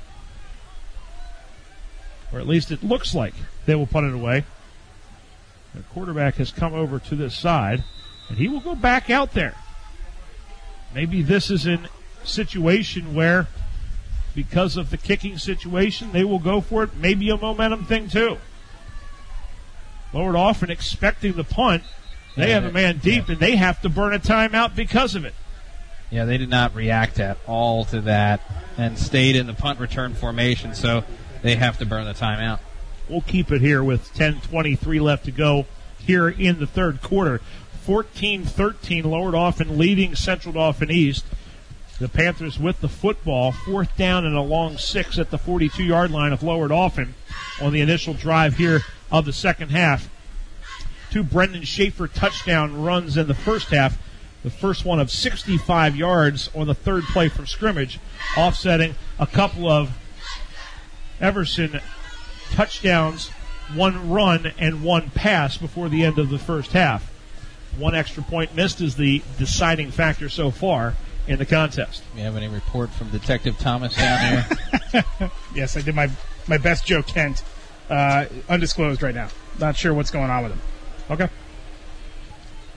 Or at least it looks like they will punt it away. The quarterback has come over to this side, and he will go back out there. Maybe this is a situation where, because of the kicking situation, they will go for it. Maybe a momentum thing, too. Lowered off and expecting the punt. They yeah, have a man deep, yeah. and they have to burn a timeout because of it. Yeah, they did not react at all to that and stayed in the punt return formation, so they have to burn the timeout. We'll keep it here with ten twenty-three left to go here in the third quarter. fourteen thirteen, Lowered off and leading Central Dauphin East. The Panthers with the football, fourth down and a long six at the forty-two-yard line of Lowered Dauphin on the initial drive here of the second half. Two Brendan Schaefer touchdown runs in the first half. The first one of sixty-five yards on the third play from scrimmage, offsetting a couple of Everson touchdowns, one run and one pass before the end of the first half. One extra point missed is the deciding factor so far in the contest. You have any report from Detective Thomas down there? Yes, I did my, my best Joe Kent. Uh, undisclosed right now. Not sure what's going on with him. Okay.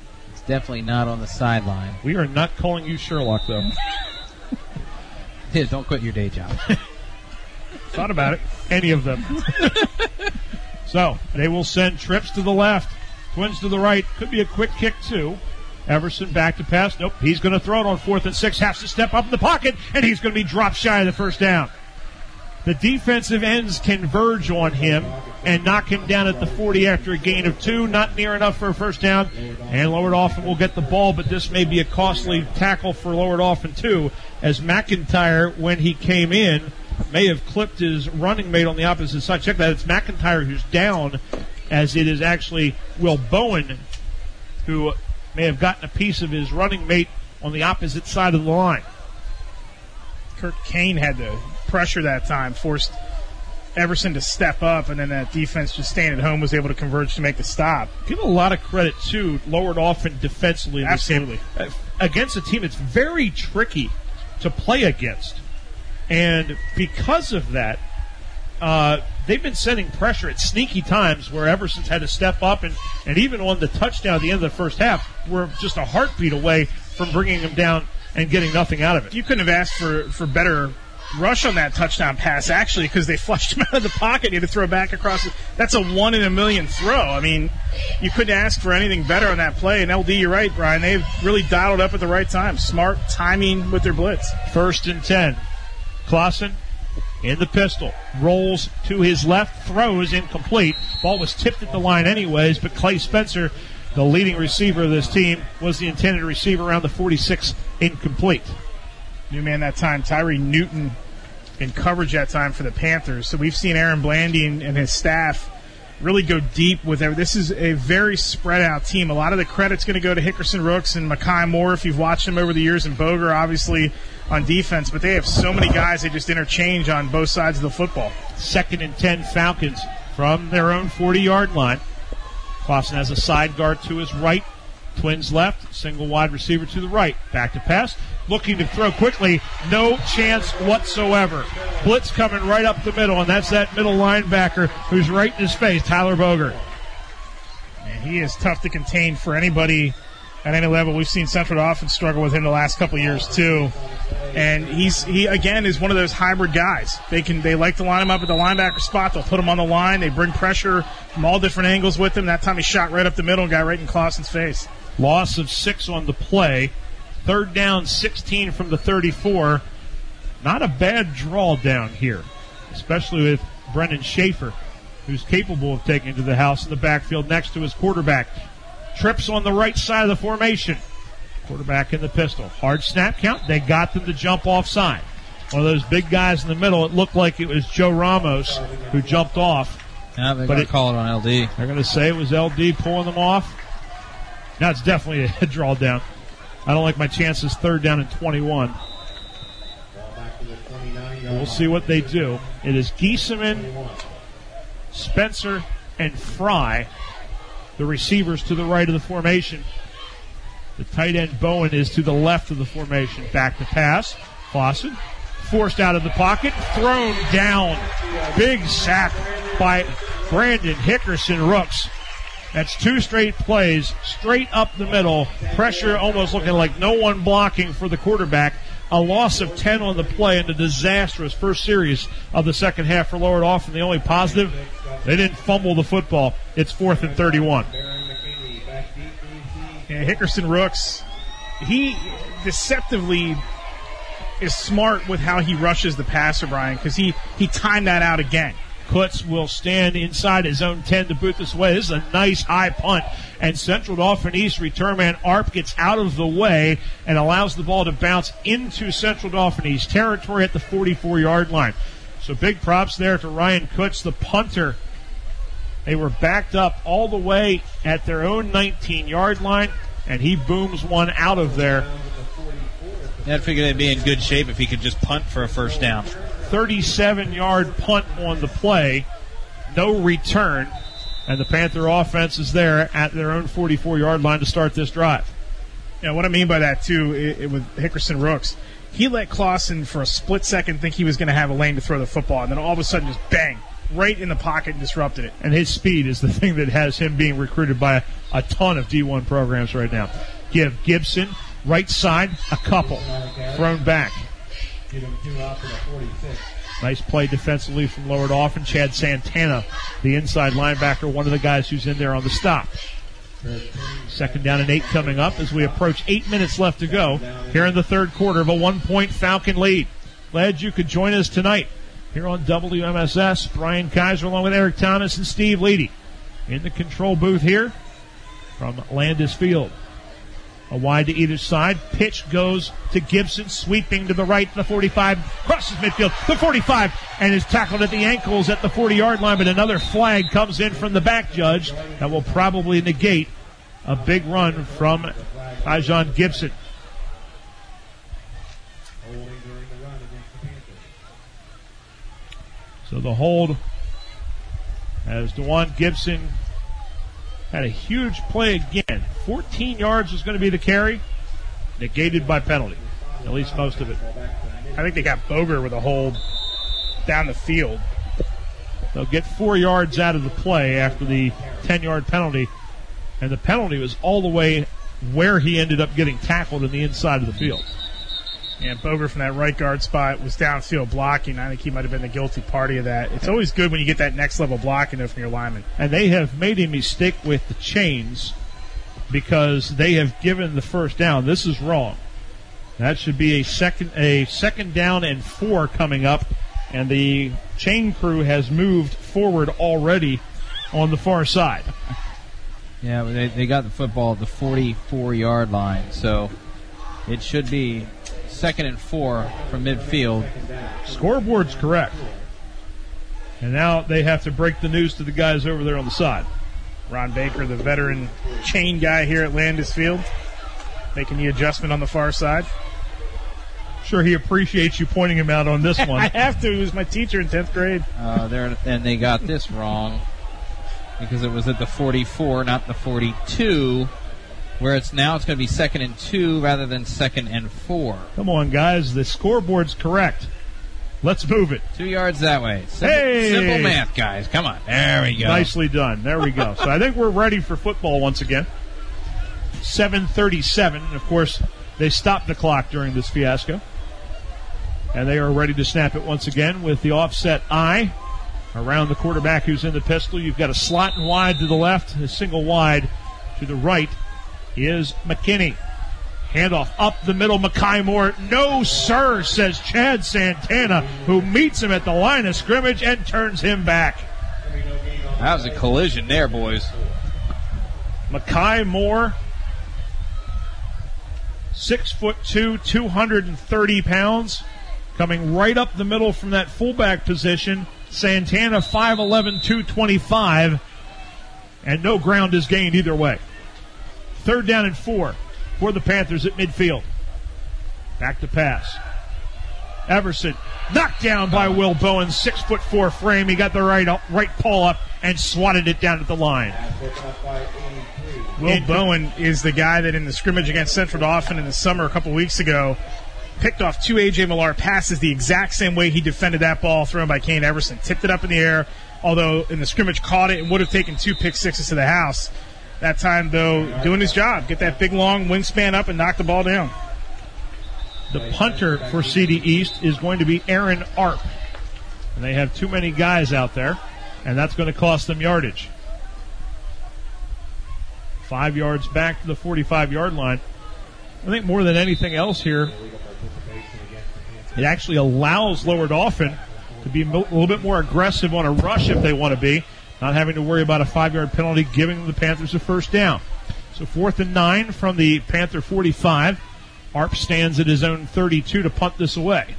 definitely not on the sideline. We are not calling you Sherlock, though. Yeah, don't quit your day job. Thought about it. Any of them. So, they will send trips to the left. Twins to the right. Could be a quick kick, too. Everson back to pass. Nope, he's going to throw it on fourth and six. Has to step up in the pocket, and he's going to be dropped shy of the first down. The defensive ends converge on him and knock him down at the forty after a gain of two. Not near enough for a first down. And Lower Dauphin will get the ball, but this may be a costly tackle for Lower Dauphin, too, as McIntyre, when he came in, may have clipped his running mate on the opposite side. Check that. It's McIntyre who's down, as it is actually Will Bowen who may have gotten a piece of his running mate on the opposite side of the line. Kurt Kane had to pressure that time, forced Everson to step up, and then that defense just staying at home was able to converge to make the stop. Give a lot of credit to Lower Dauphin defensively. In Absolutely. This game. Against a team that's very tricky to play against. And because of that, uh, they've been sending pressure at sneaky times where Everson's had to step up, and, and even on the touchdown at the end of the first half, we're just a heartbeat away from bringing him down and getting nothing out of it. You couldn't have asked for, for better rush on that touchdown pass, actually, because they flushed him out of the pocket. You had to throw back across it. That's a one in a million throw. I mean, you couldn't ask for anything better on that play. And L D, you're right, Brian. They've really dialed up at the right time. Smart timing with their blitz. First and ten. Clausen in the pistol. Rolls to his left. Throws incomplete. Ball was tipped at the line anyways, but Clay Spencer, the leading receiver of this team, was the intended receiver around the forty-six, incomplete. New man that time, Tyree Newton, in coverage that time for the Panthers. So we've seen Aaron Blandy and, and his staff really go deep with it. This is a very spread out team. A lot of the credit's going to go to Hickerson Rooks and Makai Moore if you've watched them over the years, and Boger obviously on defense, but they have so many guys they just interchange on both sides of the football. Second and ten Falcons from their own forty-yard line. Clausen has a side guard to his right. Twins left. Single wide receiver to the right. Back to pass. Looking to throw quickly. No chance whatsoever. Blitz coming right up the middle, and that's that middle linebacker who's right in his face, Tyler Boger. And he is tough to contain for anybody at any level. We've seen Central often struggle with him the last couple of years too. And he's he again is one of those hybrid guys. They can they like to line him up at the linebacker spot. They'll put him on the line. They bring pressure from all different angles with him. That time he shot right up the middle and got right in Clausen's face. Loss of six on the play. Third down, sixteen from the thirty-four. Not a bad draw down here, especially with Brendan Schaefer, who's capable of taking it to the house in the backfield next to his quarterback. Trips on the right side of the formation. Quarterback in the pistol. Hard snap count. They got them to jump offside. One of those big guys in the middle. It looked like it was Joe Ramos who jumped off. Now they're but going it, to call it on L D. They're going to say it was L D pulling them off. Now it's definitely a draw down. I don't like my chances third down and twenty-one. We'll see what they do. It is Giesemann, Spencer, and Fry, the receivers to the right of the formation. The tight end Bowen is to the left of the formation. Back to pass. Clausen forced out of the pocket. Thrown down. Big sack by Brandon Hickerson Rooks. That's two straight plays, straight up the middle. Pressure almost looking like no one blocking for the quarterback. A loss of ten on the play and a disastrous first series of the second half for Lower Dauphin. The only positive, they didn't fumble the football. It's fourth and thirty-one. Yeah, Hickerson Rooks, he deceptively is smart with how he rushes the passer, Brian, because he, he timed that out again. Kutz will stand inside his own ten to boot this away. This is a nice high punt. And Central Dauphin East return man Arp gets out of the way and allows the ball to bounce into Central Dauphin East territory at the forty-four-yard line. So big props there to Ryan Kutz, the punter. They were backed up all the way at their own nineteen-yard line, and he booms one out of there. I'd figure they'd be in good shape if he could just punt for a first down. thirty-seven-yard punt on the play. No return. And the Panther offense is there at their own forty-four-yard line to start this drive. Yeah, what I mean by that, too, it, it, with Hickerson Rooks, he let Clausen for a split second think he was going to have a lane to throw the football, and then all of a sudden just bang, right in the pocket and disrupted it. And his speed is the thing that has him being recruited by a, a ton of D one programs right now. give. Gibson, right side, a couple. Thrown back. Nice play defensively from Lower Dauphin. Chad Santana, the inside linebacker, one of the guys who's in there on the stop. Second down and eight coming up as we approach eight minutes left to go here in the third quarter of a one-point Falcon lead. Glad you could join us tonight here on W M S S. Brian Kaiser along with Eric Thomas and Steve Leedy in the control booth here from Landis Field. A wide to either side. Pitch goes to Gibson, sweeping to the right, the forty-five, crosses midfield, the forty-five, and is tackled at the ankles at the forty-yard line, but another flag comes in from the back judge that will probably negate a big run from Tyjon Gibson. So the hold as DeJuan Gibson had a huge play again. fourteen yards was going to be the carry, negated by penalty, at least most of it. I think they got Boger with a hold down the field. They'll get four yards out of the play after the ten-yard penalty, and the penalty was all the way where he ended up getting tackled in the inside of the field. And Boger from that right guard spot was downfield blocking. I think he might have been the guilty party of that. It's always good when you get that next level blocking from your lineman. And they have made a mistake with the chains because they have given the first down. This is wrong. That should be a second a second down and four coming up, and the chain crew has moved forward already on the far side. Yeah, but they, they got the football at the forty-four-yard line, so it should be second and four from midfield. Scoreboard's correct. And now they have to break the news to the guys over there on the side. Ron Baker, the veteran chain guy here at Landis Field, making the adjustment on the far side. Sure, he appreciates you pointing him out on this one. I have to. He was my teacher in tenth grade. Uh, there, and they got this wrong because it was at the forty-four, not the forty-two. Where it's now it's going to be second and two rather than second and four. Come on, guys. The scoreboard's correct. Let's move it. Two yards that way. Simple, hey! simple math, guys. Come on. There we go. Nicely done. There we go. So I think we're ready for football once again. seven thirty-seven. Of course, they stopped the clock during this fiasco. And they are ready to snap it once again with the offset eye around the quarterback who's in the pistol. You've got a slot and wide to the left, a single wide to the right. Is McKinney. Handoff up the middle, Makai Moore. No, sir, says Chad Santana, who meets him at the line of scrimmage and turns him back. That was a collision there, boys. Makai Moore, six foot two, two hundred thirty pounds, coming right up the middle from that fullback position. Santana, five eleven, two twenty-five, and no ground is gained either way. Third down and four for the Panthers at midfield. Back to pass. Everson knocked down by Will Bowen, six foot four frame. He got the right right paw up and swatted it down at the line. Will and Bowen is the guy that in the scrimmage against Central Dauphin in the summer a couple weeks ago picked off two A J Millar passes the exact same way he defended that ball thrown by Kane Everson. Tipped it up in the air, although in the scrimmage caught it and would have taken two pick sixes to the house. That time, though, doing his job. Get that big, long wingspan up and knock the ball down. The punter for C D East is going to be Aaron Arp. And they have too many guys out there, and that's going to cost them yardage. Five yards back to the forty-five-yard line. I think more than anything else here, it actually allows Lower Dauphin to be a little bit more aggressive on a rush if they want to be. Not having to worry about a five-yard penalty, giving the Panthers a first down. So fourth and nine from the Panther forty-five. Arp stands at his own thirty-two to punt this away.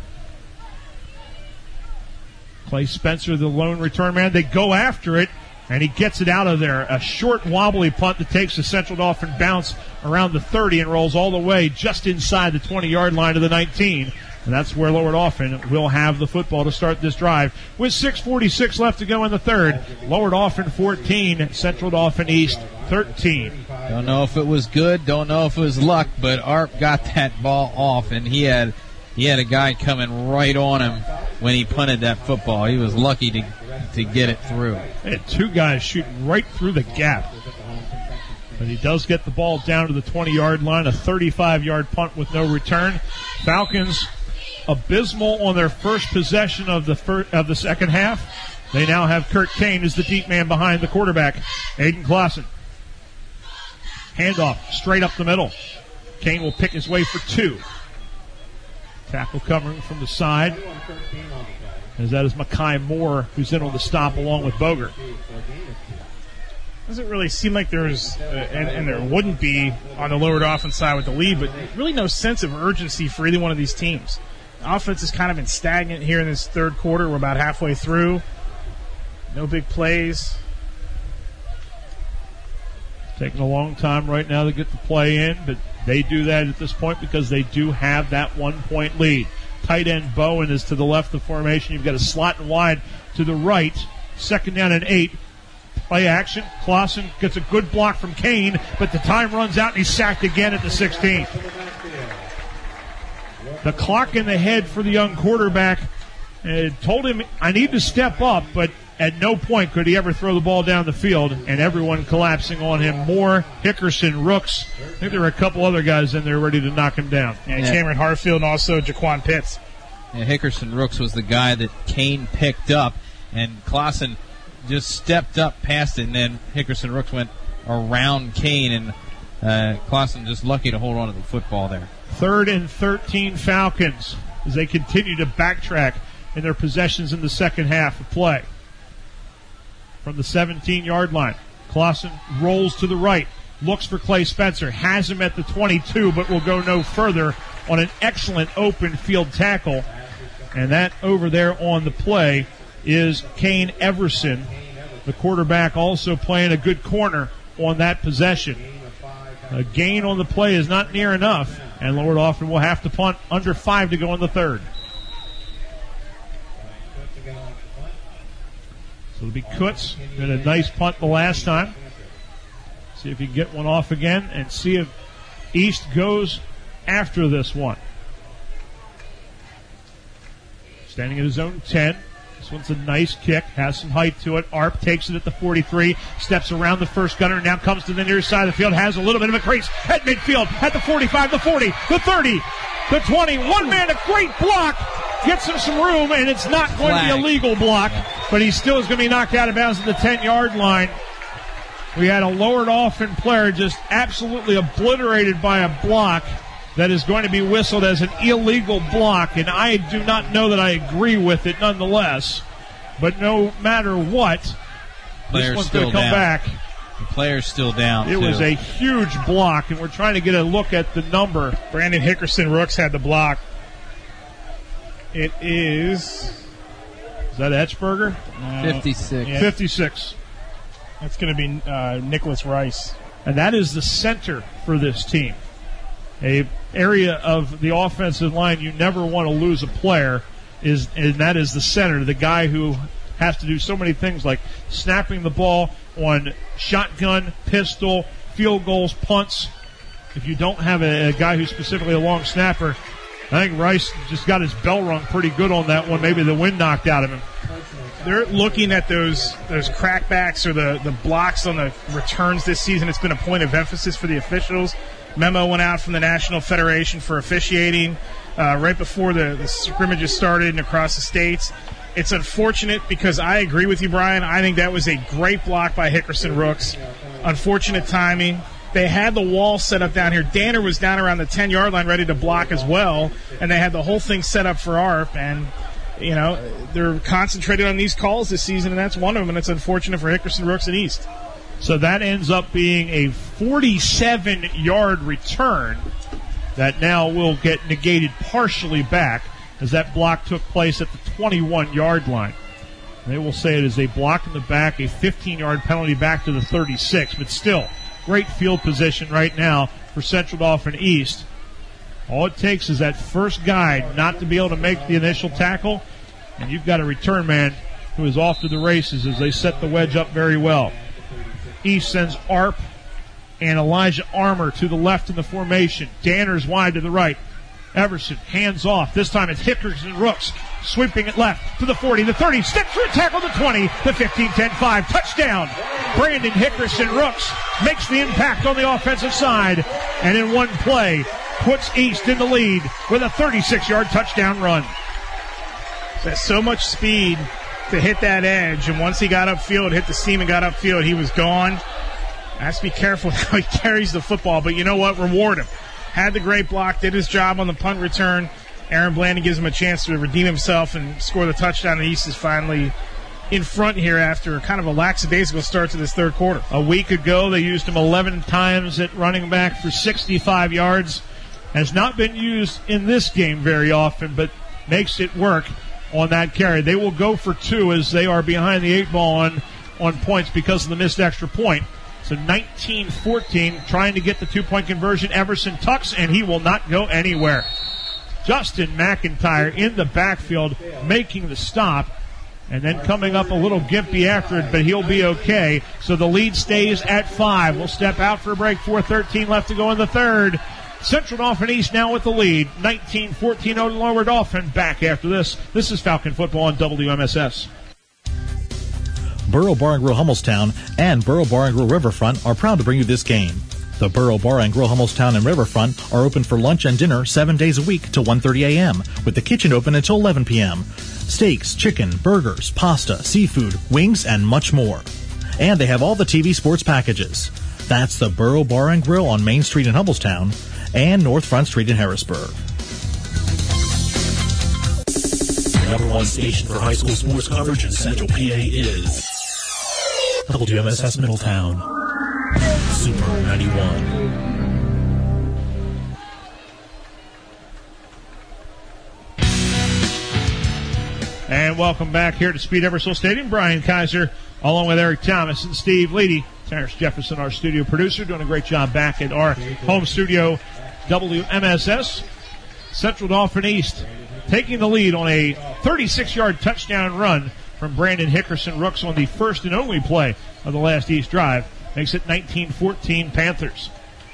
Clay Spencer, the lone return man. They go after it, and he gets it out of there. A short, wobbly punt that takes a Central Dauphin bounce around the thirty and rolls all the way just inside the twenty-yard line to the nineteen. And that's where Lower Dauphin will have the football to start this drive. With six forty-six left to go in the third, Lower Dauphin fourteen, Central Dauphin East thirteen. Don't know if it was good, don't know if it was luck, but Arp got that ball off, and he had he had a guy coming right on him when he punted that football. He was lucky to to get it through. They had two guys shooting right through the gap. But he does get the ball down to the twenty-yard line, a thirty-five-yard punt with no return. Falcons abysmal on their first possession of the fir- of the second half. They now have Kurt Kane as the deep man behind the quarterback, Aiden Clausen. Handoff straight up the middle. Kane will pick his way for two. Tackle covering from the side. As that is Makai Moore, who's in on the stop along with Boger. Doesn't really seem like there's, uh, and, and there wouldn't be on the lowered offense side with the lead, but really no sense of urgency for either one of these teams. The offense has kind of been stagnant here in this third quarter. We're about halfway through. No big plays. Taking a long time right now to get the play in, but they do that at this point because they do have that one-point lead. Tight end Bowen is to the left of the formation. You've got a slot and wide to the right. Second down and eight. Play action. Clausen gets a good block from Kane, but the time runs out and he's sacked again at the sixteen. The clock in the head for the young quarterback uh, told him, I need to step up, but at no point could he ever throw the ball down the field, and everyone collapsing on him. Moore, Hickerson, Rooks. I think there were a couple other guys in there ready to knock him down. And yeah. Cameron Hartfield and also Jaquan Pitts. Yeah, Hickerson Rooks was the guy that Kane picked up, and Clausen just stepped up past it, and then Hickerson Rooks went around Kane, and uh, Clausen just lucky to hold on to the football there. Third and thirteen Falcons as they continue to backtrack in their possessions in the second half of play. From the seventeen-yard line, Clausen rolls to the right, looks for Clay Spencer, has him at the twenty-two, but will go no further on an excellent open field tackle. And that over there on the play is Kane Everson, the quarterback, also playing a good corner on that possession. A gain on the play is not near enough, and Lord Offman will have to punt under five to go in the third. So it'll be Kutz. Did a nice punt the last time. See if he can get one off again and see if East goes after this one. Standing at his own ten. This one's a nice kick, has some height to it. Arp takes it at the forty-three, steps around the first gunner, now comes to the near side of the field, has a little bit of a crease at midfield, at the forty-five, the forty, the thirty, the twenty. One man, a great block, gets him some room, and it's not going Flag. to be a legal block, but he still is going to be knocked out of bounds at the ten-yard line. We had a lowered off-in player just absolutely obliterated by a block that is going to be whistled as an illegal block, and I do not know that I agree with it nonetheless. But no matter what, Player's this one's going to come down. back. The player's still down, It too. was a huge block, and we're trying to get a look at the number. Brandon Hickerson Rooks had the block. It is... Is that Etchberger? Uh, fifty-six. Yeah. fifty-six. That's going to be uh, Nicholas Rice. And that is the center for this team. A area of the offensive line you never want to lose a player is, and that is the center, the guy who has to do so many things like snapping the ball on shotgun, pistol, field goals, punts. If you don't have a, a guy who's specifically a long snapper, I think Rice just got his bell rung pretty good on that one. Maybe the wind knocked out of him. They're looking at those those crackbacks or the, the blocks on the returns this season. It's been a point of emphasis for the officials. Memo went out from the National Federation for Officiating uh, right before the, the scrimmages started and across the states. It's unfortunate because I agree with you, Brian. I think that was a great block by Hickerson Rooks. Unfortunate timing. They had the wall set up down here. Danner was down around the ten-yard line ready to block as well, and they had the whole thing set up for A R P, and you know, they're concentrated on these calls this season, and that's one of them, and it's unfortunate for Hickerson Rooks and East. So that ends up being a forty-seven-yard return that now will get negated partially back as that block took place at the twenty-one-yard line. They will say it is a block in the back, a fifteen-yard penalty back to the thirty-six, but still, great field position right now for Central Dauphin East. All it takes is that first guy not to be able to make the initial tackle, and you've got a return man who is off to the races as they set the wedge up very well. East sends Arp and Elijah Armour to the left in the formation. Danner's wide to the right. Everson hands off. This time it's Hickerson Rooks sweeping it left to the forty, the thirty, steps through a tackle, the twenty, the fifteen, ten, five, touchdown. Brandon Hickerson Rooks makes the impact on the offensive side, and in one play, puts East in the lead with a thirty-six-yard touchdown run. There's so much speed to hit that edge, and once he got upfield, hit the seam and got upfield, he was gone. Has to be careful how he carries the football, but you know what? Reward him. Had the great block, did his job on the punt return. Aaron Blandon gives him a chance to redeem himself and score the touchdown, and East is finally in front here after kind of a lackadaisical start to this third quarter. A week ago, they used him eleven times at running back for sixty-five yards. Has not been used in this game very often, but makes it work on that carry. They will go for two as they are behind the eight ball on, on points because of the missed extra point. So nineteen fourteen, trying to get the two-point conversion. Everson tucks, and he will not go anywhere. Justin McIntyre in the backfield making the stop, and then coming up a little gimpy after it, but he'll be okay. So the lead stays at five. We'll step out for a break. four thirteen left to go in the third. Central Dauphin East now with the lead. nineteen fourteen over Lower Dauphin. Back after this. This is Falcon Football on W M S S. Borough Bar and Grill Hummelstown and Borough Bar and Grill Riverfront are proud to bring you this game. The Borough Bar and Grill Hummelstown and Riverfront are open for lunch and dinner seven days a week till one thirty a.m., with the kitchen open until eleven p.m. Steaks, chicken, burgers, pasta, seafood, wings, and much more. And they have all the T V sports packages. That's the Borough Bar and Grill on Main Street in Hummelstown and North Front Street in Harrisburg. The number one station for high school sports coverage in Central P A is W M S S Middletown. Super ninety-one. And welcome back here to Speed Eversole Stadium. Brian Kaiser, along with Eric Thomas and Steve Leedy. Terrence Jefferson, our studio producer, doing a great job back at our home studio, W M S S. Central Dauphin East taking the lead on a thirty-six-yard touchdown run from Brandon Hickerson Rooks on the first and only play of the last East drive. Makes it nineteen fourteen Panthers.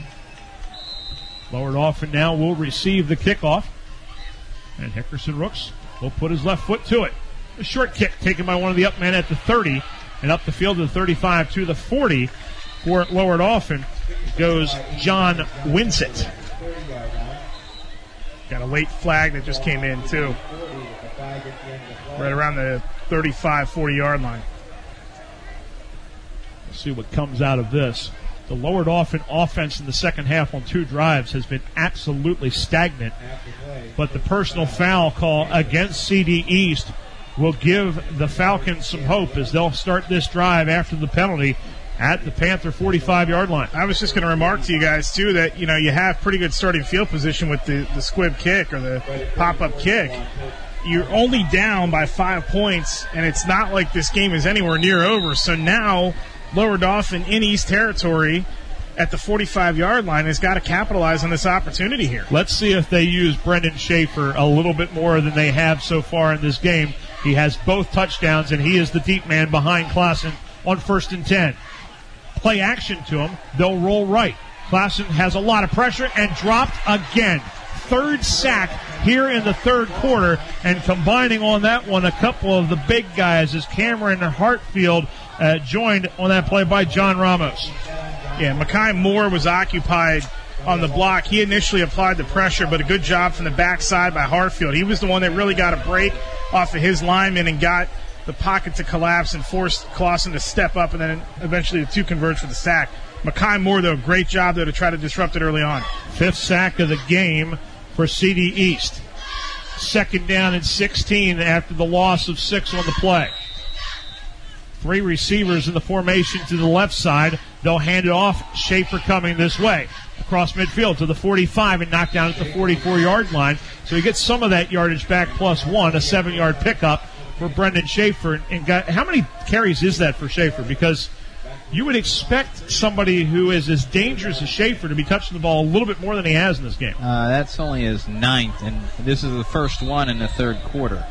Lower Dauphin now will receive the kickoff. And Hickerson Rooks will put his left foot to it. A short kick taken by one of the up men at the thirty. And up the field to the thirty-five to the forty for Lower Dauphin goes John Winsett. Got a late flag that just came in, too. Right around the thirty-five, forty-yard line. Let's see what comes out of this. The Lower Dauphin offense in the second half on two drives has been absolutely stagnant. But the personal foul call against C D East will give the Falcons some hope as they'll start this drive after the penalty at the Panther forty-five-yard line. I was just going to remark to you guys, too, that, you know, you have pretty good starting field position with the, the squib kick or the pop-up kick. You're only down by five points, and it's not like this game is anywhere near over. So now Lower Dauphin in East Territory at the forty-five-yard line has got to capitalize on this opportunity here. Let's see if they use Brendan Schaefer a little bit more than they have so far in this game. He has both touchdowns, and he is the deep man behind Klassen on first and ten. Play action to him. They'll roll right. Klassen has a lot of pressure and dropped again. Third sack here in the third quarter, and combining on that one a couple of the big guys as Cameron Hartfield uh, joined on that play by John Ramos. Yeah, Makai Moore was occupied on the block. He initially applied the pressure, but a good job from the backside by Hartfield. He was the one that really got a break off of his lineman and got the pocket to collapse and forced Clausen to step up, and then eventually the two converged for the sack. Makai Moore, though, great job, though, to try to disrupt it early on. Fifth sack of the game for C D East. Second down and sixteen after the loss of six on the play. Three receivers in the formation to the left side. They'll hand it off. Schaefer coming this way. Across midfield to the forty-five and knocked down at the forty-four-yard line. So he gets some of that yardage back plus one, a seven-yard pickup for Brendan Schaefer. And got, how many carries is that for Schaefer? Because you would expect somebody who is as dangerous as Schaefer to be touching the ball a little bit more than he has in this game. Uh, that's only his ninth, and this is the first one in the third quarter.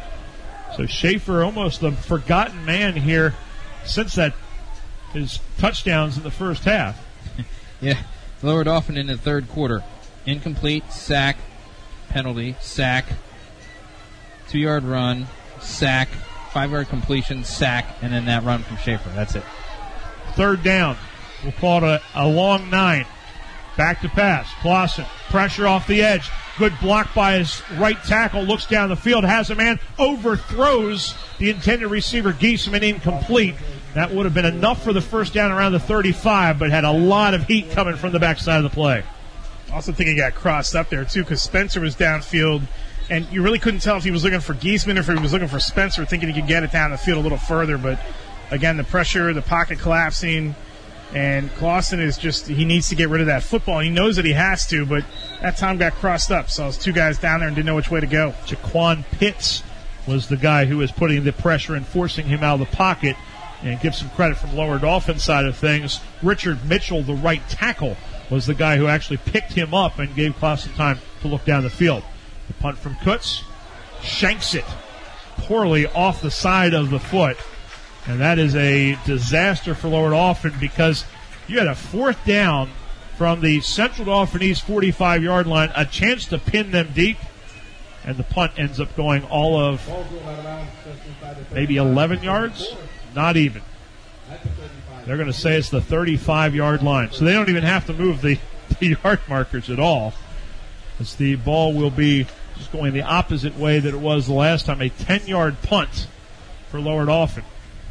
So Schaefer almost a forgotten man here since that his touchdowns in the first half. Yeah, Lower Dauphin in the third quarter. Incomplete, sack, penalty, sack. two-yard run, sack, five-yard completion, sack, and then that run from Schaefer. That's it. Third down. We'll call it a, a long nine. Back to pass. Clausen, pressure off the edge. Good block by his right tackle. Looks down the field, has a man, overthrows the intended receiver, Giesman, incomplete. That would have been enough for the first down around the thirty-five, but had a lot of heat coming from the backside of the play. Also think he got crossed up there, too, because Spencer was downfield, and you really couldn't tell if he was looking for Giesman or if he was looking for Spencer, thinking he could get it down the field a little further. But, again, the pressure, the pocket collapsing, and Clausen is just, he needs to get rid of that football. He knows that he has to, but that time got crossed up. So those two guys down there and didn't know which way to go. Jaquan Pitts was the guy who was putting the pressure and forcing him out of the pocket. And give some credit from Lower Dolphin side of things. Richard Mitchell, the right tackle, was the guy who actually picked him up and gave Clausen time to look down the field. The punt from Kutz shanks it poorly off the side of the foot. And that is a disaster for Lower Dolphin because you had a fourth down from the Central Dauphin East forty-five-yard line, a chance to pin them deep, and the punt ends up going all of maybe eleven yards. Not even. They're going to say it's the thirty-five-yard line. So they don't even have to move the, the yard markers at all. As the ball will be just going the opposite way that it was the last time. A ten-yard punt for Lower Dauphin.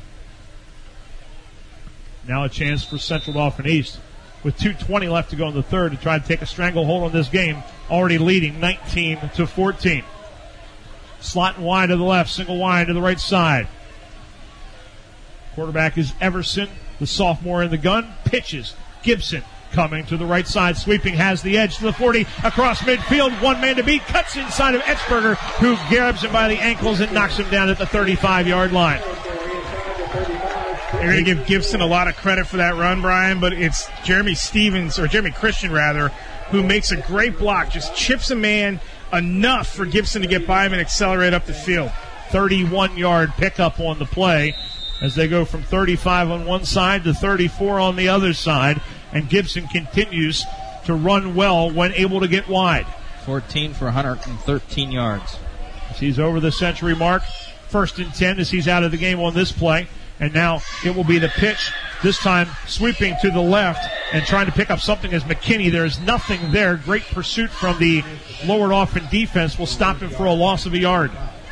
Now a chance for Central Dauphin East with two twenty left to go in the third to try to take a stranglehold on this game. Already leading nineteen to fourteen. Slot and wide to the left, single wide to the right side. Quarterback is Everson, the sophomore in the gun. Pitches. Gibson coming to the right side. Sweeping, has the edge to the forty. Across midfield. One man to beat. Cuts inside of Etzberger, who grabs him by the ankles and knocks him down at the thirty-five-yard line. You're going to give Gibson a lot of credit for that run, Brian, but it's Jeremy Stevens, or Jeremy Christian, rather, who makes a great block. Just chips a man enough for Gibson to get by him and accelerate up the field. thirty-one-yard pickup on the play, as they go from thirty-five on one side to thirty-four on the other side, and Gibson continues to run well when able to get wide. fourteen for one hundred thirteen yards. As he's over the century mark, first and ten as he's out of the game on this play, and now it will be the pitch, this time sweeping to the left and trying to pick up something as McKinney. There is nothing there. Great pursuit from the Lower Dauphin defense will stop him for a loss of a yard.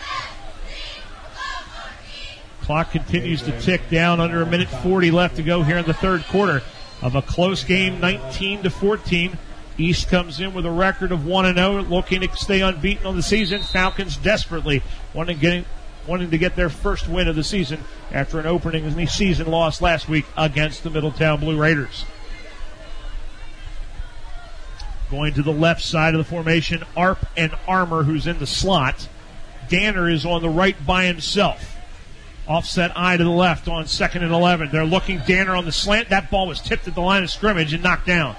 Clock continues to tick down, under a minute forty left to go here in the third quarter of a close game, nineteen to fourteen. East comes in with a record of one and oh, looking to stay unbeaten on the season. Falcons desperately wanting, getting, wanting to get their first win of the season after an opening season loss last week against the Middletown Blue Raiders. Going to the left side of the formation, Arp and Armour, who's in the slot. Danner is on the right by himself. Offset eye to the left on second and eleven. They're looking. Danner on the slant. That ball was tipped at the line of scrimmage and knocked down.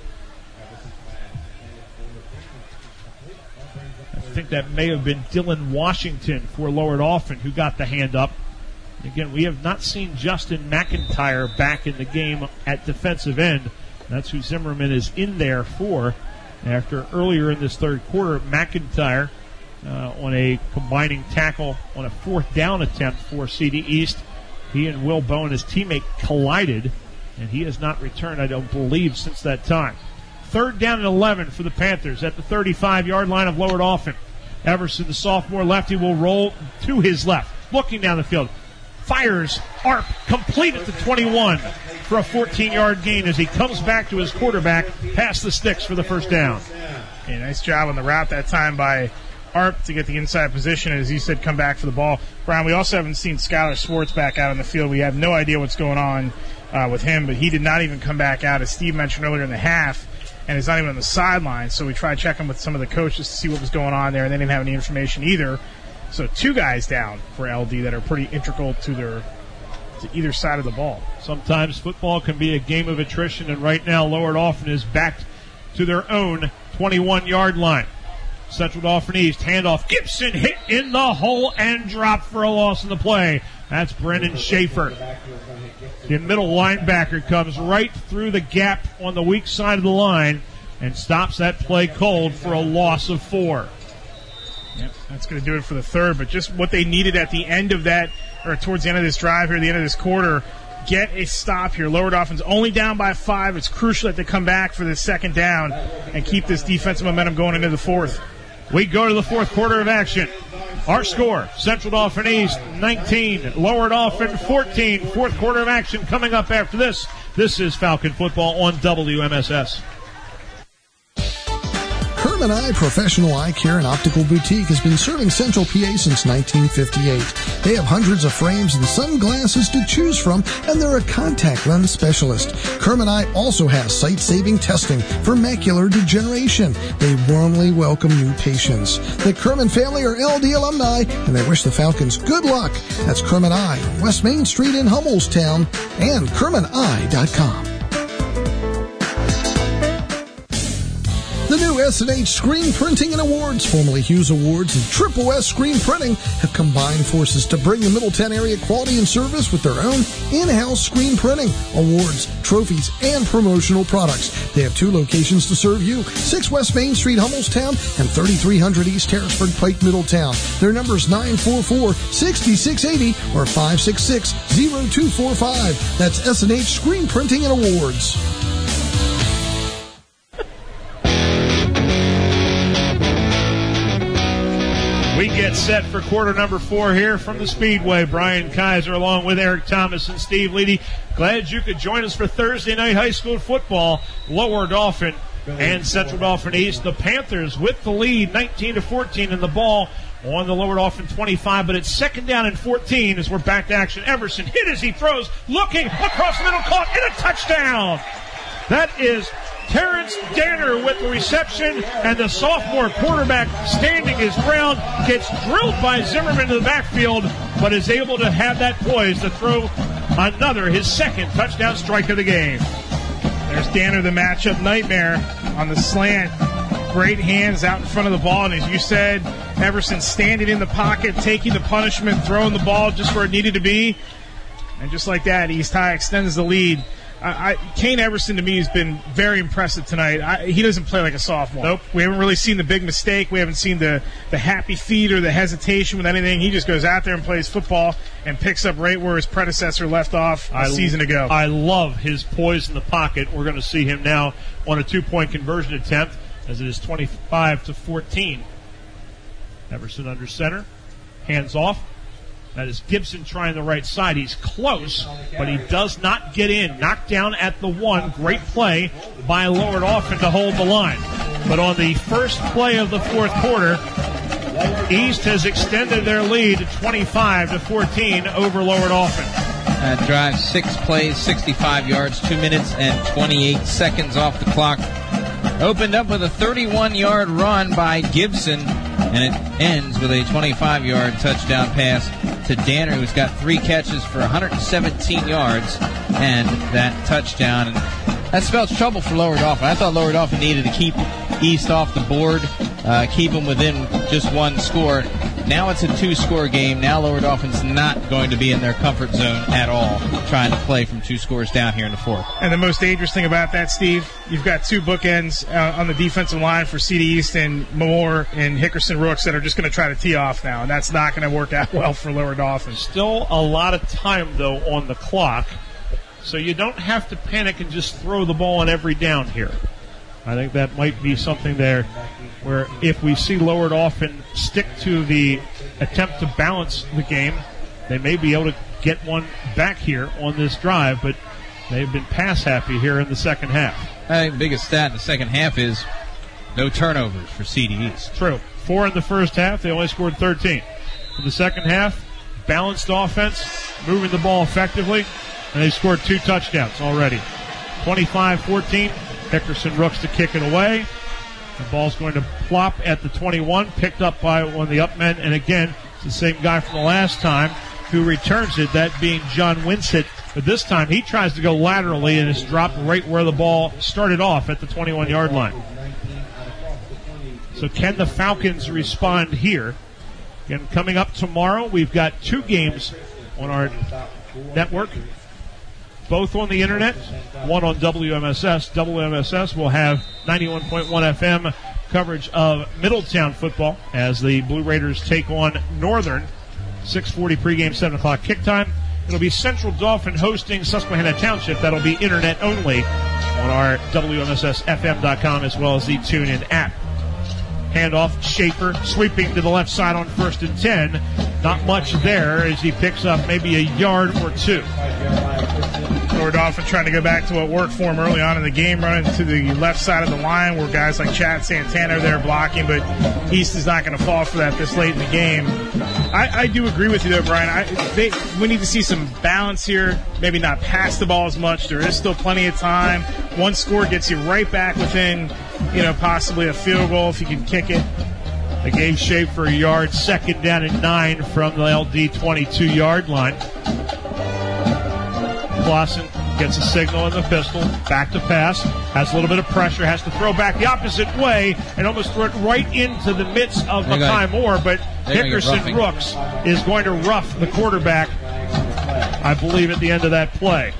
I think that may have been Dylan Washington for Lower Dauphin who got the hand up. Again, we have not seen Justin McIntyre back in the game at defensive end. That's who Zimmerman is in there for. After earlier in this third quarter, McIntyre Uh, on a combining tackle on a fourth down attempt for C D East. He and Will Bowen, his teammate, collided, and he has not returned, I don't believe, since that time. Third down and eleven for the Panthers at the thirty-five-yard line of Lower Dauphin. Everson, the sophomore lefty, will roll to his left, looking down the field. Fires Arp, complete at the twenty-one for a fourteen-yard gain as he comes back to his quarterback past the sticks for the first down. Yeah, nice job on the route that time by Arp to get the inside position, as you said, come back for the ball. Brian, we also haven't seen Skylar Swartz back out on the field. We have no idea what's going on uh, with him, but he did not even come back out, as Steve mentioned earlier in the half, and is not even on the sideline. So we tried checking with some of the coaches to see what was going on there, and they didn't have any information either. So two guys down for L D that are pretty integral to their to either side of the ball. Sometimes football can be a game of attrition, and right now Lower Dauphin is back to their own twenty-one-yard line. Central Dauphin East, handoff. Gibson hit in the hole and dropped for a loss in the play. That's Brendan Schaefer. The middle linebacker comes right through the gap on the weak side of the line and stops that play cold for a loss of four. Yep, that's going to do it for the third, but just what they needed at the end of that, or towards the end of this drive here, the end of this quarter, get a stop here. Lower Dolphins only down by five. It's crucial that they come back for this second down and keep this defensive momentum going into the fourth. We go to the fourth quarter of action. Our score, Central Dauphin East nineteen, Lower Dauphin fourteen. Fourth quarter of action coming up after this. This is Falcon Football on W M S S. Kerman Eye Professional Eye Care and Optical Boutique has been serving Central P A since nineteen fifty-eight. They have hundreds of frames and sunglasses to choose from, and they're a contact lens specialist. Kerman Eye also has sight-saving testing for macular degeneration. They warmly welcome new patients. The Kerman family are L D alumni, and they wish the Falcons good luck. That's Kerman Eye, West Main Street in Hummelstown, and kerman eye dot com. The new S and H Screen Printing and Awards, formerly Hughes Awards, and Triple S Screen Printing have combined forces to bring the Middletown area quality and service with their own in-house screen printing, awards, trophies, and promotional products. They have two locations to serve you, six West Main Street, Hummelstown, and thirty-three hundred East Harrisburg Pike, Middletown. Their number is nine four four, six six eight zero or five six six, zero two four five. That's S and H Screen Printing and Awards. We get set for quarter number four here from the Speedway. Brian Kaiser along with Eric Thomas and Steve Leedy. Glad you could join us for Thursday night high school football. Lower Dauphin and Central Dauphin East. The Panthers with the lead, nineteen to fourteen, in the ball on the Lower Dauphin twenty-five, but it's second down and fourteen as we're back to action. Everson hit as he throws, looking across the middle, caught, and a touchdown. That is Terrence Danner with the reception, and the sophomore quarterback standing his ground, gets drilled by Zimmerman to the backfield, but is able to have that poise to throw another, his second touchdown strike of the game. There's Danner, the matchup nightmare on the slant. Great hands out in front of the ball, and as you said, Everson standing in the pocket, taking the punishment, throwing the ball just where it needed to be. And just like that, East High extends the lead. I, I, Kane Everson, to me, has been very impressive tonight. I, he doesn't play like a sophomore. Nope. We haven't really seen the big mistake. We haven't seen the, the happy feet or the hesitation with anything. He just goes out there and plays football and picks up right where his predecessor left off a I, season ago. I love his poise in the pocket. We're going to see him now on a two-point conversion attempt as it is twenty-five to fourteen. Everson under center. Hands off. That is Gibson trying the right side. He's close, but he does not get in. Knocked down at the one. Great play by Lower Dauphin to hold the line. But on the first play of the fourth quarter, East has extended their lead to twenty-five to fourteen over Lower Dauphin. That drive, six plays, sixty-five yards, two minutes and twenty-eight seconds off the clock. Opened up with a thirty-one-yard run by Gibson, and it ends with a twenty-five-yard touchdown pass to Danner, who's got three catches for one hundred seventeen yards and that touchdown. And that spells trouble for Lower Dauphin. I thought Lower Dauphin needed to keep East off the board, uh, keep them within just one score. Now it's a two-score game. Now Lower Dauphin's not going to be in their comfort zone at all, trying to play from two scores down here in the fourth. And the most dangerous thing about that, Steve, you've got two bookends uh, on the defensive line for C D East and Moore and Hickerson Rooks that are just going to try to tee off now, and that's not going to work out well for Lower Dauphin. Still a lot of time, though, on the clock, so you don't have to panic and just throw the ball on every down here. I think that might be something there where if we see Lower Dauphin stick to the attempt to balance the game, they may be able to get one back here on this drive, but they've been pass happy here in the second half. I think the biggest stat in the second half is no turnovers for C D East. True. Four in the first half. They only scored thirteen. In the second half, balanced offense, moving the ball effectively, and they scored two touchdowns already. twenty-five fourteen. Hickerson Rooks to kick it away. The ball's going to plop at the twenty-one, picked up by one of the up men, and again, it's the same guy from the last time who returns it, that being John Winsett. But this time he tries to go laterally and is dropped right where the ball started off at the twenty-one-yard line. So can the Falcons respond here? Again, coming up tomorrow, we've got two games on our network. both on the internet, one on W M S S. W M S S will have ninety-one point one F M coverage of Middletown football as the Blue Raiders take on Northern. six forty pregame, seven o'clock kick time. It'll be Central Dauphin hosting Susquehanna Township. That'll be internet only on our W M S S F M dot com as well as the TuneIn app. Handoff, Schaefer sweeping to the left side on first and ten. Not much there as he picks up maybe a yard or two. Lower Dauphin trying to go back to what worked for him early on in the game, running to the left side of the line where guys like Chad Santana are there blocking, but East is not going to fall for that this late in the game. I, I do agree with you, though, Brian. I, they, we need to see some balance here, maybe not pass the ball as much. There is still plenty of time. One score gets you right back within, you know, possibly a field goal if you can kick it. They gave Schaefer a yard, second down and nine from the L D twenty-two-yard line. Clausen gets a signal in the pistol, back to pass, has a little bit of pressure, has to throw back the opposite way, and almost threw it right into the midst of They're Mackay gonna, Moore, but Hickerson Brooks is going to rough the quarterback, I believe, at the end of that play.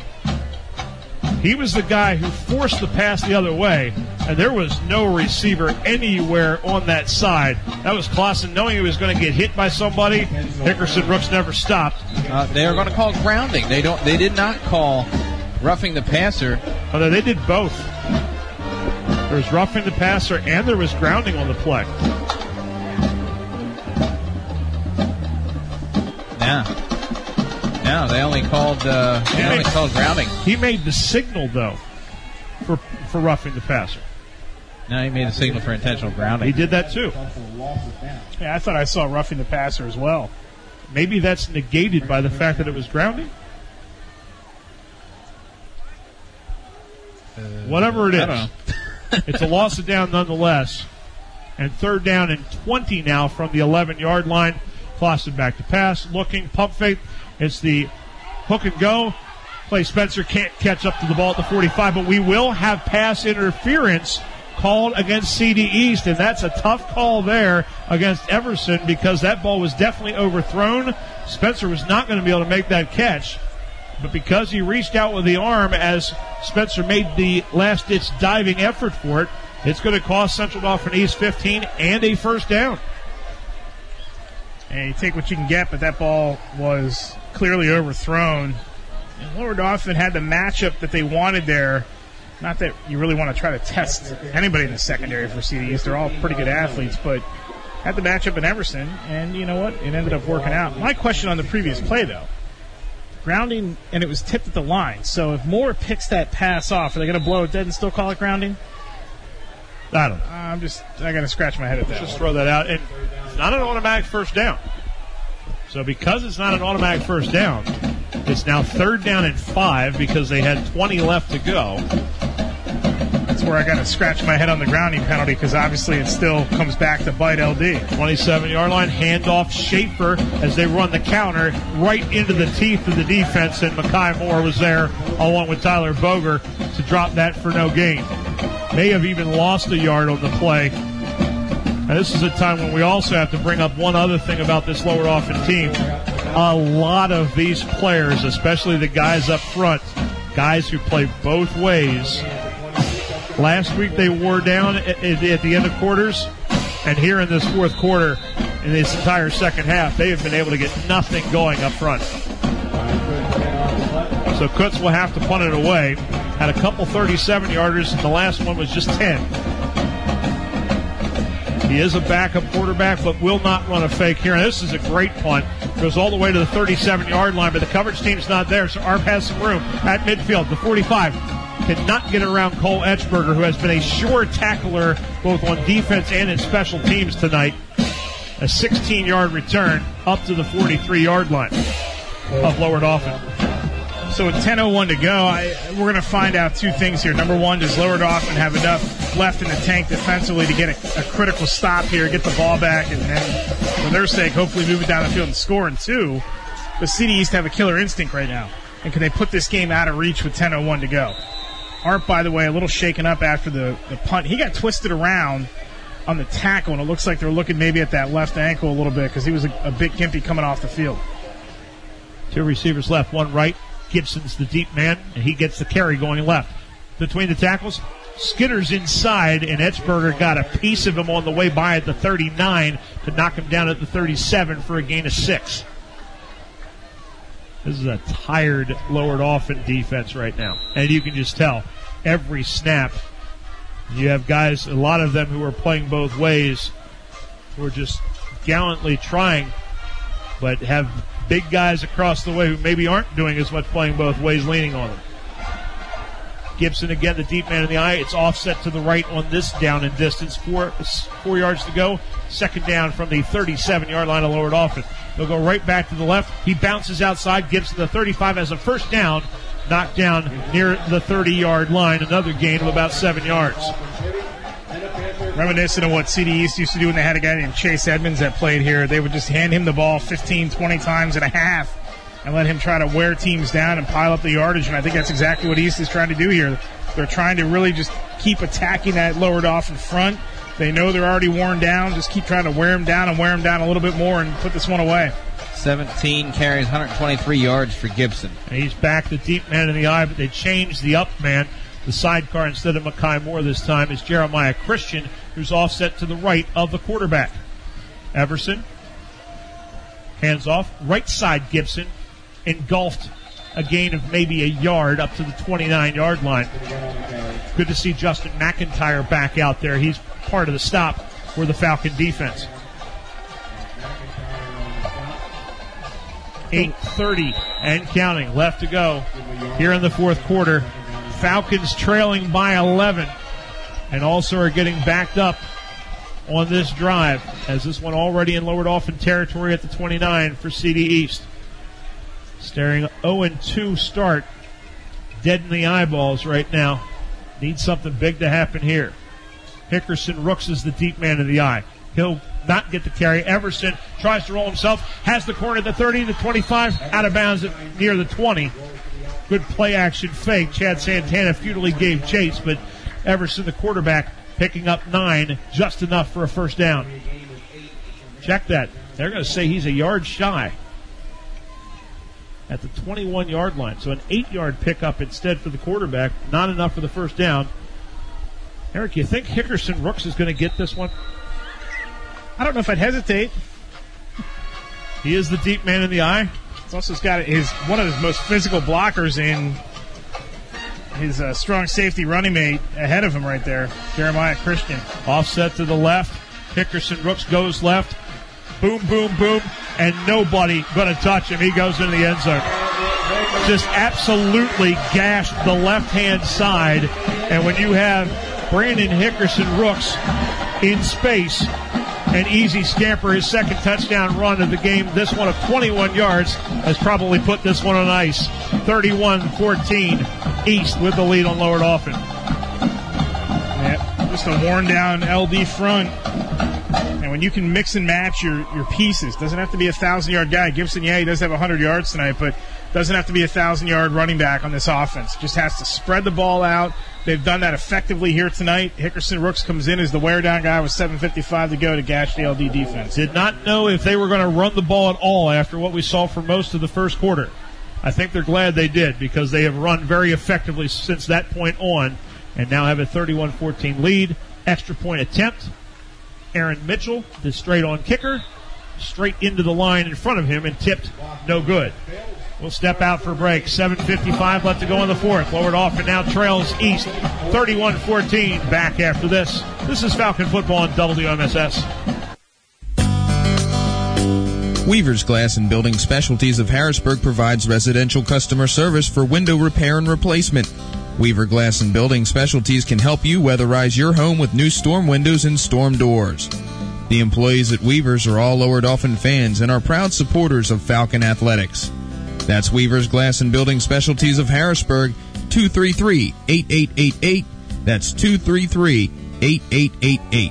He was the guy who forced the pass the other way, and there was no receiver anywhere on that side. That was Clausen knowing he was going to get hit by somebody. Hickerson Brooks never stopped. Uh, they are going to call grounding. They don't. They did not call roughing the passer. Oh, no, they did both. There was roughing the passer and there was grounding on the play. Yeah. No, they only called. Uh, they only called grounding. He made the signal though for for roughing the passer. No, he made the signal for intentional grounding. He did that too. Yeah, I thought I saw roughing the passer as well. Maybe that's negated by the fact that it was grounding. Uh, Whatever it is, I don't know. it's a loss of down nonetheless. And third down and twenty now from the eleven-yard line. Clausen back to pass, looking, pump fake. It's the hook and go. Clay Spencer can't catch up to the ball at the forty-five, but we will have pass interference called against C D East, and that's a tough call there against Everson because that ball was definitely overthrown. Spencer was not going to be able to make that catch, but because he reached out with the arm as Spencer made the last-ditch diving effort for it, it's going to cost Central Dauphin East fifteen and a first down. And you take what you can get, but that ball was clearly overthrown. And Lower Dauphin had the matchup that they wanted there. Not that you really want to try to test anybody in the secondary for C D East. They're all pretty good athletes, but had the matchup in Everson, and you know what? It ended up working out. My question on the previous play, though, grounding, and it was tipped at the line. So if Moore picks that pass off, are they going to blow it dead and still call it grounding? I don't know. I'm just, I got to scratch my head at that. Just throw that out. And it's not an automatic first down. So because it's not an automatic first down, it's now third down and five because they had twenty left to go. That's where I got to scratch my head on the grounding penalty because obviously it still comes back to bite L D. twenty-seven-yard line, handoff Schaefer as they run the counter right into the teeth of the defense, and Mackay Moore was there along with Tyler Boger to drop that for no gain. May have even lost a yard on the play. And this is a time when we also have to bring up one other thing about this Lower Dauphin team. A lot of these players, especially the guys up front, guys who play both ways. Last week they wore down at, at the end of quarters, and here in this fourth quarter, in this entire second half, they have been able to get nothing going up front. So Kutz will have to punt it away. Had a couple thirty-seven-yarders, and the last one was just ten. He is a backup quarterback, but will not run a fake here. And this is a great punt. Goes all the way to the thirty-seven-yard line, but the coverage team's not there, so Arp has some room at midfield. The forty-five cannot get around Cole Etchberger, who has been a sure tackler both on defense and in special teams tonight. A sixteen-yard return up to the forty-three-yard line of Lower Dauphin. So with ten oh one to go, I, we're going to find out two things here. Number one, does Lower Dauphin have enough left in the tank defensively to get a, a critical stop here, get the ball back, and then, for their sake, hopefully move it down the field and score? And two, does C D East have a killer instinct right now? And can they put this game out of reach with ten oh one to go? Art, by the way, a little shaken up after the, the punt. He got twisted around on the tackle, and it looks like they're looking maybe at that left ankle a little bit because he was a, a bit gimpy coming off the field. Two receivers left, one right, Gibson's the deep man, and he gets the carry going left. Between the tackles, Skinner's inside, and Etzberger got a piece of him on the way by at the thirty-nine to knock him down at the thirty-seven for a gain of six. This is a tired, lowered Offen defense right now. And you can just tell every snap. You have guys, a lot of them who are playing both ways, who are just gallantly trying, but have big guys across the way who maybe aren't doing as much playing both ways, leaning on them. Gibson again, the deep man in the eye. It's offset to the right on this down and distance. Four, four yards to go. Second down from the thirty-seven-yard line of Lowered Offen. They'll go right back to the left. He bounces outside. Gibson, the thirty-five, has a first down. Knocked down near the thirty-yard line. Another gain of about seven yards. Reminiscent of what C D East used to do when they had a guy named Chase Edmonds that played here. They would just hand him the ball fifteen, twenty times and a half and let him try to wear teams down and pile up the yardage, and I think that's exactly what East is trying to do here. They're trying to really just keep attacking that Lowered Offen front. They know they're already worn down. Just keep trying to wear them down and wear them down a little bit more and put this one away. seventeen carries, one hundred twenty-three yards for Gibson. And he's back the deep man in the eye, but they changed the up man. The sidecar instead of Makai Moore this time is Jeremiah Christian, who's offset to the right of the quarterback. Everson, hands off, right side Gibson, engulfed a gain of maybe a yard up to the twenty-nine-yard line. Good to see Justin McIntyre back out there. He's part of the stop for the Falcon defense. eight thirty and counting left to go here in the fourth quarter. Falcons trailing by eleven and also are getting backed up on this drive as this one already in Lowered Offen territory at the twenty-nine for C D East. Staring oh and two start. Dead in the eyeballs right now. Needs something big to happen here. Hickerson Rooks is the deep man in the eye. He'll not get the carry. Everson tries to roll himself. Has the corner at the thirty, the twenty-five. Out of bounds at near the twenty. Good play action fake. Chad Santana futilely gave chase, but Everson, the quarterback, picking up nine. Just enough for a first down. Check that. They're going to say he's a yard shy at the twenty-one-yard line. So an eight-yard pickup instead for the quarterback. Not enough for the first down. Eric, you think Hickerson Rooks is going to get this one? I don't know if I'd hesitate. He is the deep man in the eye. He's also got his one of his most physical blockers in his uh, strong safety running mate ahead of him right there, Jeremiah Christian. Offset to the left. Hickerson Rooks goes left. Boom, boom, boom. And nobody going to touch him. He goes into the end zone. Just absolutely gashed the left-hand side. And when you have Brandon Hickerson Rooks in space, an easy scamper, his second touchdown run of the game, this one of twenty-one yards, has probably put this one on ice. thirty-one fourteen, East with the lead on Lowered Offen. Yeah, just a worn-down L D front. And when you can mix and match your, your pieces, doesn't have to be a thousand-yard guy. Gibson, yeah, he does have one hundred yards tonight, but doesn't have to be a thousand-yard running back on this offense. Just has to spread the ball out. They've done that effectively here tonight. Hickerson Rooks comes in as the wear-down guy with seven fifty-five to go to gash the L D defense. Did not know if they were going to run the ball at all after what we saw for most of the first quarter. I think they're glad they did because they have run very effectively since that point on and now have a thirty-one fourteen lead. Extra point attempt. Aaron Mitchell, the straight-on kicker, straight into the line in front of him and tipped no good. We'll step out for a break. seven fifty-five left to go in the fourth. Lowered Offen now trails East thirty-one fourteen. Back after this. This is Falcon Football on W M S S. Weaver's Glass and Building Specialties of Harrisburg provides residential customer service for window repair and replacement. Weaver Glass and Building Specialties can help you weatherize your home with new storm windows and storm doors. The employees at Weaver's are all Lowered Offen fans and are proud supporters of Falcon Athletics. That's Weaver's Glass and Building Specialties of Harrisburg, two three three, eight eight eight eight. That's two three three, eight eight eight eight.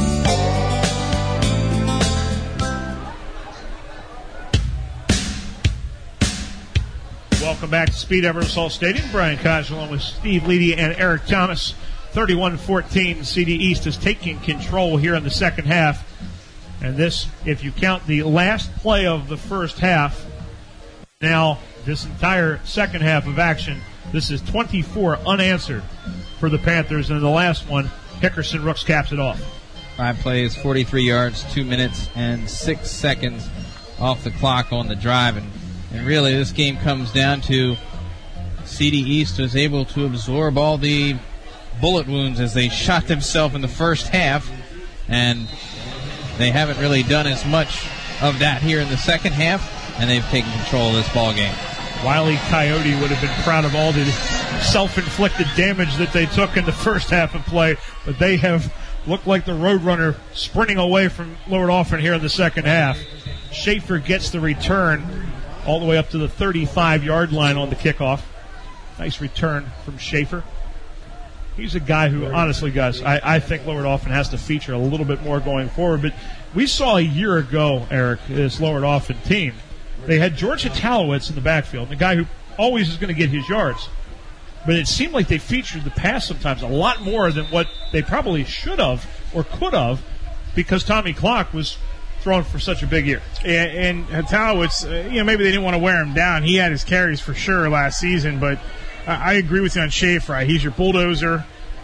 Welcome back to Speed Eversole Stadium. Brian Kaiser along with Steve Leedy and Eric Thomas. thirty-one fourteen, C D East is taking control here in the second half. And this, if you count the last play of the first half, Now, this entire second half of action, this is twenty-four unanswered for the Panthers, and in the last one, Hickerson Rooks caps it off. Five plays, forty-three yards, two minutes, and six seconds off the clock on the drive. And, and really, this game comes down to C D East was able to absorb all the bullet wounds as they shot themselves in the first half, and they haven't really done as much of that here in the second half, and they've taken control of this ball game. Wile E. Coyote would have been proud of all the self-inflicted damage that they took in the first half of play, but they have looked like the Roadrunner sprinting away from Lower Dauphin here in the second half. Schaefer gets the return all the way up to the thirty-five-yard line on the kickoff. Nice return from Schaefer. He's a guy who, honestly, guys, I, I think Lower Dauphin has to feature a little bit more going forward. But we saw a year ago, Eric, this Lower Dauphin team, they had George Hatalowicz in the backfield, the guy who always is going to get his yards. But it seemed like they featured the pass sometimes a lot more than what they probably should have or could have, because Tommy Clark was thrown for such a big year. And, and Hatalowicz, uh, you know, maybe they didn't want to wear him down. He had his carries for sure last season, but I agree with you on Schaefer. He's your bulldozer.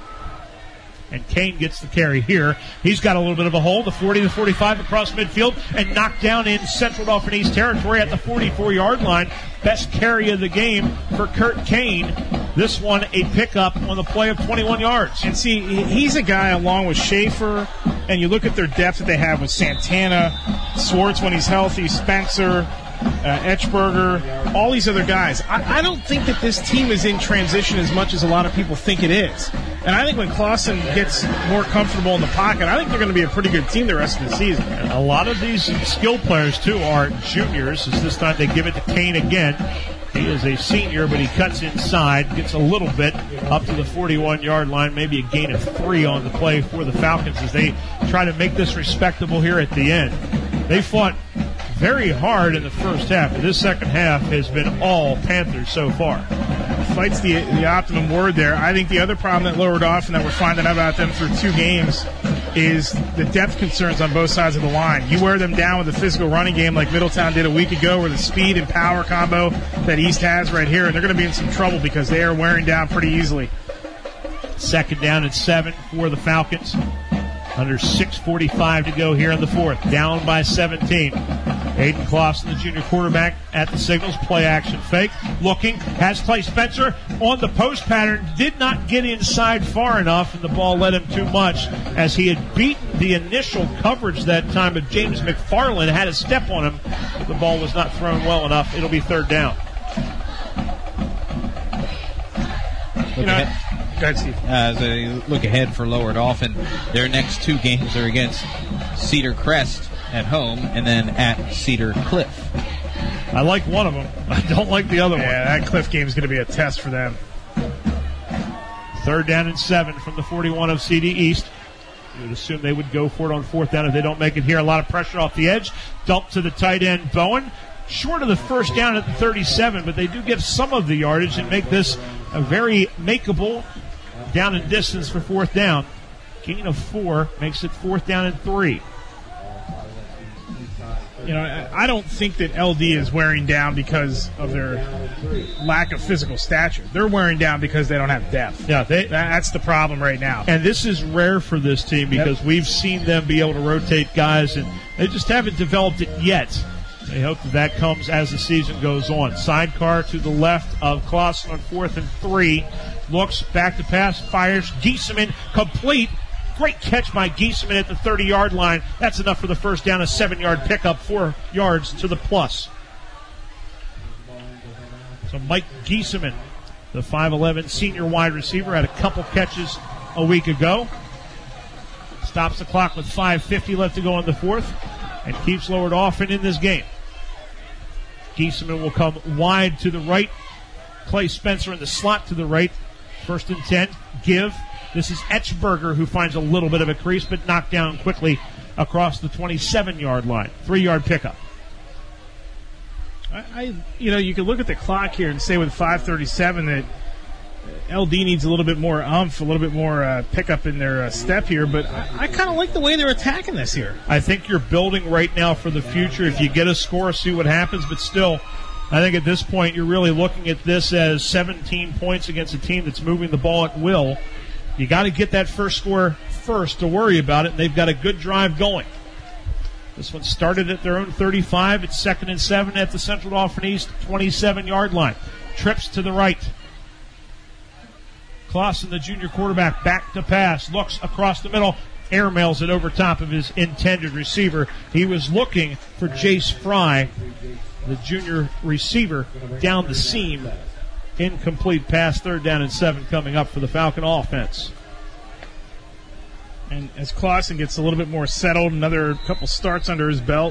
And Kane gets the carry here. He's got a little bit of a hole, the forty to forty-five across midfield, and knocked down in Central Dauphin East territory at the forty-four-yard line. Best carry of the game for Kurt Kane. This one a pickup on the play of twenty-one yards. And see, he's a guy along with Schaefer, and you look at their depth that they have with Santana, Swartz when he's healthy, Spencer, Uh, Etchberger, all these other guys. I, I don't think that this team is in transition as much as a lot of people think it is. And I think when Clausen gets more comfortable in the pocket, I think they're going to be a pretty good team the rest of the season. And a lot of these skill players, too, are juniors, as this time they give it to Kane again. He is a senior, but he cuts inside, gets a little bit up to the forty-one-yard line, maybe a gain of three on the play for the Falcons as they try to make this respectable here at the end. They fought very hard in the first half, but this second half has been all Panthers so far. Fight's the the optimum word there. I think the other problem that Lower Dauphin that we're finding out about them through two games is the depth concerns on both sides of the line. You wear them down with a physical running game like Middletown did a week ago, or the speed and power combo that East has right here, and they're going to be in some trouble because they are wearing down pretty easily. Second down and seven for the Falcons. Under six forty-five to go here in the fourth. Down by seventeen. Aiden Clausen, the junior quarterback, at the signals. Play action fake. Looking. Has Clay Spencer on the post pattern. Did not get inside far enough, and the ball led him too much as he had beaten the initial coverage that time. But James McFarland had a step on him. The ball was not thrown well enough. It'll be third down. You know, go ahead, Steve. As they look ahead for Lower Dauphin, their next two games are against Cedar Crest at home and then at Cedar Cliff. I like one of them. I don't like the other yeah, one. Yeah, that Cliff game is going to be a test for them. Third down and seven from the forty-one of C D East. You would assume they would go for it on fourth down if they don't make it here. A lot of pressure off the edge. Dump to the tight end, Bowen. Short of the first down at the thirty-seven, but they do get some of the yardage and make this a very makeable down and distance for fourth down. Gain of four makes it fourth down and three. You know, I don't think that L D is wearing down because of their lack of physical stature. They're wearing down because they don't have depth. Yeah, they, that's the problem right now. And this is rare for this team because yep. we've seen them be able to rotate guys, and they just haven't developed it yet. They hope that that comes as the season goes on. Sidecar to the left of Clausen on fourth and three. Looks back to pass, fires. Giesemann complete. Great catch by Giesemann at the thirty-yard line. That's enough for the first down, a seven-yard pickup, four yards to the plus. So Mike Giesemann, the five eleven senior wide receiver, had a couple catches a week ago. Stops the clock with five fifty left to go in the fourth and keeps Lower Dauphin in this game. Giesemann will come wide to the right. Clay Spencer in the slot to the right. First and ten. Give. This is Etchberger who finds a little bit of a crease, but knocked down quickly across the twenty-seven-yard line. Three-yard pickup. I, I, you know, you could look at the clock here and say with five thirty-seven that L D needs a little bit more umph, a little bit more uh, pickup in their uh, step here, but I, I kind of like the way they're attacking this here. I think you're building right now for the future. If you get a score, see what happens, but still, I think at this point you're really looking at this as seventeen points against a team that's moving the ball at will. You got to get that first score first to worry about it, and they've got a good drive going. This one started at their own thirty-five. It's second and seven at the Central Dauphin East twenty-seven-yard line. Trips to the right. Clausen, the junior quarterback, back to pass. Looks across the middle. Airmails it over top of his intended receiver. He was looking for Jace Fry, the junior receiver, down the seam. Incomplete pass, third down and seven coming up for the Falcon offense. And as Clausen gets a little bit more settled, another couple starts under his belt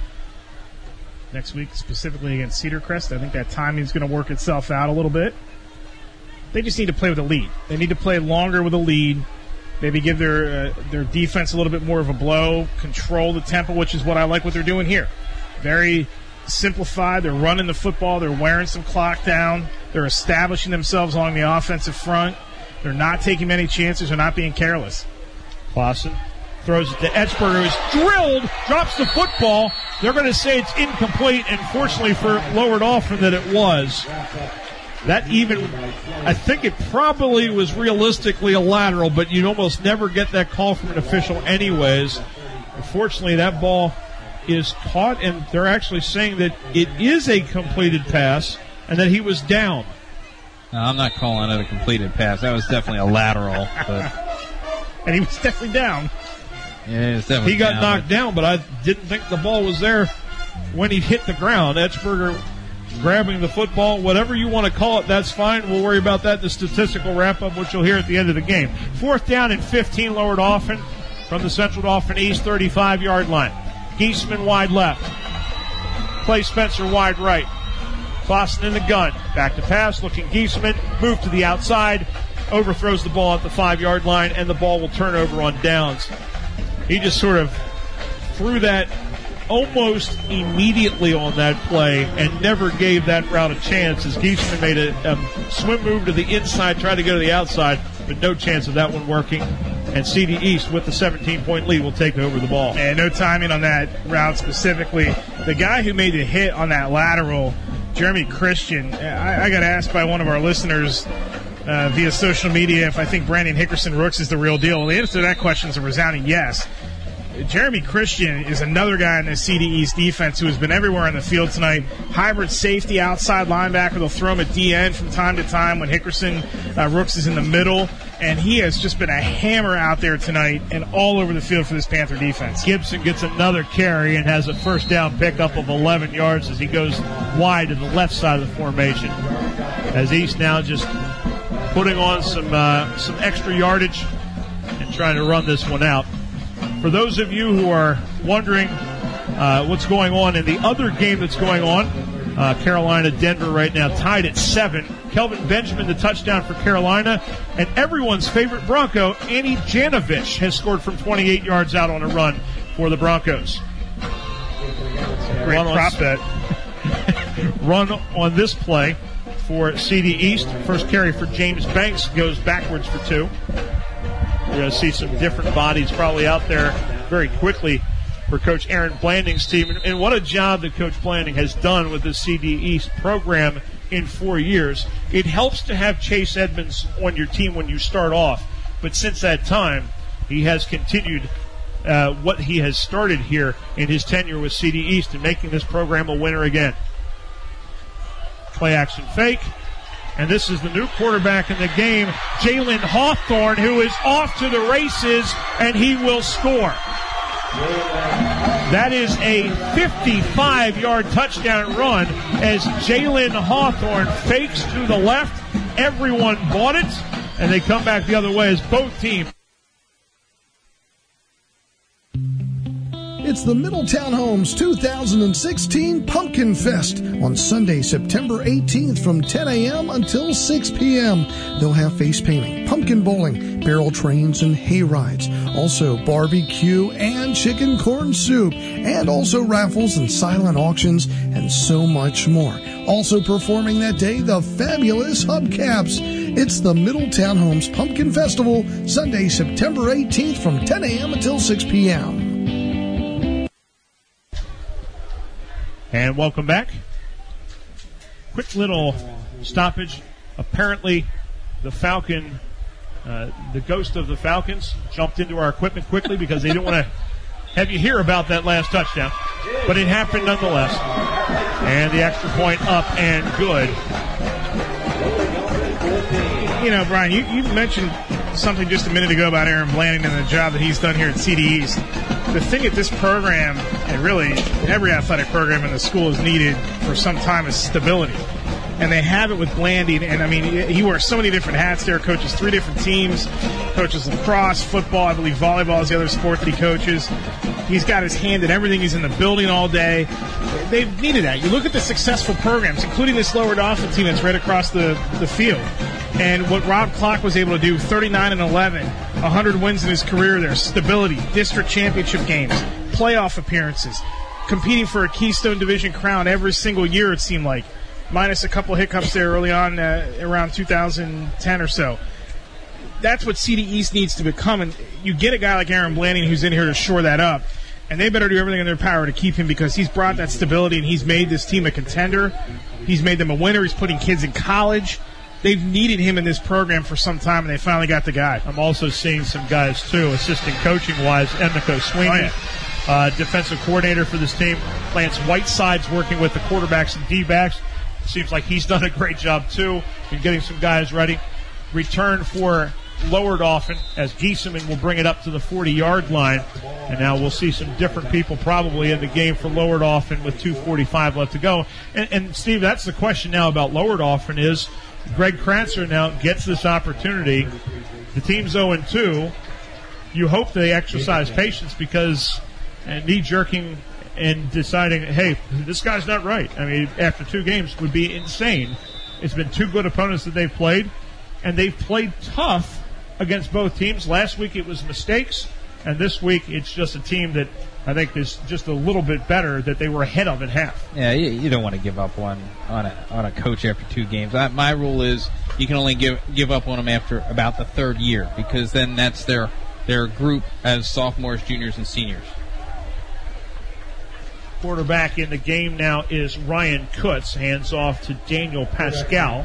next week, specifically against Cedar Crest, I think that timing is going to work itself out a little bit. They just need to play with a lead. They need to play longer with a lead. Maybe give their uh, their defense a little bit more of a blow, control the tempo, which is what I like what they're doing here. Very simplified. They're running the football. They're wearing some clock down. They're establishing themselves along the offensive front. They're not taking many chances. They're not being careless. Clausen throws it to Etzberger, who's drilled, drops the football. They're going to say it's incomplete, and fortunately for Lower Dauphin that it was. That even, I think it probably was realistically a lateral, but you'd almost never get that call from an official anyways. Unfortunately, that ball is caught, and they're actually saying that it is a completed pass and that he was down. No, I'm not calling it a completed pass. That was definitely a lateral. But and he was definitely down. Yeah, he, was definitely he got down, knocked but down, but I didn't think the ball was there when he hit the ground. Etzberger grabbing the football, whatever you want to call it, that's fine. We'll worry about that in the statistical wrap-up, which you'll hear at the end of the game. Fourth down and fifteen, Lower Dauphin from the Central Dauphin East thirty-five-yard line. Giesman wide left. Clay Spencer wide right. Clausen in the gun. Back to pass, looking Giesman. Move to the outside. Overthrows the ball at the five-yard line, and the ball will turn over on downs. He just sort of threw that almost immediately on that play and never gave that route a chance as Giesman made a, a swim move to the inside, tried to go to the outside, but no chance of that one working. And C D East with the seventeen-point lead will take over the ball. And no timing on that route specifically. The guy who made the hit on that lateral, Jeremy Christian, I, I got asked by one of our listeners uh, via social media if I think Brandon Hickerson Rooks is the real deal. Well, the answer to that question is a resounding yes. Jeremy Christian is another guy in the C D East defense who has been everywhere on the field tonight. Hybrid safety, outside linebacker. They'll throw him at D N from time to time when Hickerson uh, Rooks is in the middle. And he has just been a hammer out there tonight and all over the field for this Panther defense. Gibson gets another carry and has a first down pickup of eleven yards as he goes wide to the left side of the formation. As East now just putting on some uh, some extra yardage and trying to run this one out. For those of you who are wondering uh, what's going on in the other game that's going on, uh, Carolina-Denver right now tied at seven. Kelvin Benjamin, the touchdown for Carolina. And everyone's favorite Bronco, Andy Janovich, has scored from twenty-eight yards out on a run for the Broncos. Great run prop bet. Run on this play for C D East. First carry for James Banks goes backwards for two. You're going to see some different bodies probably out there very quickly for Coach Aaron Blanding's team. And what a job that Coach Blanding has done with the C D East program in four years. It helps to have Chase Edmonds on your team when you start off. But since that time, he has continued uh, what he has started here in his tenure with C D East and making this program a winner again. Play action fake. And this is the new quarterback in the game, Jalen Hawthorne, who is off to the races, and he will score. That is a fifty-five-yard touchdown run as Jalen Hawthorne fakes to the left. Everyone bought it, and they come back the other way as both teams. It's the Middletown Homes two thousand sixteen Pumpkin Fest on Sunday, September eighteenth from ten a.m. until six p.m. They'll have face painting, pumpkin bowling, barrel trains, and hay rides. Also barbecue and chicken corn soup, and also raffles and silent auctions, and so much more. Also performing that day, the fabulous Hubcaps. It's the Middletown Homes Pumpkin Festival, Sunday, September eighteenth from ten a.m. until six p.m. And welcome back. quick little stoppage. Apparently, the Falcon, uh, the ghost of the Falcons, jumped into our equipment quickly because they didn't want to have you hear about that last touchdown. But it happened nonetheless. And the extra point up and good. You know, Brian, you, you mentioned something just a minute ago about Aaron Blanding and the job that he's done here at C D East. The thing at this program, and really every athletic program in the school has needed for some time, is stability. And they have it with Blanding. And, I mean, he wears so many different hats there, coaches three different teams, coaches lacrosse, football, I believe volleyball is the other sport that he coaches. He's got his hand in everything. He's in the building all day. They've needed that. You look at the successful programs, including this Lower Dauphin team that's right across the, the field. And what Rob Clark was able to do, thirty-nine and eleven, one hundred wins in his career there, stability, district championship games, playoff appearances, competing for a Keystone Division crown every single year, it seemed like, minus a couple hiccups there early on uh, around two thousand ten or so. That's what C D East needs to become, and you get a guy like Aaron Blanding who's in here to shore that up, and they better do everything in their power to keep him because he's brought that stability and he's made this team a contender. He's made them a winner. He's putting kids in college. They've needed him in this program for some time, and they finally got the guy. I'm also seeing some guys, too, assistant coaching-wise. Emiko Sweeney, Oh, yeah. uh, defensive coordinator for this team. Lance Whiteside's working with the quarterbacks and D-backs. Seems like he's done a great job, too, in getting some guys ready. Return for Lower Dauphin as Giesemann will bring it up to the forty-yard line. And now we'll see some different people probably in the game for Lower Dauphin with two forty-five left to go. And, and Steve, that's the question now about Lower Dauphin is Greg Kratzer now gets this opportunity. The team's oh and two. You hope they exercise patience because uh, knee-jerking and deciding, hey, this guy's not right. I mean, after two games would be insane. It's been two good opponents that they've played, and they've played tough against both teams. Last week it was mistakes, and this week it's just a team that I think is just a little bit better that they were ahead of at half. Yeah, you, you don't want to give up one on a on a coach after two games. I, my rule is you can only give give up on them after about the third year because then that's their their group as sophomores, juniors, and seniors. Quarterback in the game now is Ryan Kutz. Hands off to Daniel Pascal.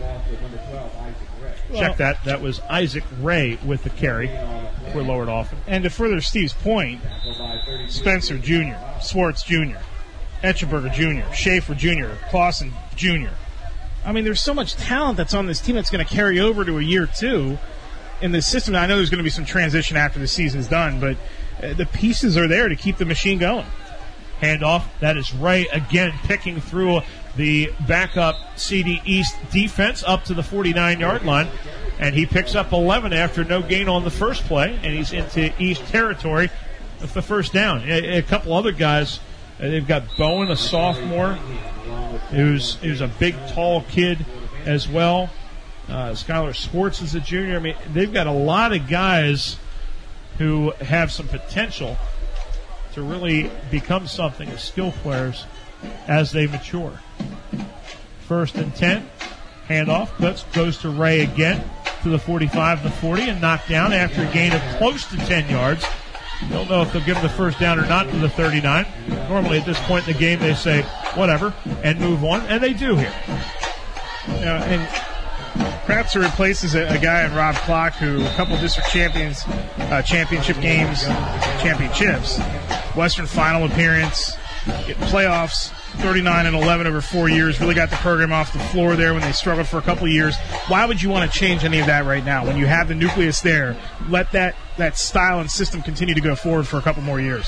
Check that. That was Isaac Ray with the carry for Lower Dauphin. And to further Steve's point, Spencer Junior, Swartz Junior, Etchenberger Junior, Schaefer Junior, Clausen Junior I mean, there's so much talent that's on this team that's going to carry over to a year two in this system. I know there's going to be some transition after the season's done, but uh, the pieces are there to keep the machine going. Handoff. That is Ray again picking through the backup C D East defense up to the forty-nine-yard line. And he picks up eleven after no gain on the first play, and he's into East territory with the first down. A, a couple other guys, uh, they've got Bowen, a sophomore, who's, who's a big, tall kid as well. Uh, Skylar Swartz is a junior. I mean, they've got a lot of guys who have some potential to really become something as skill players as they mature. First and ten. Handoff. Kutz goes to Ray again to the forty-five, the forty, and knocked down after a gain of close to ten yards. Don't know if they'll give him the first down or not to the thirty-nine. Normally at this point in the game they say, whatever, and move on, and they do here. You know, and Kratzer replaces a, a guy in Rob Clark who a couple district champions, uh, championship games, championships, Western final appearance, playoffs, thirty-nine and eleven over four years, really got the program off the floor there when they struggled for a couple of years. Why would you want to change any of that right now? When you have the nucleus there, let that, that style and system continue to go forward for a couple more years.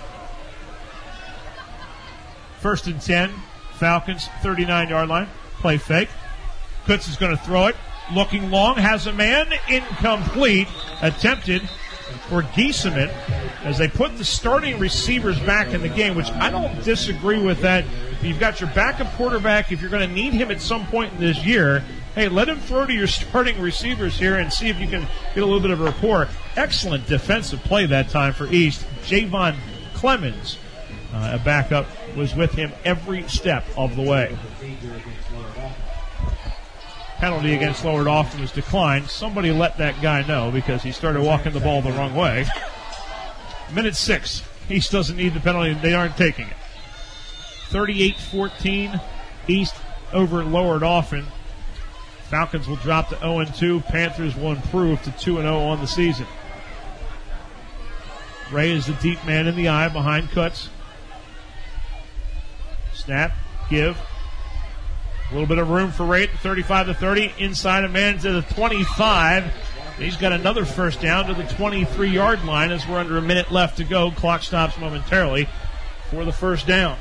First and ten, Falcons, thirty-nine-yard line, play fake. Kutz is going to throw it, looking long, has a man, incomplete, attempted for Giesemann as they put the starting receivers back in the game, which I don't disagree with that. You've got your backup quarterback. If you're going to need him at some point in this year, hey, let him throw to your starting receivers here and see if you can get a little bit of a rapport. Excellent defensive play that time for East. Javon Clemens, uh, a backup, was with him every step of the way. Penalty against Lower Dauphin was declined. Somebody let that guy know because he started walking the ball the wrong way. Minute six. East doesn't need the penalty. They aren't taking it. thirty-eight fourteen. East over Lower Dauphin. Falcons will drop to oh and two. Panthers will improve to two and oh on the season. Ray is the deep man in the eye behind Kutz. Snap, give. A little bit of room for Ray at the thirty-five to thirty. Inside a man to the twenty-five. He's got another first down to the twenty-three-yard line as we're under a minute left to go. Clock stops momentarily for the first down.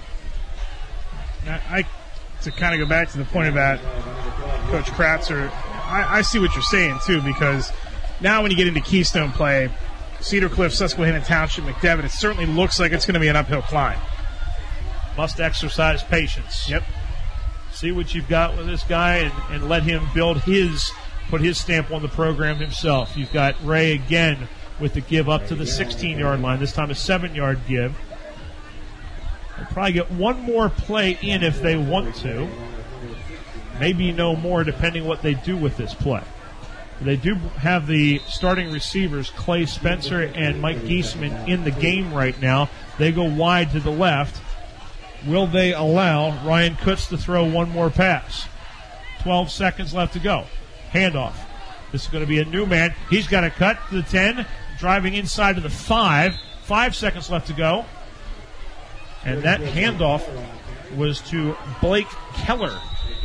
I, I to kind of go back to the point about Coach Kratzer, I, I see what you're saying, too, because now when you get into Keystone play, Cedar Cliff, Susquehanna Township, McDevitt, it certainly looks like it's going to be an uphill climb. Must exercise patience. Yep. See what you've got with this guy and, and let him build his, put his stamp on the program himself. You've got Ray again with the give up to the sixteen-yard line, this time a seven-yard give. They'll probably get one more play in if they want to. Maybe no more depending what they do with this play. They do have the starting receivers, Clay Spencer and Mike Giesman, in the game right now. They go wide to the left. Will they allow Ryan Kutz to throw one more pass? twelve seconds left to go. Handoff. This is going to be a new man. He's got a cut to the ten, driving inside to the five. Five seconds left to go. And that handoff was to Blake Keller.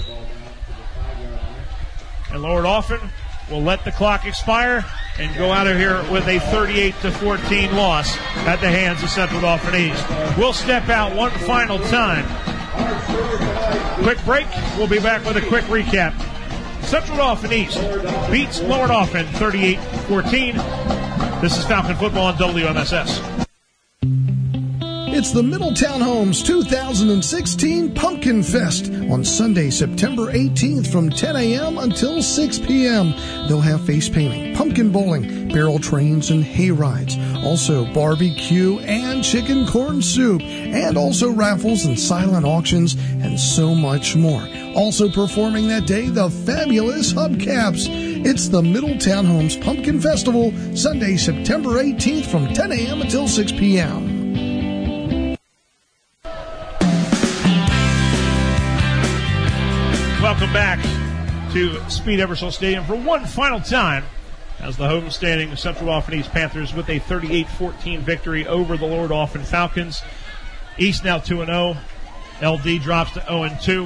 And Lower Dauphin will let the clock expire and go out of here with a thirty-eight to fourteen loss at the hands of Central Dauphin East. We'll step out one final time. Quick break. We'll be back with a quick recap. Central Dauphin East beats Lower Dauphin thirty-eight fourteen. This is Falcon Football on W M S S. It's the Middletown Homes two thousand sixteen Pumpkin Fest on Sunday, September eighteenth from ten a.m. until six p.m. They'll have face painting, pumpkin bowling, barrel trains, and hay rides. Also barbecue and chicken corn soup, and also raffles and silent auctions, and so much more. Also performing that day, the fabulous Hubcaps. It's the Middletown Homes Pumpkin Festival, Sunday, September eighteenth from ten a.m. until six p.m. Welcome back to Speed Eversole Stadium for one final time as the home-standing Central Dauphin East Panthers with a thirty-eight fourteen victory over the Lower Dauphin Falcons. East now two and oh. L D drops to oh and two.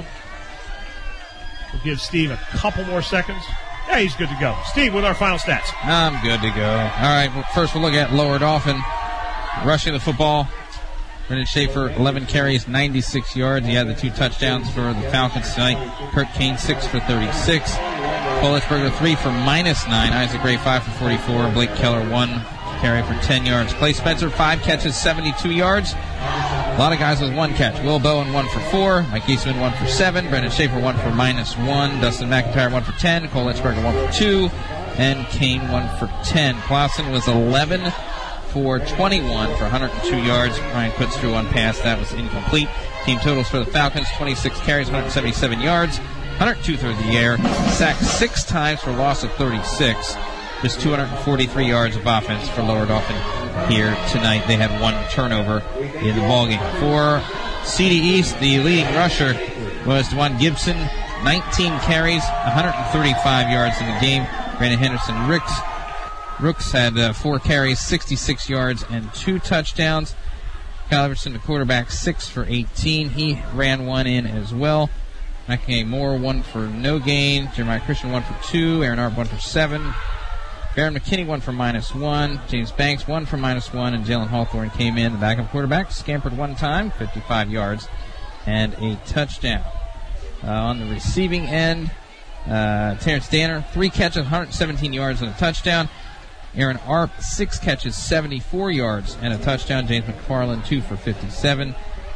We'll give Steve a couple more seconds. Yeah, he's good to go. Steve, with our final stats. I'm good to go. All right, well, first we'll look at Lower Dauphin. Rushing the football. Brendan Schaefer, eleven carries, ninety-six yards. He had the two touchdowns for the Falcons tonight. Kurt Kane, six for thirty-six. Cole Etzberger, three for minus nine. Isaac Gray, five for forty-four. Blake Keller, one carry for ten yards. Clay Spencer, five catches, seventy-two yards. A lot of guys with one catch. Will Bowen, one for four. Mike Eastman, one for seven. Brendan Schaefer, one for minus one. Dustin McIntyre, one for ten. Cole Etzberger, one for two. And Kane, one for ten. Clausen was eleven for twenty-one for one hundred two yards. Ryan Kutz threw one pass. That was incomplete. Team totals for the Falcons, twenty-six carries, one hundred seventy-seven yards, one hundred two through the air. Sacked six times for a loss of thirty-six. Just two hundred forty-three yards of offense for Lower Dauphin here tonight. They had one turnover in the ballgame. For C D East, the leading rusher was DeJuan Gibson, nineteen carries, one hundred thirty-five yards in the game. Brandon Henderson Ricks Rooks had uh, four carries, sixty-six yards, and two touchdowns. Kyle Everson, the quarterback, six for eighteen. He ran one in as well. Mackie Moore, one for no gain. Jeremiah Christian, one for two. Aaron Arp, one for seven. Baron McKinney, one for minus one. James Banks, one for minus one. And Jalen Hawthorne came in, the backup quarterback, scampered one time, fifty-five yards, and a touchdown. Uh, on the receiving end, uh, Terrence Danner, three catches, one hundred seventeen yards, and a touchdown. Aaron Arp, six catches, seventy-four yards, and a touchdown. James McFarland, two for fifty-seven.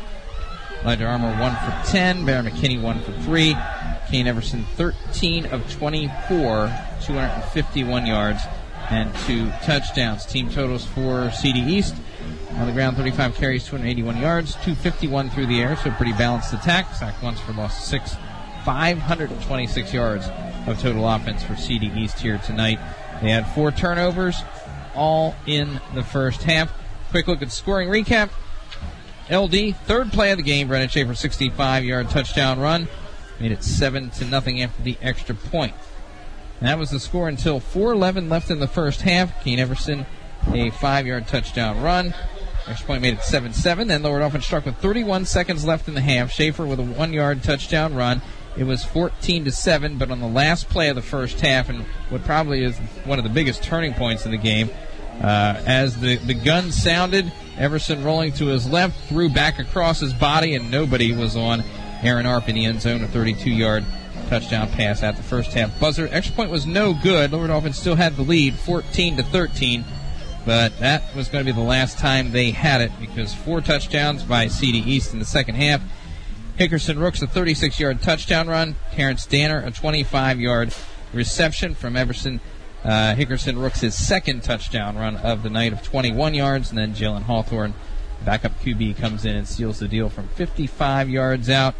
Elijah Armour, one for ten. Baron McKinney, one for three. Kane Everson, thirteen of twenty-four, two hundred fifty-one yards, and two touchdowns. Team totals for C D East. On the ground, thirty-five carries, two hundred eighty-one yards, two fifty-one through the air, so a pretty balanced attack. Sacked once for loss of six. five hundred twenty-six yards of total offense for C D East here tonight. They had four turnovers, all in the first half. Quick look at scoring recap. L D, third play of the game. Brennan Schaefer, sixty-five-yard touchdown run. made it seven to nothing after the extra point. And that was the score until four eleven left in the first half. Keene Everson, a five-yard touchdown run. Extra point made it seven seven. Then Lower Dauphin struck with thirty-one seconds left in the half. Schaefer with a one-yard touchdown run. It was fourteen to seven, but on the last play of the first half, and what probably is one of the biggest turning points in the game, uh, as the, the gun sounded, Everson rolling to his left, threw back across his body, and nobody was on Aaron Arp in the end zone, a thirty-two-yard touchdown pass at the first half buzzer. Extra point was no good. Lower Dauphin still had the lead, fourteen to thirteen. But that was going to be the last time they had it because four touchdowns by C D East in the second half. Hickerson Rooks, a thirty-six-yard touchdown run. Terrence Danner, a twenty-five-yard reception from Everson. Uh, Hickerson Rooks, his second touchdown run of the night of twenty-one yards. And then Jalen Hawthorne, backup Q B, comes in and seals the deal from fifty-five yards out.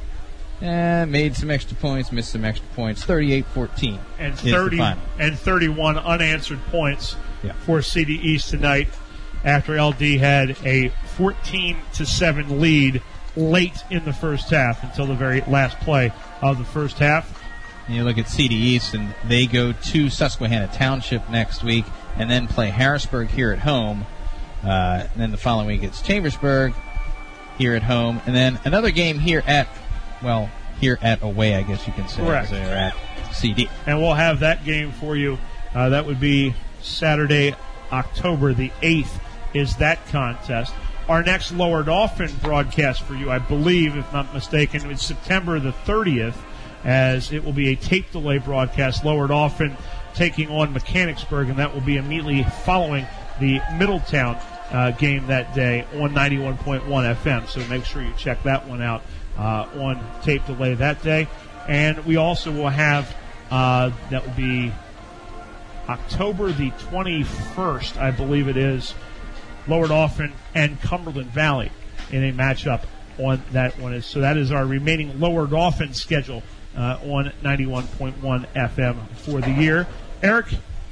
And made some extra points, missed some extra points. thirty-eight fourteen and thirty and thirty-one unanswered points yeah. for C D East tonight after L D had a fourteen to seven lead late in the first half until the very last play of the first half. And you look at C D East, and they go to Susquehanna Township next week and then play Harrisburg here at home. Uh, and then the following week it's Chambersburg here at home. And then another game here at, well, here at away, I guess you can say. Correct. They're at C D. And we'll have that game for you. Uh, that would be Saturday, October the eighth is that contest. Our next Lower Dauphin broadcast for you, I believe, if not mistaken, is September the thirtieth, as it will be a tape delay broadcast. Lower Dauphin taking on Mechanicsburg, and that will be immediately following the Middletown uh, game that day on ninety-one point one F M. So make sure you check that one out uh, on tape delay that day. And we also will have, uh, that will be October the twenty-first, I believe it is, Lower Dauphin and Cumberland Valley in a matchup on that one. So that is our remaining Lower Dauphin schedule uh, on ninety-one point one F M for the year. Eric,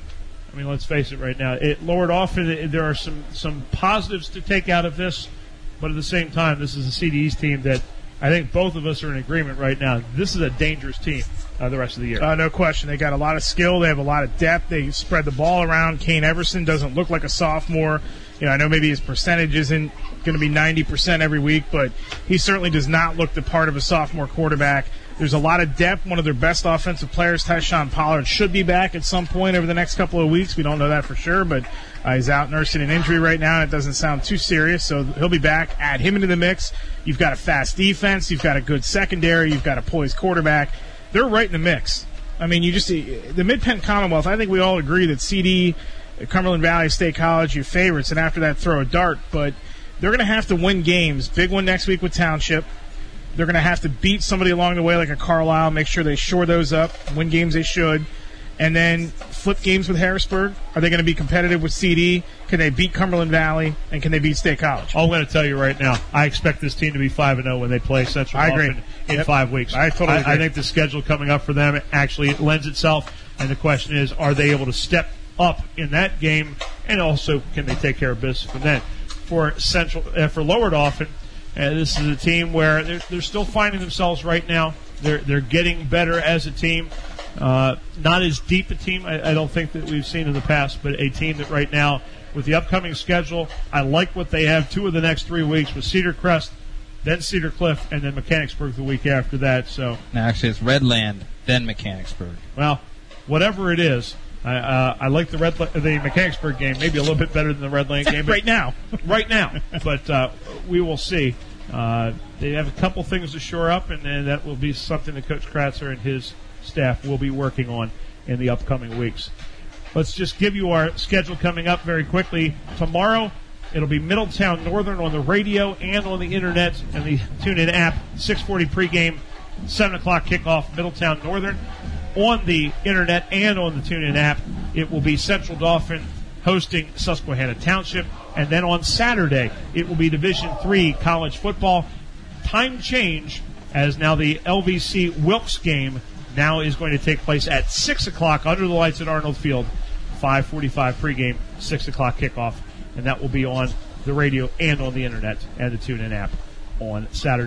I mean, let's face it right now. It, Lower Dauphin, there are some, some positives to take out of this, but at the same time, this is a C D East team that I think both of us are in agreement right now. This is a dangerous team uh, the rest of the year. Uh, no question. They got a lot of skill. They have a lot of depth. They spread the ball around. Kane Everson doesn't look like a sophomore. You know, I know maybe his percentage isn't going to be ninety percent every week, but he certainly does not look the part of a sophomore quarterback. There's a lot of depth. One of their best offensive players, Tyshawn Pollard, should be back at some point over the next couple of weeks. We don't know that for sure, but uh, he's out nursing an injury right now, and it doesn't sound too serious, so he'll be back. Add him into the mix. You've got a fast defense. You've got a good secondary. You've got a poised quarterback. They're right in the mix. I mean, you just the Mid-Penn Commonwealth, I think we all agree that C D, Cumberland Valley State College, your favorites, and after that throw a dart, but they're going to have to win games. Big one next week with Township. They're going to have to beat somebody along the way like a Carlisle, make sure they shore those up, win games they should, and then flip games with Harrisburg. Are they going to be competitive with C D? Can they beat Cumberland Valley? And can they beat State College? I'm going to tell you right now, I expect this team to be five and oh when they play Central I Dauphin agree. in Yep. five weeks. I totally agree. I think the schedule coming up for them actually lends itself, and the question is, are they able to step up in that game, and also can they take care of business from then? For Central, uh, for Lower Dauphin, uh, this is a team where they're, they're still finding themselves right now. They're they're getting better as a team. Uh, not as deep a team, I, I don't think, that we've seen in the past, but a team that right now, with the upcoming schedule, I like what they have. Two of the next three weeks with Cedar Crest, then Cedar Cliff, and then Mechanicsburg the week after that. So, No, actually, it's Redland, then Mechanicsburg. well, whatever it is, I, uh, I like the Red the Mechanicsburg game maybe a little bit better than the Redland game. but- right now. right now. But uh, we will see. Uh, they have a couple things to shore up, and then that will be something that Coach Kratzer and his staff will be working on in the upcoming weeks. Let's just give you our schedule coming up very quickly. Tomorrow, it'll be Middletown Northern on the radio and on the internet and the TuneIn app. six forty pregame, seven o'clock kickoff, Middletown Northern. On the internet and on the TuneIn app, it will be Central Dauphin hosting Susquehanna Township. And then on Saturday, it will be Division three college football. Time change, as now the L V C Wilkes game now is going to take place at six o'clock under the lights at Arnold Field. five forty-five pregame, six o'clock kickoff. And that will be on the radio and on the internet and the TuneIn app on Saturday.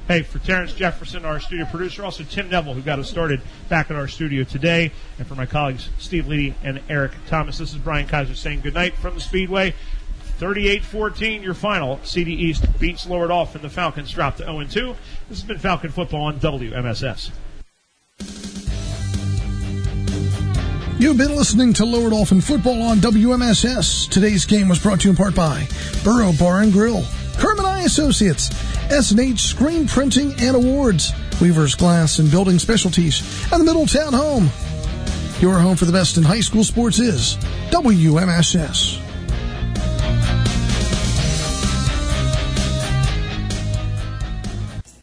Hey, for Terrence Jefferson, our studio producer, also Tim Neville, who got us started back in our studio today, and for my colleagues Steve Leedy and Eric Thomas, this is Brian Kaiser saying goodnight from the Speedway. thirty-eight fourteen, your final. C D East beats Lower Dolphin. The Falcons drop to oh and two. This has been Falcon Football on W M S S. You've been listening to Lower Dolphin Football on W M S S. Today's game was brought to you in part by Burrow Bar and Grill, Kerman Eye Associates, S and H Screen Printing and Awards, Weaver's Glass and Building Specialties, and the Middletown Home. Your home for the best in high school sports is W M S S.